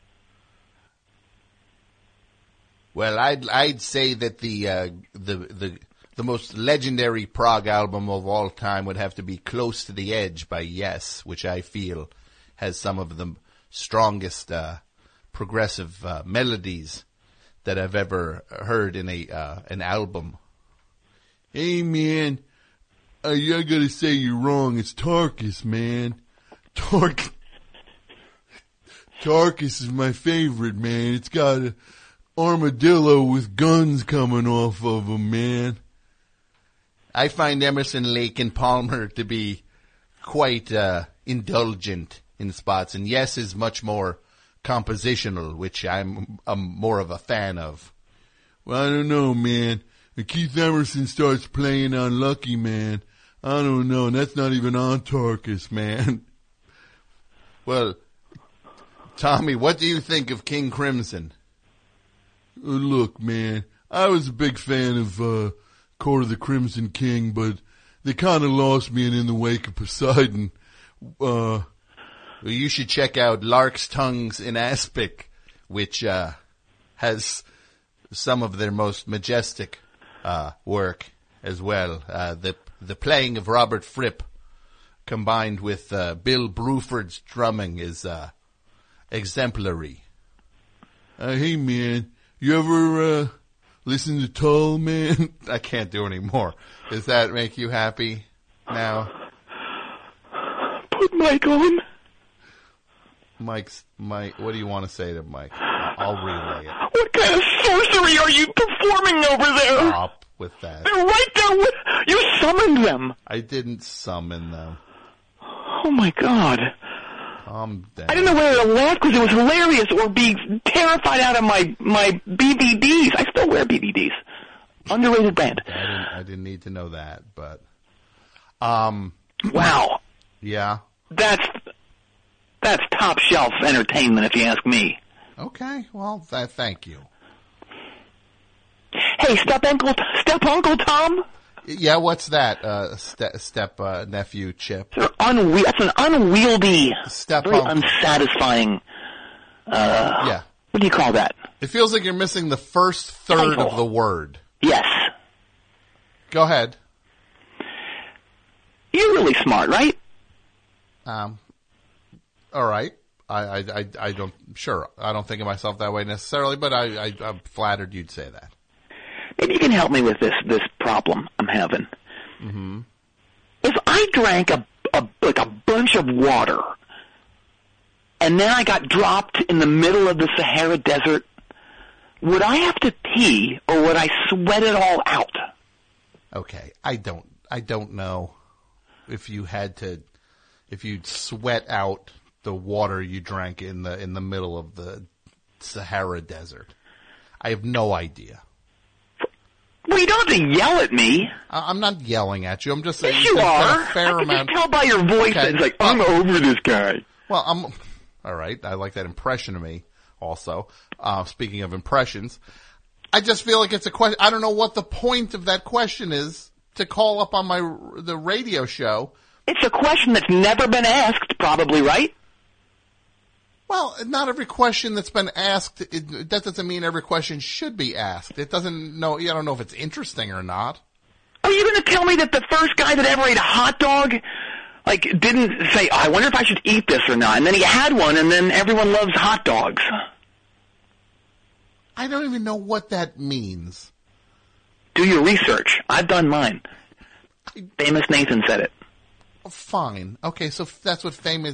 Well, I'd say that the most legendary prog album of all time would have to be Close to the Edge by Yes, which I feel has some of the strongest progressive melodies that I've ever heard in an album. Hey man, I gotta say you're wrong. It's Tarkus, man. Tarkus is my favorite, man. It's got an armadillo with guns coming off of him, man. I find Emerson, Lake, and Palmer to be quite indulgent in spots, and Yes is much more compositional, which I'm more of a fan of. Well, I don't know, man. When Keith Emerson starts playing on Lucky Man, I don't know, and that's not even on Tarkus, man. Well, Tommy, what do you think of King Crimson? Look, man, I was a big fan of Court of the Crimson King, but they kind of lost me in the Wake of Poseidon. Well, you should check out Lark's Tongues in Aspic, which has some of their most majestic work as well. The playing of Robert Fripp combined with Bill Bruford's drumming is exemplary. Hey, man, you ever listen to Tull, man? I can't do any more. Does that make you happy now? Put Mike on. Mike, what do you want to say to Mike? I'll relay it. What kind of sorcery are you performing over there? Stop with that. They're right there with... You summoned them. I didn't summon them. Oh, my God. Calm down. I didn't know whether to laugh because it was hilarious or be terrified out of my BVDs. I still wear BVDs. Underrated band. I didn't need to know that, but... Wow. Yeah? That's top shelf entertainment, if you ask me. Okay, well, thank you. Hey, step Uncle Tom? Yeah, what's that, step nephew Chip? That's an unwieldy, step very uncle. Unsatisfying, yeah. What do you call that? It feels like you're missing the first third of the word. Yes. Go ahead. You're really smart, right? All right. I don't think of myself that way necessarily, but I'm flattered you'd say that. Maybe you can help me with this problem I'm having. Mm-hmm. If I drank a bunch of water, and then I got dropped in the middle of the Sahara Desert, would I have to pee, or would I sweat it all out? Okay, I don't know if you'd sweat out the water you drank in the middle of the Sahara Desert. I have no idea. Well, you don't have to yell at me. I'm not yelling at you. I'm just saying. Yes, you are. A fair I amount. can just tell by your voice that it's like, I'm over this guy. Well, all right. I like that impression of me also. Speaking of impressions, I just feel like it's a question. I don't know what the point of that question is to call up on the radio show. It's a question that's never been asked, probably, right? Well, not every question that's been asked, that doesn't mean every question should be asked. It doesn't know, I don't know if it's interesting or not. Are you going to tell me that the first guy that ever ate a hot dog, didn't say, I wonder if I should eat this or not, and then he had one, and then everyone loves hot dogs? I don't even know what that means. Do your research. I've done mine. Famous Nathan said it. Fine. Okay, so that's what famous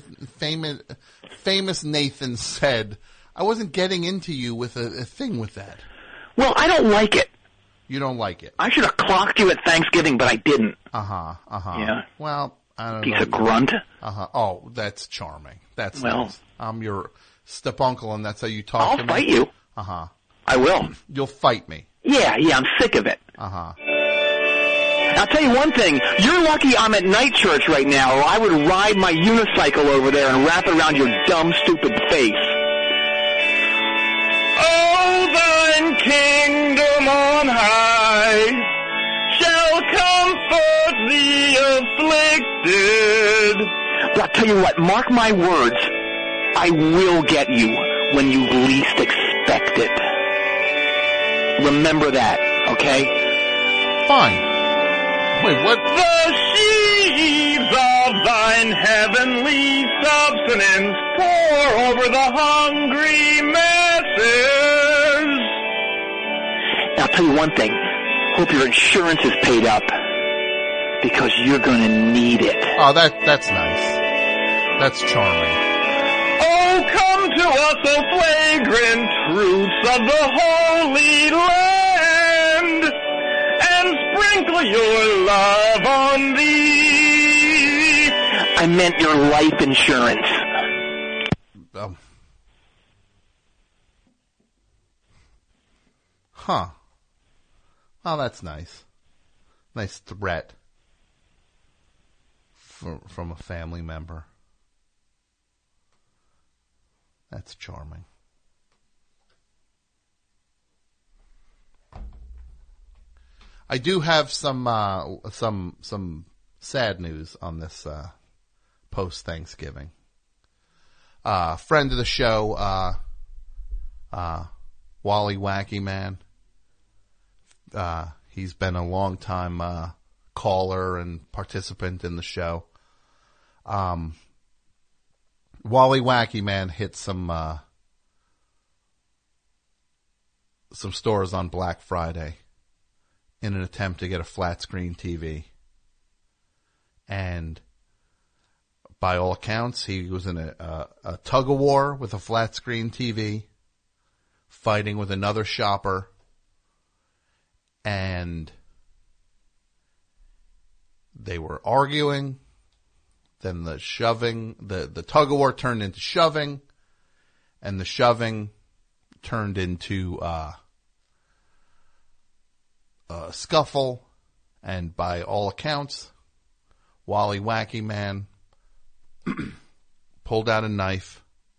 Nathan said. I wasn't getting into you with a thing with that. Well, I don't like it. You don't like it? I should have clocked you at Thanksgiving, but I didn't. Uh-huh. Yeah. Well, I don't know. Piece of grunt. Uh-huh. Oh, that's charming. That's nice. I'm your Stepunkel, and that's how you talk to me? I'll fight you. Uh-huh. I will. You'll fight me. Yeah, I'm sick of it. Uh-huh. I'll tell you one thing. You're lucky I'm at night church right now, or I would ride my unicycle over there and wrap it around your dumb, stupid face. Oh, thine kingdom on high shall comfort the afflicted. But I'll tell you what, mark my words, I will get you when you least expect it. Remember that, okay? Fine. Wait, what? The sheaves of thine heavenly substance pour over the hungry masses. Now, I'll tell you one thing. Hope your insurance is paid up, because you're going to need it. Oh, that's nice. That's charming. Oh, come to us, O flagrant truths of the Holy Land, and sprinkle your love on thee. I meant your life insurance. Huh. Oh, that's nice. Nice threat from a family member. That's charming. I do have some sad news on this post Thanksgiving. Friend of the show, Wally Wacky Man. He's been a long time caller and participant in the show. Wally Wacky Man hit some stores on Black Friday in an attempt to get a flat screen TV. And by all accounts, he was in a tug of war with a flat screen TV, fighting with another shopper, and they were arguing. Then the shoving, the tug of war turned into shoving, and the shoving turned into a scuffle. And by all accounts, Wally Wacky Man pulled out a knife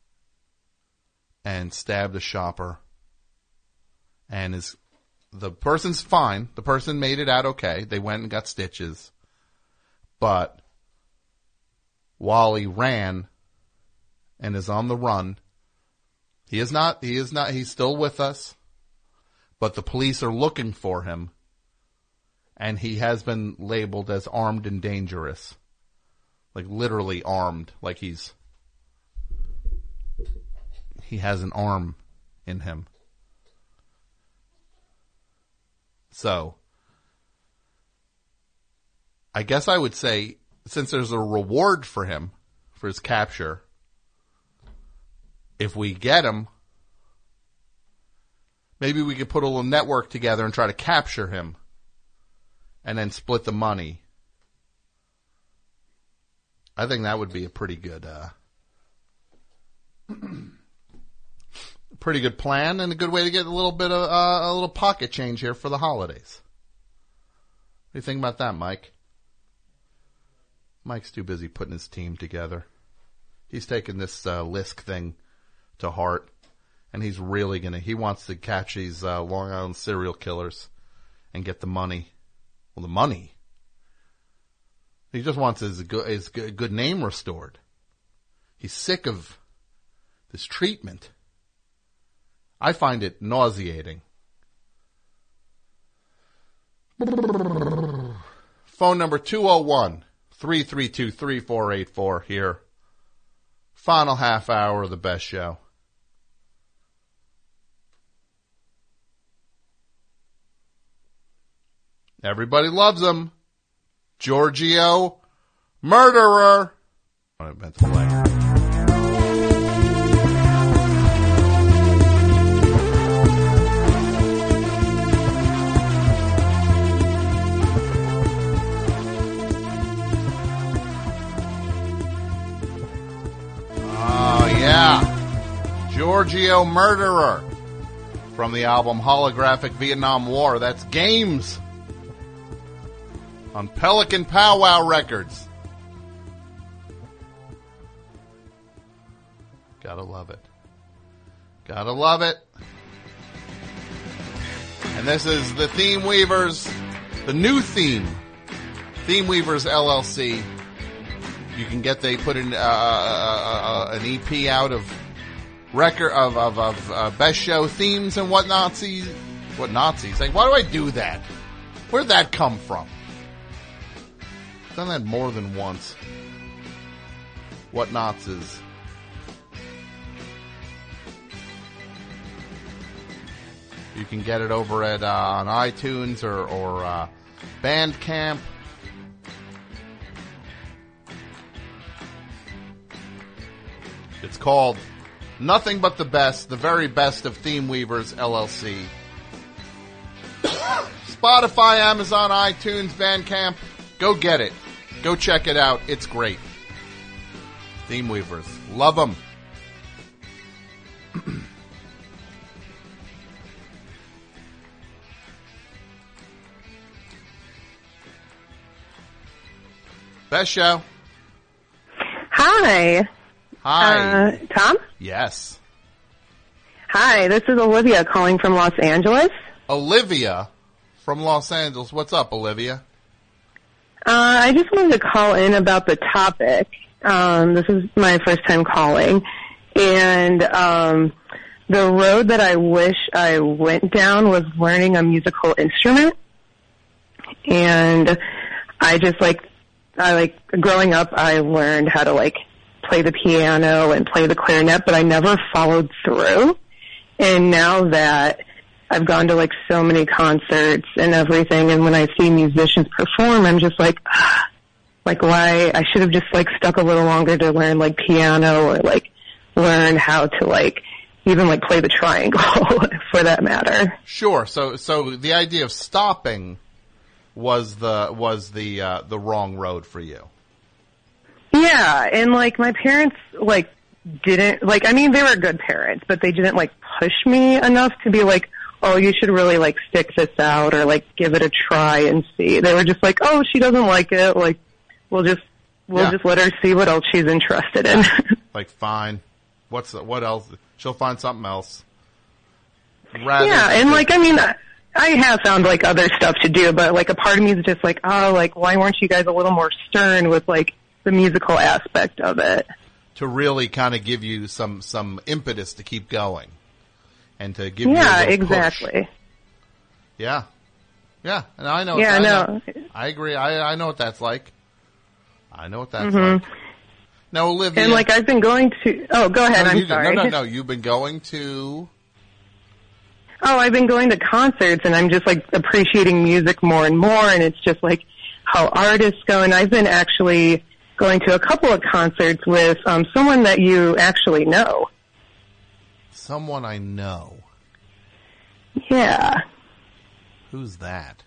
and stabbed a shopper. And the person's fine. The person made it out okay. They went and got stitches. But Wally ran and is on the run. He's still with us, but the police are looking for him, and he has been labeled as armed and dangerous. Like literally armed, like he has an arm in him. So, I guess I would say, since there's a reward for him, for his capture, if we get him, maybe we could put a little network together and try to capture him, and then split the money. I think that would be a pretty good, plan and a good way to get a little bit of a little pocket change here for the holidays. What do you think about that, Mike? Mike's too busy putting his team together. He's taking this Lisk thing to heart, and he's really he wants to catch these Long Island serial killers and get the money. Well, the money. He just wants his good name restored. He's sick of this treatment. I find it nauseating. Phone number 201-332-3484 here. Final half hour of the best show. Everybody loves him. Giorgio, murderer. I meant to play. Oh, yeah. Giorgio Murderer from the album Holographic Vietnam War. That's Games on Pelican Powwow Records. Gotta love it. Gotta love it. And this is the Theme Weavers, the new theme, Theme Weavers LLC. You can get, they put in an EP out of record of best show themes and what Nazis. Like, why do I do that? Where'd that come from? I've done that more than once. What Nazis? You can get it over at on iTunes or Bandcamp. It's called Nothing But the Best, the very best of Theme Weavers LLC. Spotify, Amazon, iTunes, Bandcamp. Go get it. Go check it out. It's great. Theme Weavers. Love them. Best show. Hi. Hi. Tom? Yes. Hi, this is Olivia calling from Los Angeles. Olivia from Los Angeles. What's up, Olivia? I just wanted to call in about the topic. This is my first time calling. And the road that I wish I went down was learning a musical instrument. And growing up, I learned how to play the piano and play the clarinet, but I never followed through. And now that I've gone to so many concerts and everything, and when I see musicians perform, I'm just why I should have just stuck a little longer to learn piano or learn how to even play the triangle for that matter. Sure. So the idea of stopping was the wrong road for you. Yeah, and my parents didn't I mean, they were good parents, but they didn't push me enough to be oh, you should really stick this out or give it a try and see. They were just oh, she doesn't like it, we'll just let her see what else she's interested in. Fine. What else? She'll find something else. And I mean, I have found other stuff to do, but a part of me is just why weren't you guys a little more stern with the musical aspect of it? To really kind of give you some impetus to keep going, and to give you a little exactly. push. Yeah, and I know. Yeah, no, I agree. I know what that's like. I know what that's like. Now, Olivia, and I've been going to. Oh, go ahead. I'm sorry. No. You've been going to. Oh, I've been going to concerts, and I'm just appreciating music more and more, and it's just how artists go. And I've been actually going to a couple of concerts with someone that you actually know. Someone I know? Yeah. Who's that?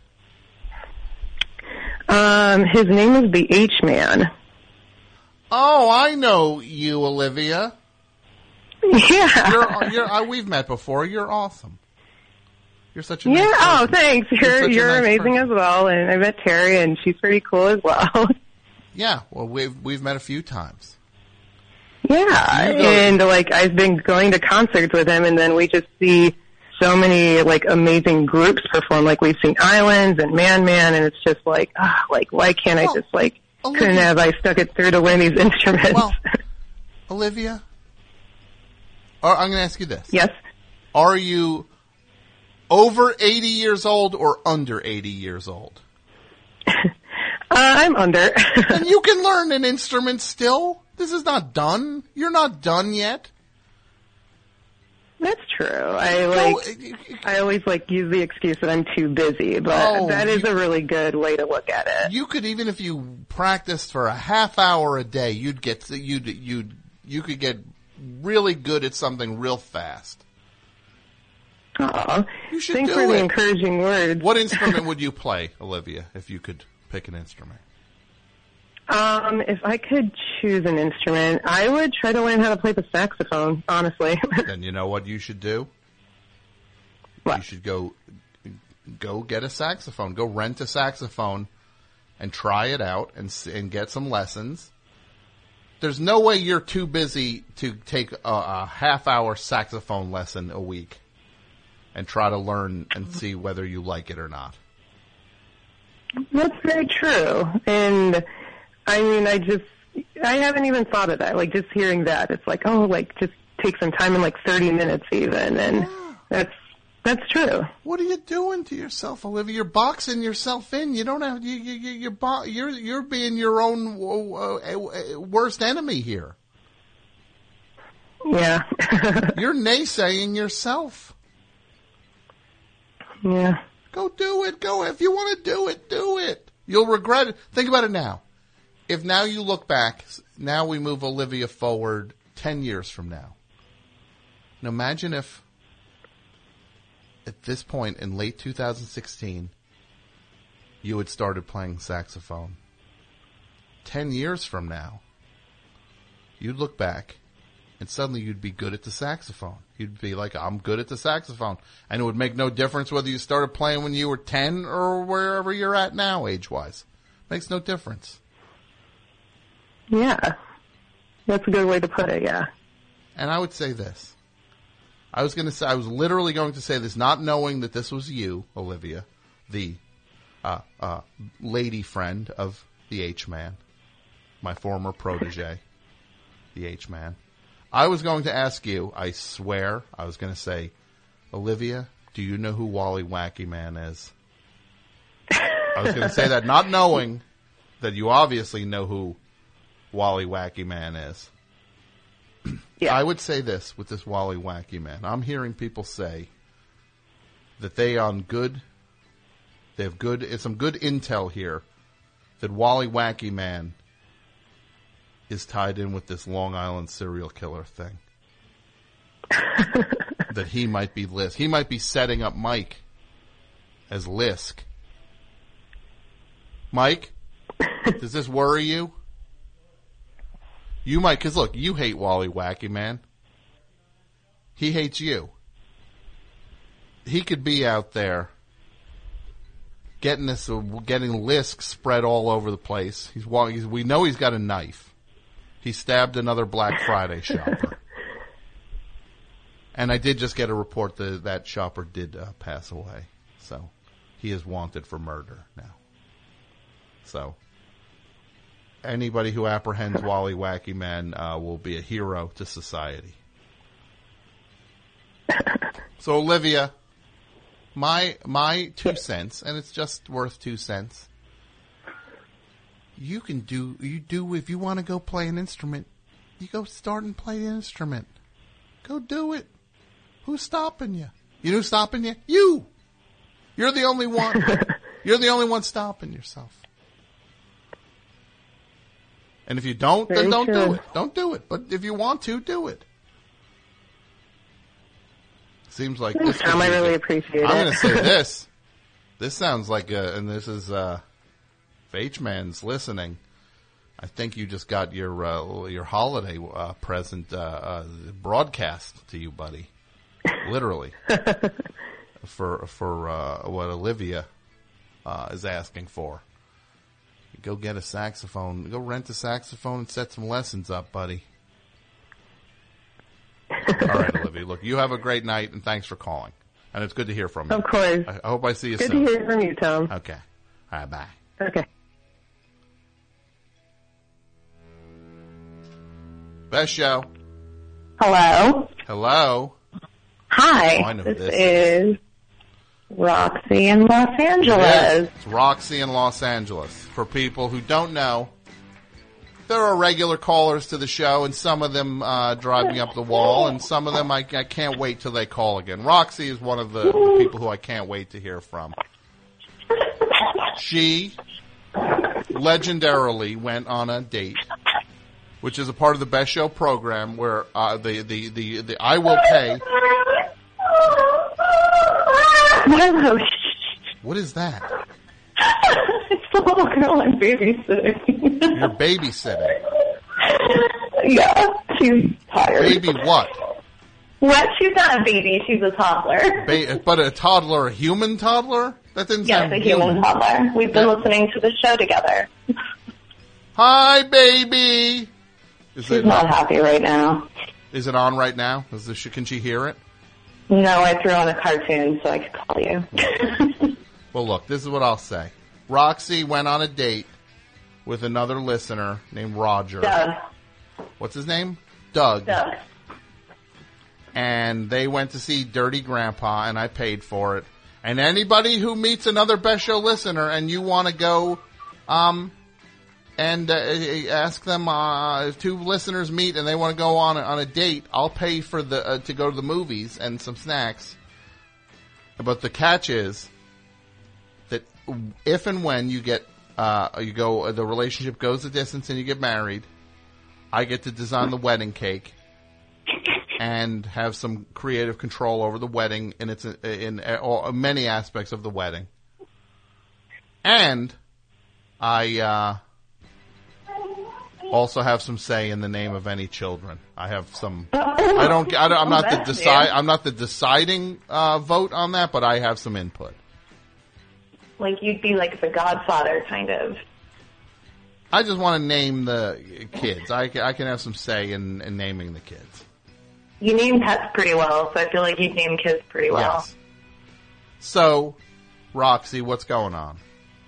His name is the H-Man. Oh, I know you, Olivia. Yeah. We've met before. You're awesome. You're such a nice person. Oh, thanks. You're nice amazing person. as well, and I met Terry, and she's pretty cool as well. Yeah, well, we've met a few times. Yeah, and I've been going to concerts with him, and then we just see so many amazing groups perform. We've seen Islands and Man Man, and it's just why can't I just Olivia, couldn't have I stuck it through to learn these instruments? Well, Olivia, I'm going to ask you this. Yes. Are you over 80 years old or under 80 years old? I'm under. And you can learn an instrument still. This is not done. You're not done yet. That's true. I always use the excuse that I'm too busy, but that is a really good way to look at it. You could, even if you practiced for a half hour a day, you could get really good at something real fast. Aw, you should thanks do for the it. encouraging words. What instrument would you play, Olivia, if you could pick an instrument? If I could choose an instrument, I would try to learn how to play the saxophone, honestly. Then you know what you should do? What? You should go get a saxophone. Go rent a saxophone and try it out and get some lessons. There's no way you're too busy to take a half-hour saxophone lesson a week and try to learn and see whether you like it or not. That's very true. And, I mean, I haven't even thought of that. Like, just hearing that, it's like, oh, like, just take some time in, like, 30 minutes even. And that's true. What are you doing to yourself, Olivia? You're boxing yourself in. You don't have, you're being your own worst enemy here. Yeah. You're naysaying yourself. Yeah. Go do it. Go. If you want to do it, do it. You'll regret it. Think about it now. If now you look back, now we move Olivia forward 10 years from now. Now imagine if at this point in late 2016, you had started playing saxophone. 10 years from now, you'd look back and suddenly you'd be good at the saxophone. You'd be like, I'm good at the saxophone. And it would make no difference whether you started playing when you were 10 or wherever you're at now, age-wise. Makes no difference. Yeah. That's a good way to put it, yeah. And I would say this. I was literally going to say this, not knowing that this was you, Olivia, the lady friend of the H-Man, my former protege, the H-Man. I was going to ask you, I swear, I was going to say, Olivia, do you know who Wally Wacky Man is? I was going to say that, not knowing that you obviously know who Wally Wacky Man is. Yeah. I would say this with this Wally Wacky Man. I'm hearing people say that they have some good intel here that Wally Wacky Man is tied in with this Long Island serial killer thing. That he might be Lisk. He might be setting up Mike as Lisk. Mike, does this worry you? You might, because look, you hate Wally Wacky Man. He hates you. He could be out there getting Lisk spread all over the place. We know he's got a knife. He stabbed another Black Friday shopper. And I did just get a report that shopper did pass away. So he is wanted for murder now. So anybody who apprehends Wally Wacky Man will be a hero to society. So Olivia, my 2 cents, and it's just worth 2 cents. You if you want to go play an instrument, you go start and play an instrument. Go do it. Who's stopping you? You know who's stopping you? You. You're the only one. You're the only one stopping yourself. And if you don't, then don't do it. Don't do it. But if you want to, do it. Seems like this. Tom, I really appreciate it. I'm going to say this. This sounds like and this is, if H-Man's listening, I think you just got your holiday present broadcast to you, buddy. Literally. for what Olivia is asking for. Go get a saxophone. Go rent a saxophone and set some lessons up, buddy. All right, Olivia. Look, you have a great night, and thanks for calling. And it's good to hear from you. Of course. I hope I see you soon. Good to hear from you, Tom. Okay. All right, bye. Okay. Best show. Hello. Hello. Hi. Oh, I know who this is Roxy in Los Angeles. It's Roxy in Los Angeles. For people who don't know, there are regular callers to the show, and some of them drive me up the wall, and some of them I can't wait till they call again. Roxy is one of the people who I can't wait to hear from. She legendarily went on a date, which is a part of the Best Show program where the I will pay. Hello. What is that? It's the little girl I'm babysitting. You're babysitting. Yeah, she's tired. Baby what? What? She's not a baby. She's a toddler. But a toddler, a human toddler? That didn't Yes, sound a human toddler. We've been listening to the show together. Hi, baby. She's not happy right now. Is it on right now? Can she hear it? No, I threw on a cartoon so I could call you. Well, look, this is what I'll say. Roxy went on a date with another listener named Roger. Doug. What's his name? Doug. Doug. And they went to see Dirty Grandpa, and I paid for it. And anybody who meets another Best Show listener and you want to go and ask them, if two listeners meet and they want to go on a date, I'll pay for to go to the movies and some snacks. But the catch is that if and when you get the relationship goes the distance and you get married, I get to design the wedding cake and have some creative control over the wedding in many aspects of the wedding. And I also have some say in the name of any children. I have some. I'm not the deciding vote on that, but I have some input. Like you'd be like the godfather, kind of. I just want to name the kids. I can have some say in naming the kids. You name pets pretty well, so I feel like you'd name kids pretty well. Yes. So, Roxy, what's going on?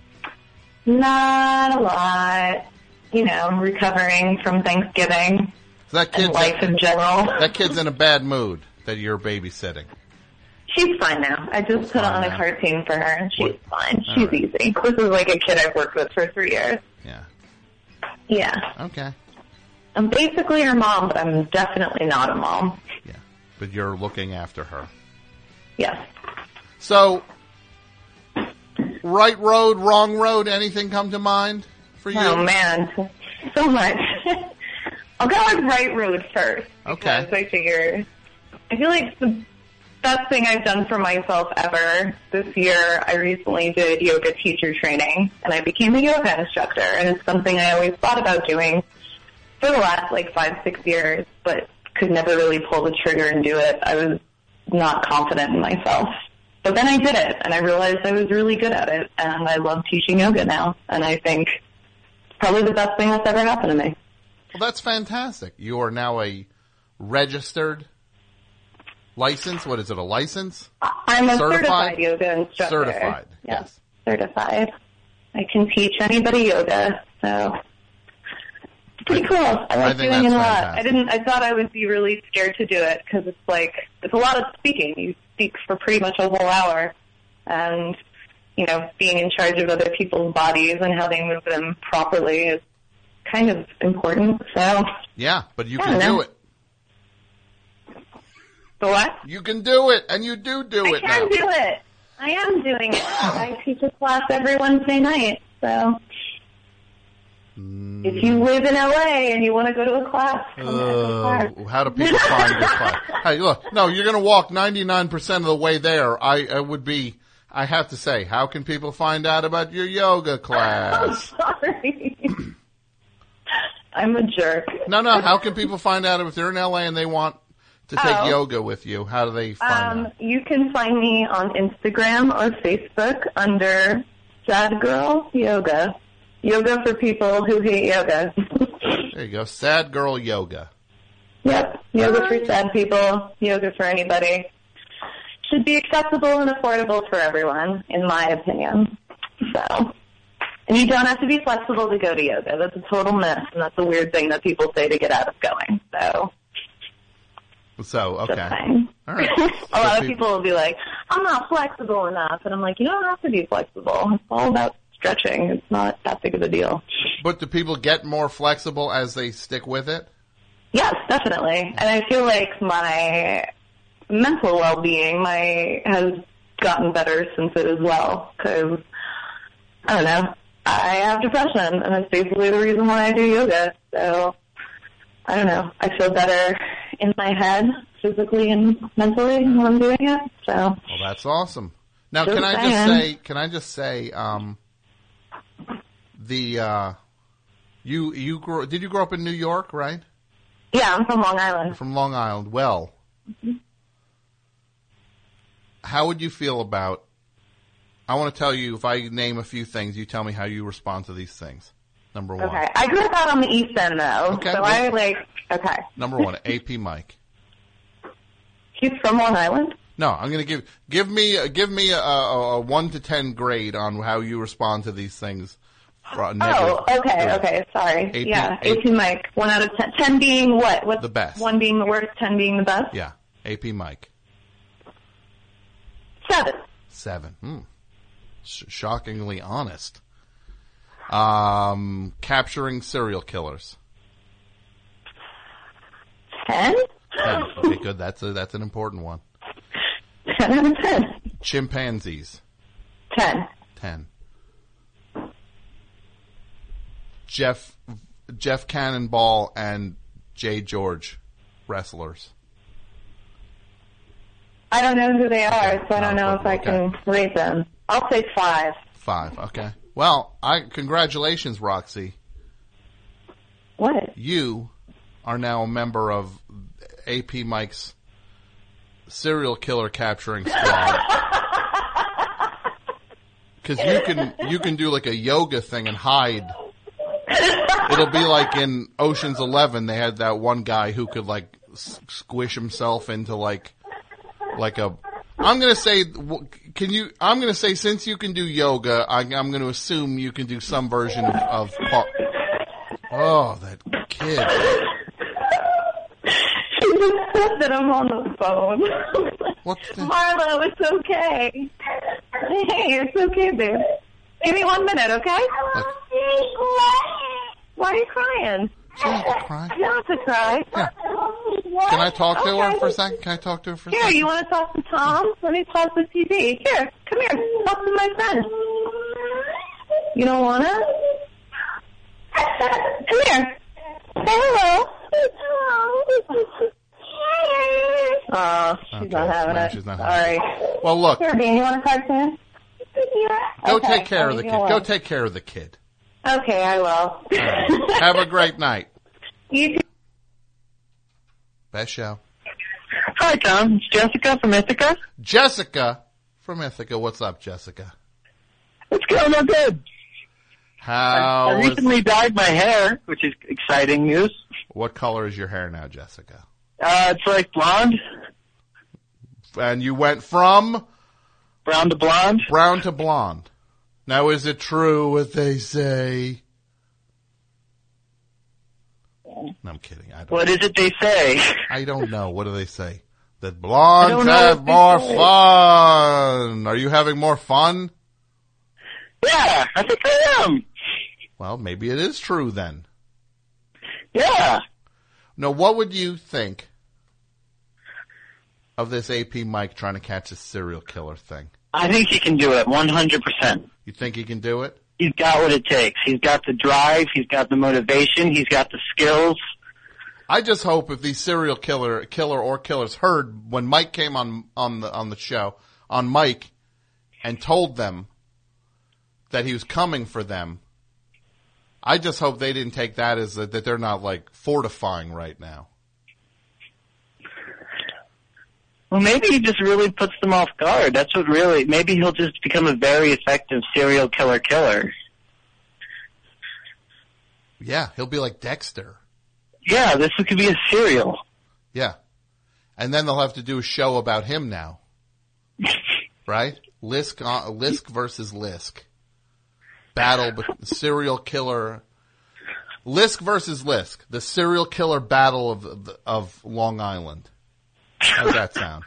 Not a lot. You know, I'm recovering from Thanksgiving and life in general. That kid's in a bad mood that you're babysitting. She's fine now. I just put on a cartoon for her, and she's fine. She's easy. This is like a kid I've worked with for 3 years. Yeah. Yeah. Okay. I'm basically her mom, but I'm definitely not a mom. Yeah. But you're looking after her. Yes. So, right road, wrong road, anything come to mind for you? Oh, man. So much. I'll go with right road first. Okay. Because I feel like the best thing I've done for myself ever this year, I recently did yoga teacher training, and I became a yoga instructor, and it's something I always thought about doing for the last 5-6 years, but could never really pull the trigger and do it. I was not confident in myself. But then I did it, and I realized I was really good at it, and I love teaching yoga now, and I think it's probably the best thing that's ever happened to me. Well, that's fantastic. You are now a registered license. What is it, a license? I'm a certified yoga instructor. Certified, yes. Certified. I can teach anybody yoga, so it's pretty cool. I like doing it a lot. I thought I would be really scared to do it because it's a lot of speaking. You speak for pretty much a whole hour, and being in charge of other people's bodies and how they move them properly is kind of important. So yeah, but you can do it. The what? You can do it, and you do it now. I can do it. I am doing it. I teach a class every Wednesday night, so if you live in LA and you want to go to a class, come to a class. How do people find your class? Hey, look, no, you're going to walk 99% of the way there. I have to say, how can people find out about your yoga class? I'm sorry. I'm a jerk. No, how can people find out if they're in LA and they want to take yoga with you? How do they find out? You can find me on Instagram or Facebook under Sad Girl Yoga. Yoga for people who hate yoga. There you go. Sad Girl Yoga. Yep. Yoga for sad people. Yoga for anybody. Should be accessible and affordable for everyone, in my opinion. So, and you don't have to be flexible to go to yoga. That's a total myth, and that's a weird thing that people say to get out of going. So, okay. All right. A lot of people will be like, I'm not flexible enough. And I'm like, you don't have to be flexible. It's all about stretching. It's not that big of a deal. But do people get more flexible as they stick with it? Yes, definitely. And I feel like my mental well-being has gotten better since it as well. Because, I don't know, I have depression, and that's basically the reason why I do yoga. So, I don't know, I feel better in my head, physically and mentally when I'm doing it. So, well, that's awesome. Now, can I just say, did you grow up in New York, right? Yeah, I'm from Long Island. You're from Long Island. Well, how would you feel about, I want to tell you, if I name a few things, you tell me how you respond to these things. Number one. Okay. I grew up out on the East End, though. Okay, so well, okay. Number one, AP Mike. He's from Long Island? No, I'm going to give me a 1 to 10 grade on how you respond to these things. Okay. Sorry. AP Mike. 1 out of 10. 10 being what? What's the best? 1 being the worst, 10 being the best? Yeah. AP Mike. 7. 7. Shockingly honest. Capturing serial killers. 10? 10. Okay, good. That's an important one. 10 out of 10. Chimpanzees. 10. 10. Jeff Cannonball and Jay George wrestlers. I don't know who they are, so I don't know if I can rate them. I'll say 5. 5. Okay. Well, congratulations, Roxy. What? You are now a member of AP Mike's serial killer capturing squad. Because you can do like a yoga thing and hide. It'll be like in Ocean's 11. They had that one guy who could like squish himself into like a. I'm gonna say, since you can do yoga, I'm gonna assume you can do some version of. Oh, that kid. She just said that I'm on the phone. What's the... Marlo, it's okay. Hey, it's okay, babe. Give me 1 minute, okay? Why are you crying? She doesn't have to cry. You don't have to cry. Yeah. Can I talk to her for a second? Here, you want to talk to Tom? Let me pause the TV. Here, come here. Talk to my friend. You don't want to? Come here. Say hello. Oh, she's not having it. She's not Sorry. Well, look. Here, Dean, you want a cartoon? Go take care of the kid. Go take care of the kid. Okay, I will. Right. Have a great night. You too. Best show. Hi, Tom. It's Jessica from Ithaca. Jessica from Ithaca. What's up, Jessica? It's going on good. I recently dyed my hair, which is exciting news. What color is your hair now, Jessica? It's like blonde. And you went from? Brown to blonde. Brown to blonde. Now, is it true what they say? No, I'm kidding. What is it they say? I don't know. What do they say? That blondes have more fun. Are you having more fun? Yeah, I think I am. Well, maybe it is true then. Yeah. Now, what would you think of this AP Mike trying to catch a serial killer thing? I think he can do it 100%. You think he can do it? He's got what it takes. He's got the drive. He's got the motivation. He's got the skills. I just hope if these serial killers heard when Mike came on the show on Mike and told them that he was coming for them. I just hope they didn't take that as that they're not like fortifying right now. Well, maybe he just really puts them off guard. That's what really, maybe he'll just become a very effective serial killer. Yeah, he'll be like Dexter. Yeah, this could be a serial. Yeah. And then they'll have to do a show about him now. Right? Lisk versus Lisk. Battle, serial killer. Lisk versus Lisk. The serial killer battle of Long Island. How's that sound?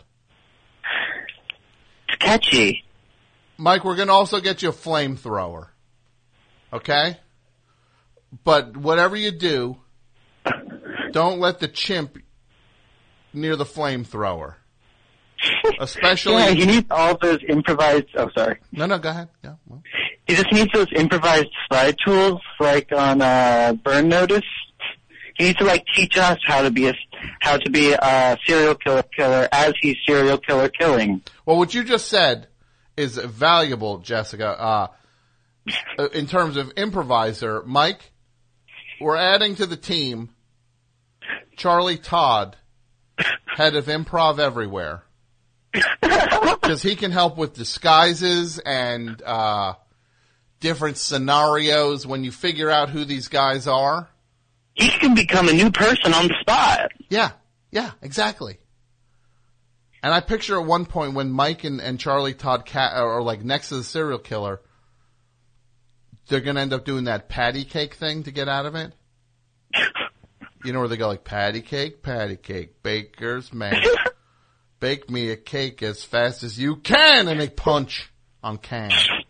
It's catchy. Mike, we're going to also get you a flamethrower. Okay? But whatever you do, don't let the chimp near the flamethrower. Especially... Yeah, he needs all those improvised... Oh, sorry. No, go ahead. Yeah. Well. He just needs those improvised slide tools, like on Burn Notice. He needs to like teach us how to be a serial killer as he's serial killer killing. Well, what you just said is valuable, Jessica. in terms of improviser, Mike, we're adding to the team Charlie Todd, head of Improv Everywhere. Because he can help with disguises and different scenarios when you figure out who these guys are. He can become a new person on the spot. Yeah, exactly. And I picture at one point when Mike and Charlie Todd are like next to the serial killer, they're going to end up doing that patty cake thing to get out of it. You know where they go like, patty cake, baker's man. Bake me a cake as fast as you can, and they punch on can.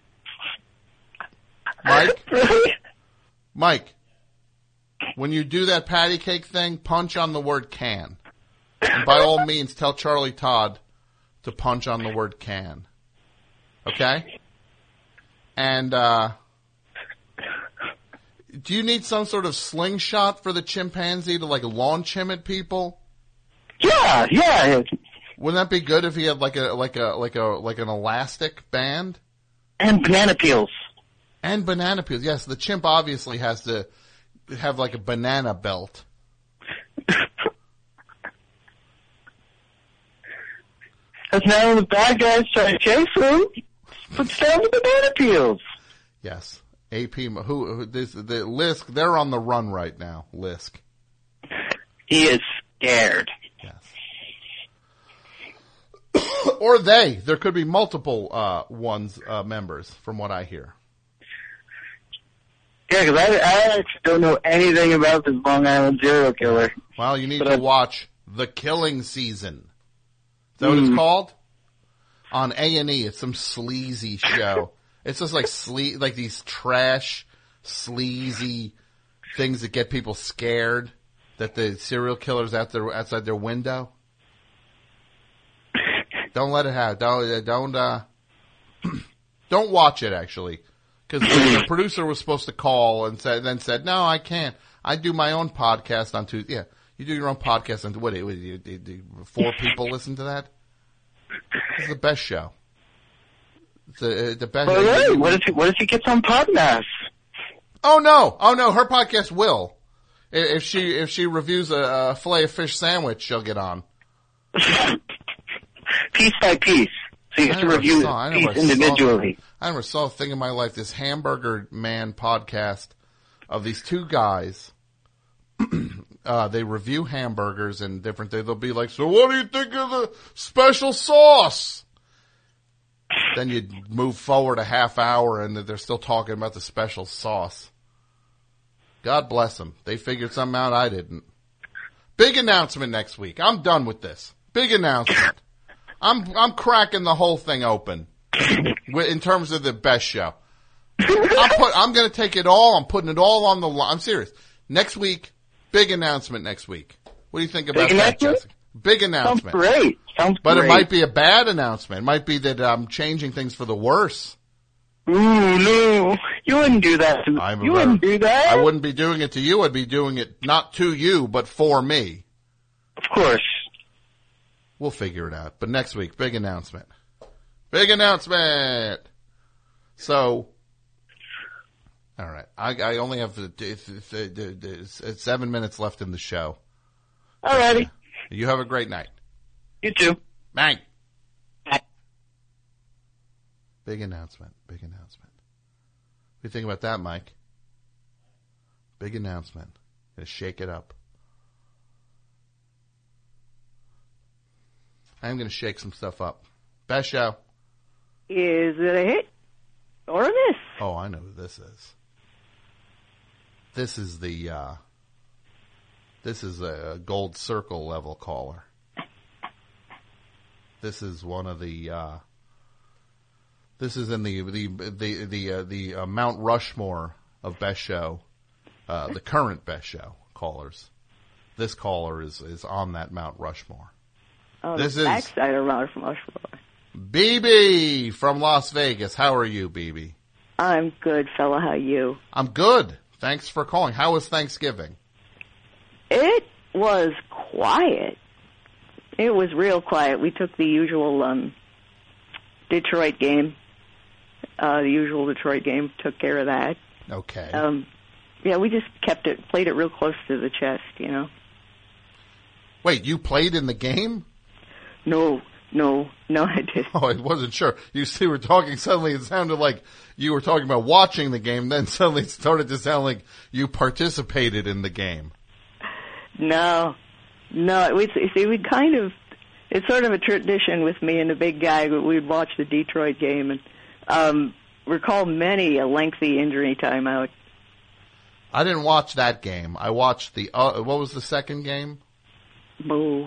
Mike, when you do that patty cake thing, punch on the word can. And by all means, tell Charlie Todd to punch on the word can. Okay? And, do you need some sort of slingshot for the chimpanzee to, like, launch him at people? Yeah. Wouldn't that be good if he had like an elastic band? And banana peels. Yes, the chimp obviously has to have like a banana belt. Because now the bad guys try to chase him, puts down the banana peels. Yes. AP, the Lisk, they're on the run right now, Lisk. He is scared. Yes. Or they. There could be multiple members, from what I hear. Yeah, because I actually don't know anything about this Long Island serial killer. Well, you need to watch The Killing Season. Is that what it's called? On A&E. It's some sleazy show. It's just like like these trash, sleazy things that get people scared that the serial killer's outside their window. Don't let it happen. Don't watch it, actually. Because the producer was supposed to call and said, no, I can't. I do my own podcast on Tuesday. Yeah, you do your own podcast on, what 4 people listen to that? It's the best show. It's the best. Wait, what if he gets on Podmas? Oh no, her podcast will. If she reviews a filet of fish sandwich, she'll get on. Piece by piece. So you have to review each individually. I never saw a thing in my life. This Hamburger Man podcast of these 2 guys. They review hamburgers and different things. They'll be like, so what do you think of the special sauce? Then you move forward a half hour and they're still talking about the special sauce. God bless them. They figured something out I didn't. Big announcement next week. I'm done with this. Big announcement. I'm cracking the whole thing open in terms of the best show. I'm going to take it all. I'm putting it all on the line. I'm serious. Next week, big announcement next week. What do you think about that, Jessica? Big announcement. Sounds great. It might be a bad announcement. It might be that I'm changing things for the worse. Ooh, no. You wouldn't do that. Wouldn't do that. I wouldn't be doing it to you. I'd be doing it not to you, but for me. Of course. We'll figure it out. But next week, big announcement. Big announcement! So, all right. I only have 7 minutes left in the show. All righty. You have a great night. You too. Bye. Big announcement. What do you think about that, Mike? Big announcement. Gonna shake it up. I'm gonna shake some stuff up. Best show. Is it a hit or a miss? Oh, I know who this is. This is a gold circle level caller. This is one of the. This is in the Mount Rushmore of best show, the current best show callers. This caller is on that Mount Rushmore. Oh, this is backside of Mount Rushmore. BB from Las Vegas. How are you, BB? I'm good, fella. How are you? I'm good. Thanks for calling. How was Thanksgiving? It was quiet. It was real quiet. We took the usual Detroit game. The usual Detroit game took care of that. Okay. Yeah, we just played it real close to the chest, you know. Wait, you played in the game? No, I didn't. Oh, I wasn't sure. You see, we're talking, suddenly it sounded like you were talking about watching the game, then suddenly it started to sound like you participated in the game. No, we'd kind of, it's sort of a tradition with me and the big guy, we'd watch the Detroit game and recall many a lengthy injury timeout. I didn't watch that game. I watched what was the second game? Boo.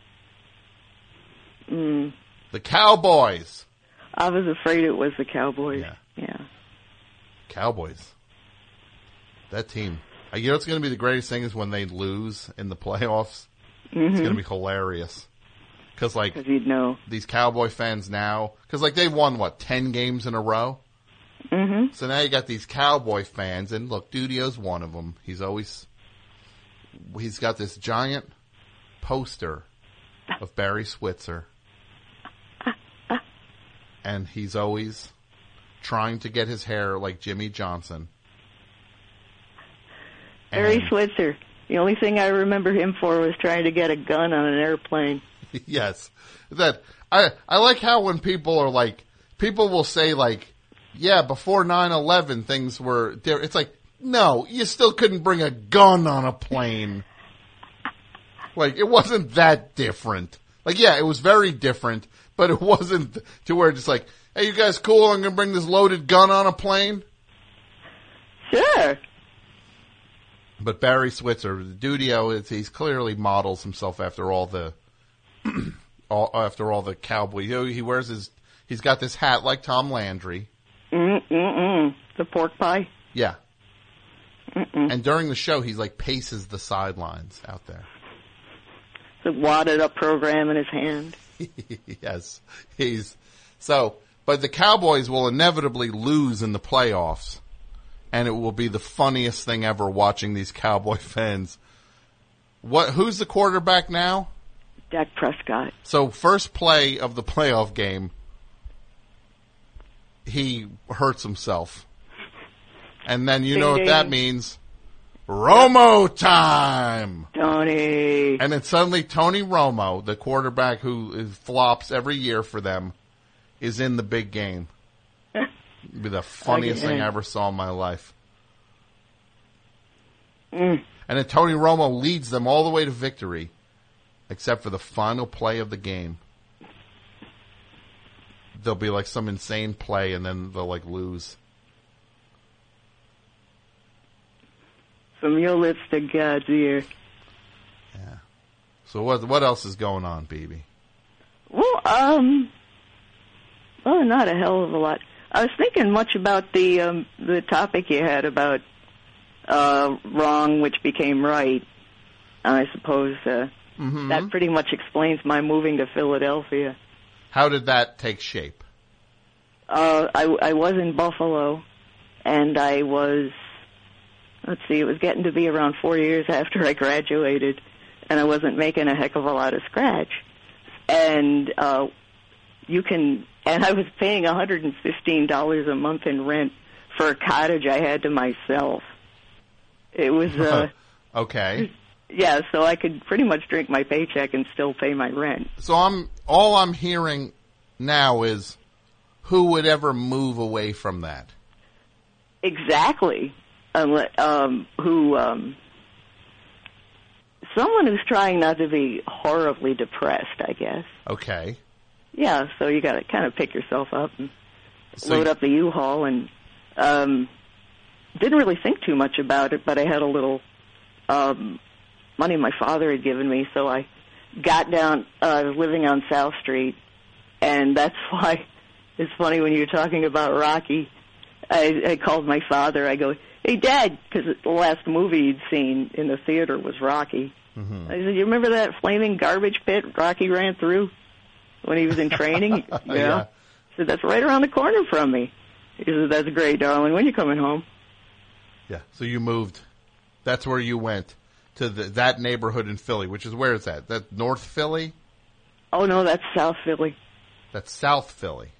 The Cowboys. I was afraid it was the Cowboys. Yeah. Cowboys. That team. You know what's going to be the greatest thing is when they lose in the playoffs. Mm-hmm. It's going to be hilarious. Because, you'd know. These Cowboy fans now, because, they've won, 10 games in a row? Mm-hmm. So now you got these Cowboy fans, and look, Dudio's one of them. He's got this giant poster of Barry Switzer. And he's always trying to get his hair like Jimmy Johnson. Barry Switzer. The only thing I remember him for was trying to get a gun on an airplane. Yes. I like how when people are people will say yeah, before 9/11 things were there. It's no, you still couldn't bring a gun on a plane. It wasn't that different. Yeah, it was very different, but it wasn't to where it's hey, you guys cool? I'm going to bring this loaded gun on a plane? Sure. But Barry Switzer, the Dudio, he's clearly models himself after all the cowboy. He wears he's got this hat like Tom Landry. The pork pie? Yeah. And during the show, he's paces the sidelines out there. The wadded up program in his hand. Yes. But the Cowboys will inevitably lose in the playoffs. And it will be the funniest thing ever watching these Cowboy fans. Who's the quarterback now? Dak Prescott. So first play of the playoff game, he hurts himself. And then you know what that means. Romo time! Tony. And then suddenly Tony Romo, the quarterback who flops every year for them, is in the big game. It'd be the funniest thing I ever saw in my life. And then Tony Romo leads them all the way to victory, except for the final play of the game. There'll be some insane play, and then they'll lose. From your lips to God's ear. Yeah. So what else is going on, BB? Well, not a hell of a lot. I was thinking much about the topic you had about wrong, which became right. I suppose that pretty much explains my moving to Philadelphia. How did that take shape? I was in Buffalo, and I was, it was getting to be around 4 years after I graduated, and I wasn't making a heck of a lot of scratch. And and I was paying $115 a month in rent for a cottage I had to myself. It was, okay. Yeah, so I could pretty much drink my paycheck and still pay my rent. So all I'm hearing now is who would ever move away from that? Exactly. Someone who's trying not to be horribly depressed, I guess. Okay. Yeah, so you got to kind of pick yourself up and load up the U-Haul, and didn't really think too much about it, but I had a little money my father had given me, so I got down. I was living on South Street, and that's why it's funny when you're talking about Rocky. I called my father. I go, "Hey, Dad," because the last movie he'd seen in the theater was Rocky. I said, "You remember that flaming garbage pit Rocky ran through when he was in training?" Yeah. I said, "That's right around the corner from me." He said, "That's great, darling. When you coming home?" Yeah. So you moved. That's where you went to that neighborhood in Philly, which is, where is that? That North Philly? Oh no, that's South Philly. That's South Philly.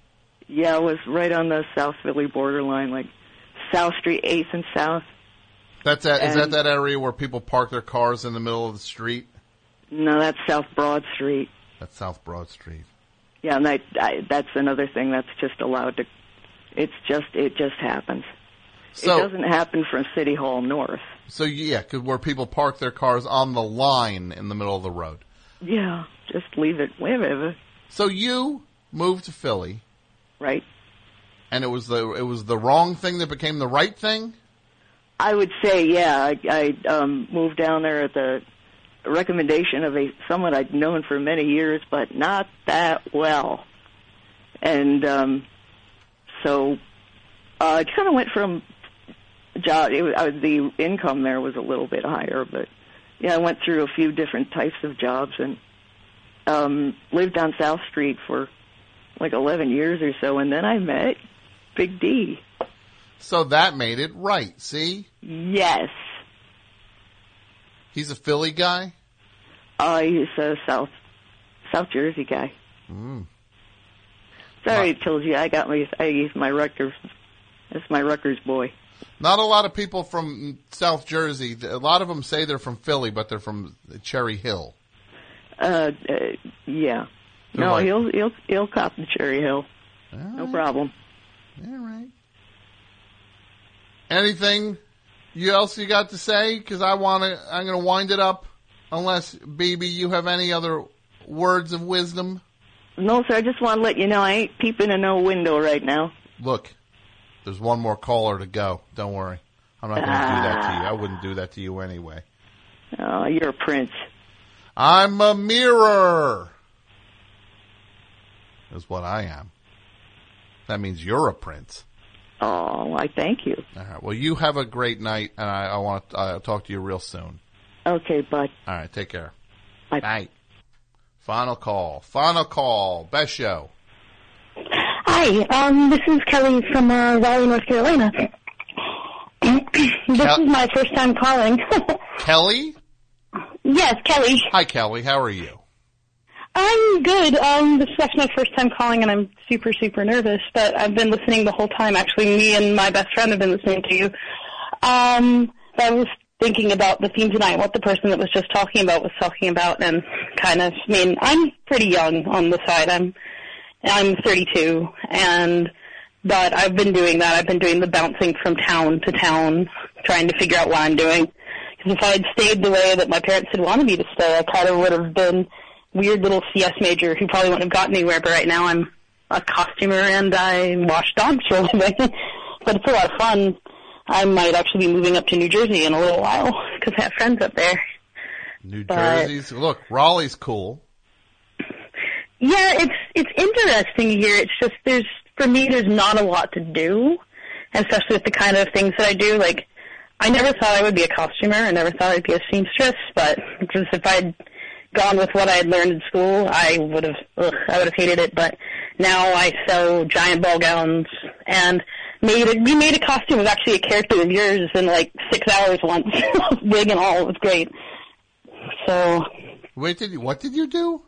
Yeah, it was right on the South Philly borderline, like South Street, 8th and South. Is that area where people park their cars in the middle of the street? No, that's South Broad Street. That's South Broad Street. Yeah, and that's another thing that's just allowed to. It just happens. So, it doesn't happen from City Hall North. So yeah, where people park their cars on the line in the middle of the road. Yeah, just leave it wherever. So you moved to Philly, right? And it was the wrong thing that became the right thing. I would say, yeah. I moved down there at the recommendation of someone I'd known for many years, but not that well. And so I kind of went from job. The income there was a little bit higher, but yeah, I went through a few different types of jobs and lived on South Street for like 11 years or so, and then I met Big D. So that made it right, see? Yes. He's a Philly guy? He's a South Jersey guy. Mm. Sorry, I told you, he's my Rutgers. That's my Rutgers boy. Not a lot of people from South Jersey. A lot of them say they're from Philly, but they're from Cherry Hill. Yeah. No, like, he'll cop the Cherry Hill. No problem. All right. Anything else you got to say? Because I'm going to wind it up. Unless, baby, you have any other words of wisdom? No, sir. I just want to let you know I ain't peeping in no window right now. Look, there's one more caller to go. Don't worry. I'm not going to do that to you. I wouldn't do that to you anyway. Oh, you're a prince. I'm a mirror. Is what I am. That means you're a prince. Oh, I thank you. All right. Well, you have a great night, and I want to talk to you real soon. Okay, bud. All right. Take care. Bye. Night. Final call. Best show. Hi, this is Kelly from Raleigh, North Carolina. This is my first time calling. Kelly? Yes, Kelly. Hi, Kelly. How are you? I'm good. This is actually my first time calling, and I'm super, super nervous, but I've been listening the whole time. Actually, me and my best friend have been listening to you. I was thinking about the theme tonight, what the person that was just talking about was talking about, and kind of, I mean, I'm pretty young on the side. I'm 32, but I've been doing that. I've been doing the bouncing from town to town, trying to figure out what I'm doing. Because if I had stayed the way that my parents had wanted me to stay, I kind of would have been weird little CS major who probably wouldn't have gotten anywhere, but right now I'm a costumer and I wash dogs for a living. But it's a lot of fun. I might actually be moving up to New Jersey in a little while because I have friends up there. New Jersey's, look, Raleigh's cool. Yeah, it's interesting here. It's just for me there's not a lot to do, especially with the kind of things that I do. Like, I never thought I would be a costumer. I never thought I'd be a seamstress, but just if I'd gone with what I had learned in school, I would have hated it. But now I sew giant ball gowns, and we made a costume of actually a character of yours in like 6 hours once, wig and all. It was great. So. What did you do?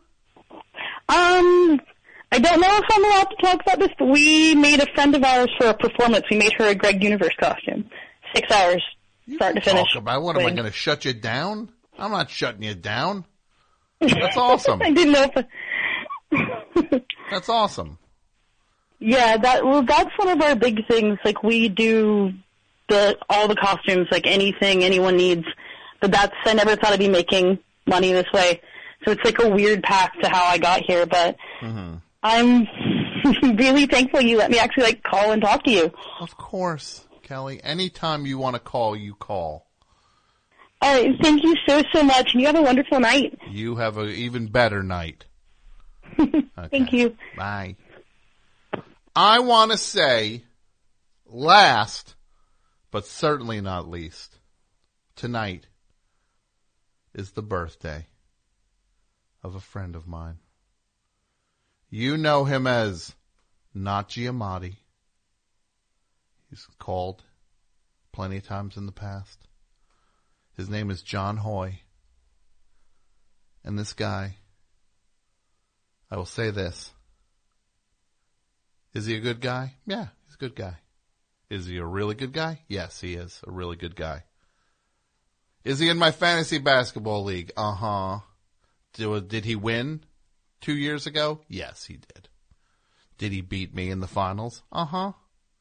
I don't know if I'm allowed to talk about this, but we made a friend of ours for a performance. We made her a Greg Universe costume. 6 hours, start to finish. Talk about what? Am I going to shut you down? I'm not shutting you down. That's awesome. I didn't know That's awesome. Yeah, that's one of our big things. Like, we do all the costumes, like anything anyone needs. But I never thought I'd be making money this way. So it's like a weird path to how I got here. But I'm really thankful you let me actually like call and talk to you. Of course, Kelly. Anytime you want to call, you call. All right, thank you so, so much. And you have a wonderful night. You have an even better night. Okay. Thank you. Bye. I want to say, last, but certainly not least, tonight is the birthday of a friend of mine. You know him as Not Giamatti. He's called plenty of times in the past. His name is John Hoy. And this guy, I will say this, Is he a good guy? Yeah, he's a good guy. Is he a really good guy? Yes, he is a really good guy. Is he in my fantasy basketball league? Uh-huh. Did he win 2 years ago? Yes, he did. Did he beat me in the finals? Uh-huh.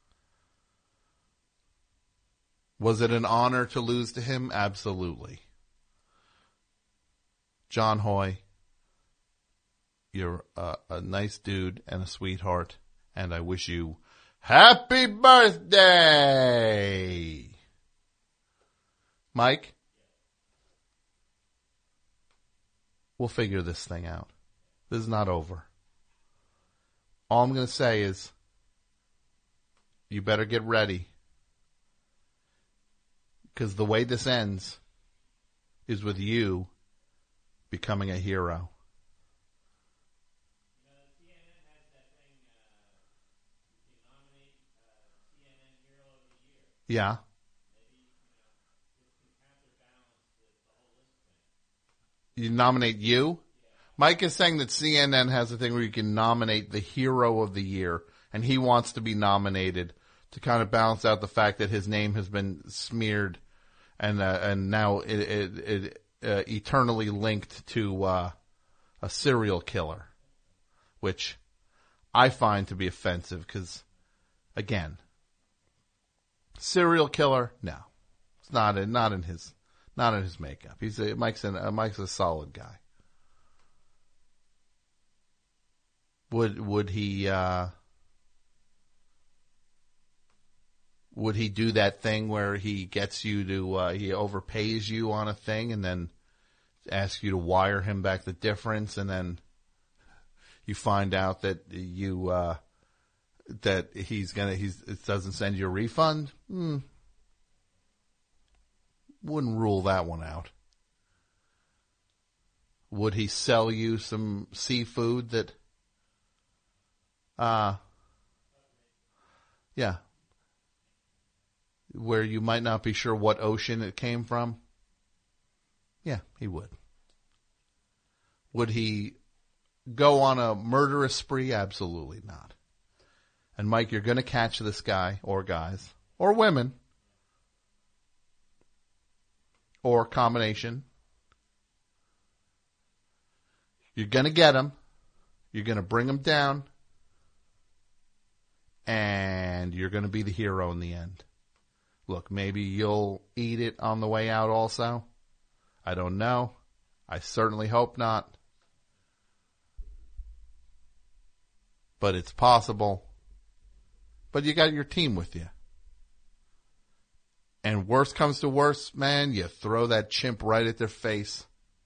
Was it an honor to lose to him? Absolutely. John Hoy, you're a nice dude and a sweetheart, and I wish you happy birthday! Mike? We'll figure this thing out. This is not over. All I'm going to say is, you better get ready. Because the way this ends is with you becoming a hero. Yeah. You nominate you? Mike is saying that CNN has a thing where you can nominate the hero of the year, and he wants to be nominated to kind of balance out the fact that his name has been smeared and now it eternally linked to a serial killer, which I find to be offensive because, again, serial killer, no, it's not in his makeup. Mike's a solid guy. Would he do that thing where he gets you to he overpays you on a thing and then asks you to wire him back the difference, and then you find out that that it doesn't send you a refund? Wouldn't rule that one out. Would he sell you some seafood that yeah, where you might not be sure what ocean it came from? Yeah, he would. Would he go on a murderous spree? Absolutely not. And Mike, you're going to catch this guy, or guys, or women, or combination. You're going to get him. You're going to bring him down. And you're going to be the hero in the end. Look, maybe you'll eat it on the way out also. I don't know. I certainly hope not. But it's possible. But you got your team with you. And worst comes to worst, man, you throw that chimp right at their face.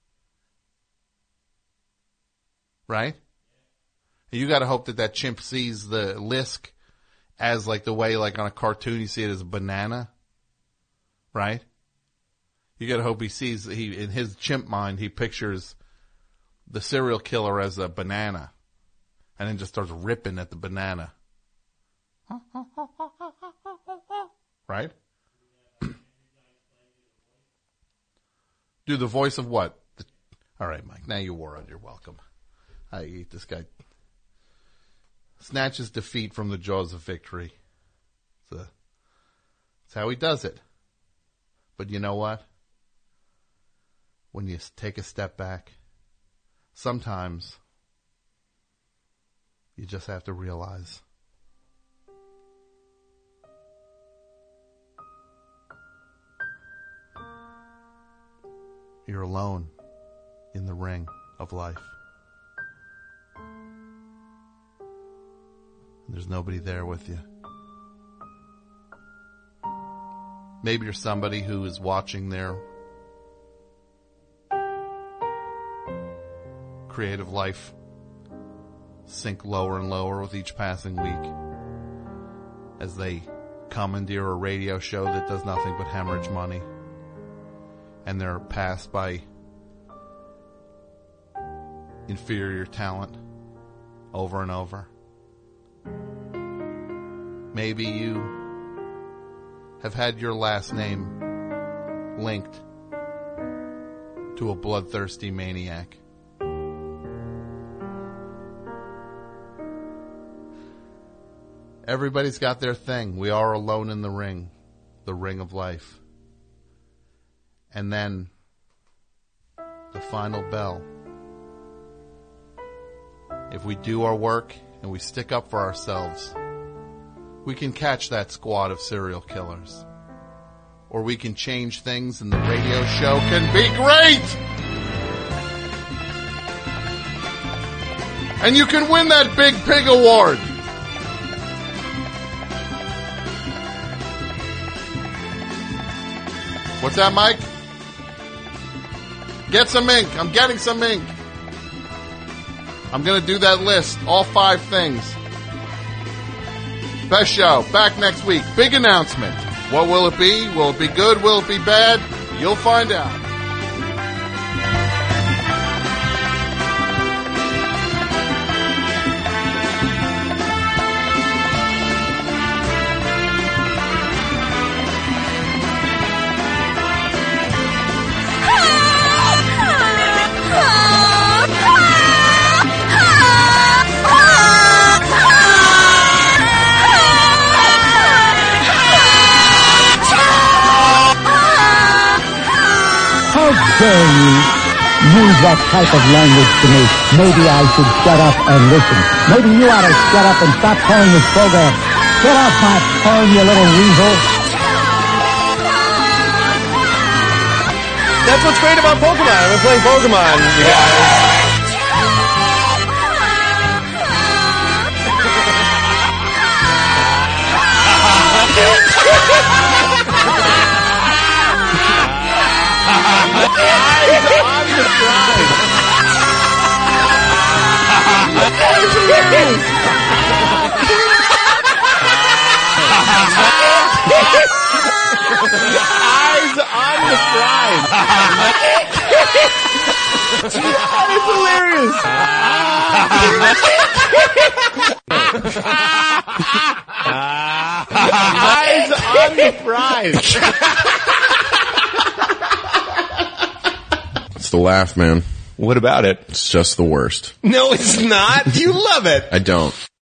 Right? And you got to hope that chimp sees the Lisk as like the way, like on a cartoon, you see it as a banana. Right? You got to hope he sees, in his chimp mind, he pictures the serial killer as a banana. And then just starts ripping at the banana. Right? Do the voice of what? All right, Mike, now you wore out. You're welcome. I eat this guy. Snatches defeat from the jaws of victory. That's how he does it. But you know what? When you take a step back, sometimes you just have to realize you're alone in the ring of life. There's nobody there with you. Maybe you're somebody who is watching their creative life sink lower and lower with each passing week as they commandeer a radio show that does nothing but hemorrhage money, and they're passed by inferior talent over and over. Maybe you have had your last name linked to a bloodthirsty maniac. Everybody's got their thing. We are alone in the ring of life. And then the final bell. If we do our work and we stick up for ourselves, we can catch that squad of serial killers. Or we can change things and the radio show can be great! And you can win that Big Pig Award! What's that, Mike? Get some ink. I'm getting some ink. I'm going to do that list. All 5 things. Best show. Back next week. Big announcement. What will it be? Will it be good? Will it be bad? You'll find out. Dare you use that type of language to me? Maybe I should shut up and listen. Maybe you ought to shut up and stop calling this program. Get off my phone, you little weasel. That's what's great about Pokemon. I've been playing Pokemon, you guys. Eyes on the prize. That is hilarious. Eyes on the prize. It's the laugh, man. What about it? It's just the worst. No, it's not. You love it. I don't.